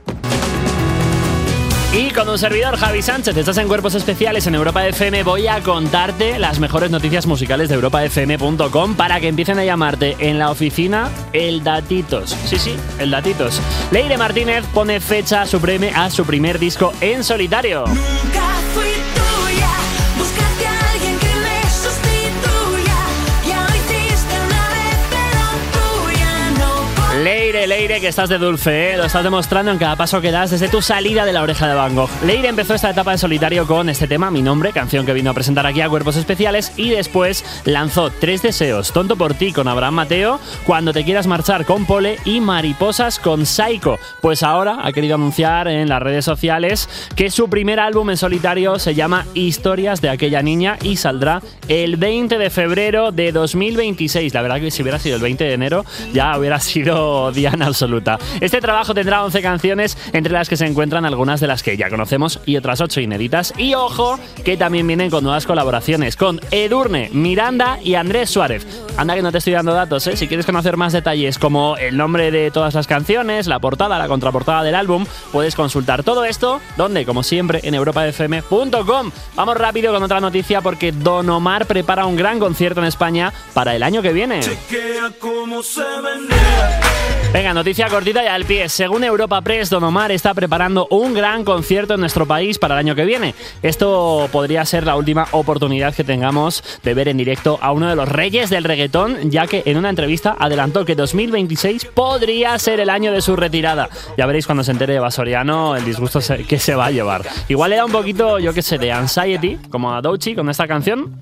Y con un servidor, Javi Sánchez, estás en Cuerpos Especiales en Europa F M. Voy a contarte las mejores noticias musicales de europa f m punto com para que empiecen a llamarte en la oficina el Datitos. Sí, sí, el Datitos. Leire Martínez pone fecha a su, prime- a su primer disco en solitario. Nunca fui tuya, búscate a alguien que me sustituya. Ya lo hiciste una vez, pero tuya no. Leire, Leire, que estás de dulce, ¿eh? Lo estás demostrando en cada paso que das desde tu salida de la oreja de Van Gogh. Leire empezó esta etapa en solitario con este tema, Mi Nombre, canción que vino a presentar aquí a Cuerpos Especiales, y después lanzó Tres Deseos, Tonto por ti con Abraham Mateo, Cuando te quieras marchar con Pole y Mariposas con Saiko. Pues ahora ha querido anunciar en las redes sociales que su primer álbum en solitario se llama Historias de aquella niña y saldrá el veinte de febrero de dos mil veintiséis. La verdad que si hubiera sido el veinte de enero ya hubiera sido diana absoluta. Este trabajo tendrá once canciones, entre las que se encuentran algunas de las que ya conocemos y otras ocho inéditas. Y ojo, que también vienen con nuevas colaboraciones con Edurne, Miranda y Andrés Suárez. Anda que no te estoy dando datos, ¿eh? Si quieres conocer más detalles como el nombre de todas las canciones, la portada, la contraportada del álbum, puedes consultar todo esto, donde, como siempre, en europa f m punto com. Vamos rápido con otra noticia porque Don Omar prepara un gran concierto en España para el año que viene. Chequea cómo se menea. Venga, noticia cortita y al pie. Según Europa Press, Don Omar está preparando un gran concierto en nuestro país para el año que viene. Esto podría ser la última oportunidad que tengamos de ver en directo a uno de los reyes del reggaetón, ya que en una entrevista adelantó que dos mil veintiséis podría ser el año de su retirada. Ya veréis cuando se entere de Basoriano el disgusto se- que se va a llevar. Igual le da un poquito, yo qué sé, de anxiety, como a Doechii con esta canción.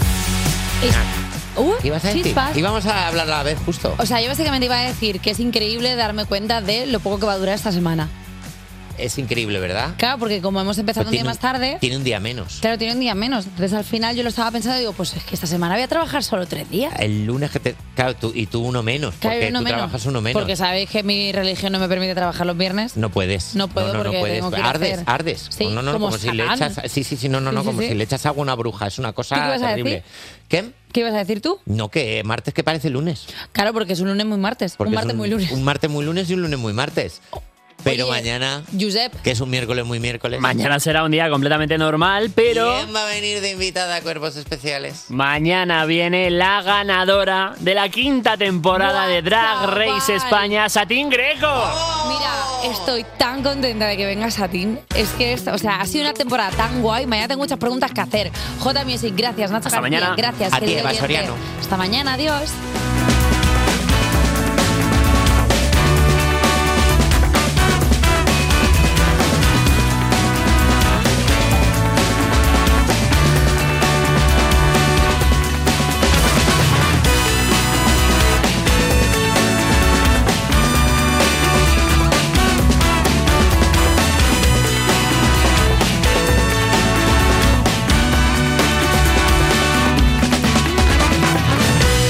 Uh, ¿Qué ibas a decir? chispas. Íbamos a hablar a la vez justo. O sea, yo básicamente iba a decir que es increíble darme cuenta de lo poco que va a durar esta semana. Es increíble, ¿verdad? Claro, porque como hemos empezado Pues un día tiene más tarde, Tiene un día menos. claro, tiene un día menos. Entonces al final yo lo estaba pensando y digo, pues es que esta semana voy a trabajar solo tres días. El lunes que te... Claro, tú, y tú uno menos, Claro, porque uno tú menos. trabajas uno menos. Porque sabéis que mi religión no me permite trabajar los viernes. No puedes. No puedo no, no, porque no puedes. tengo que ir a ardes, hacer- ardes. Sí, no, no, como como si le Satán. echas... Sí, sí, sí, no, no, no, Sí, sí, como sí. si le echas agua a una bruja. Es una cosa ¿Tú qué ibas a terrible. decir? ¿Qué? ¿Qué ibas a decir tú? No, que martes que parece lunes. Claro, porque es un lunes muy martes. Porque un es martes muy lunes. Un martes muy lunes y un lunes muy martes. Pero mañana, Josep, que es un miércoles muy miércoles. Mañana será un día completamente normal, pero ¿Quién va a venir de invitada a Cuerpos Especiales? mañana viene la ganadora de la quinta temporada de Drag Race España, Satín Greco. Mira, estoy tan contenta de que venga Satín. Es que es, o sea, ha sido una temporada tan guay. Mañana tengo muchas preguntas que hacer. J Music, gracias. Nacho Hasta García, mañana. gracias. A ti, querido Eva oyente. Soriano. Hasta mañana, adiós.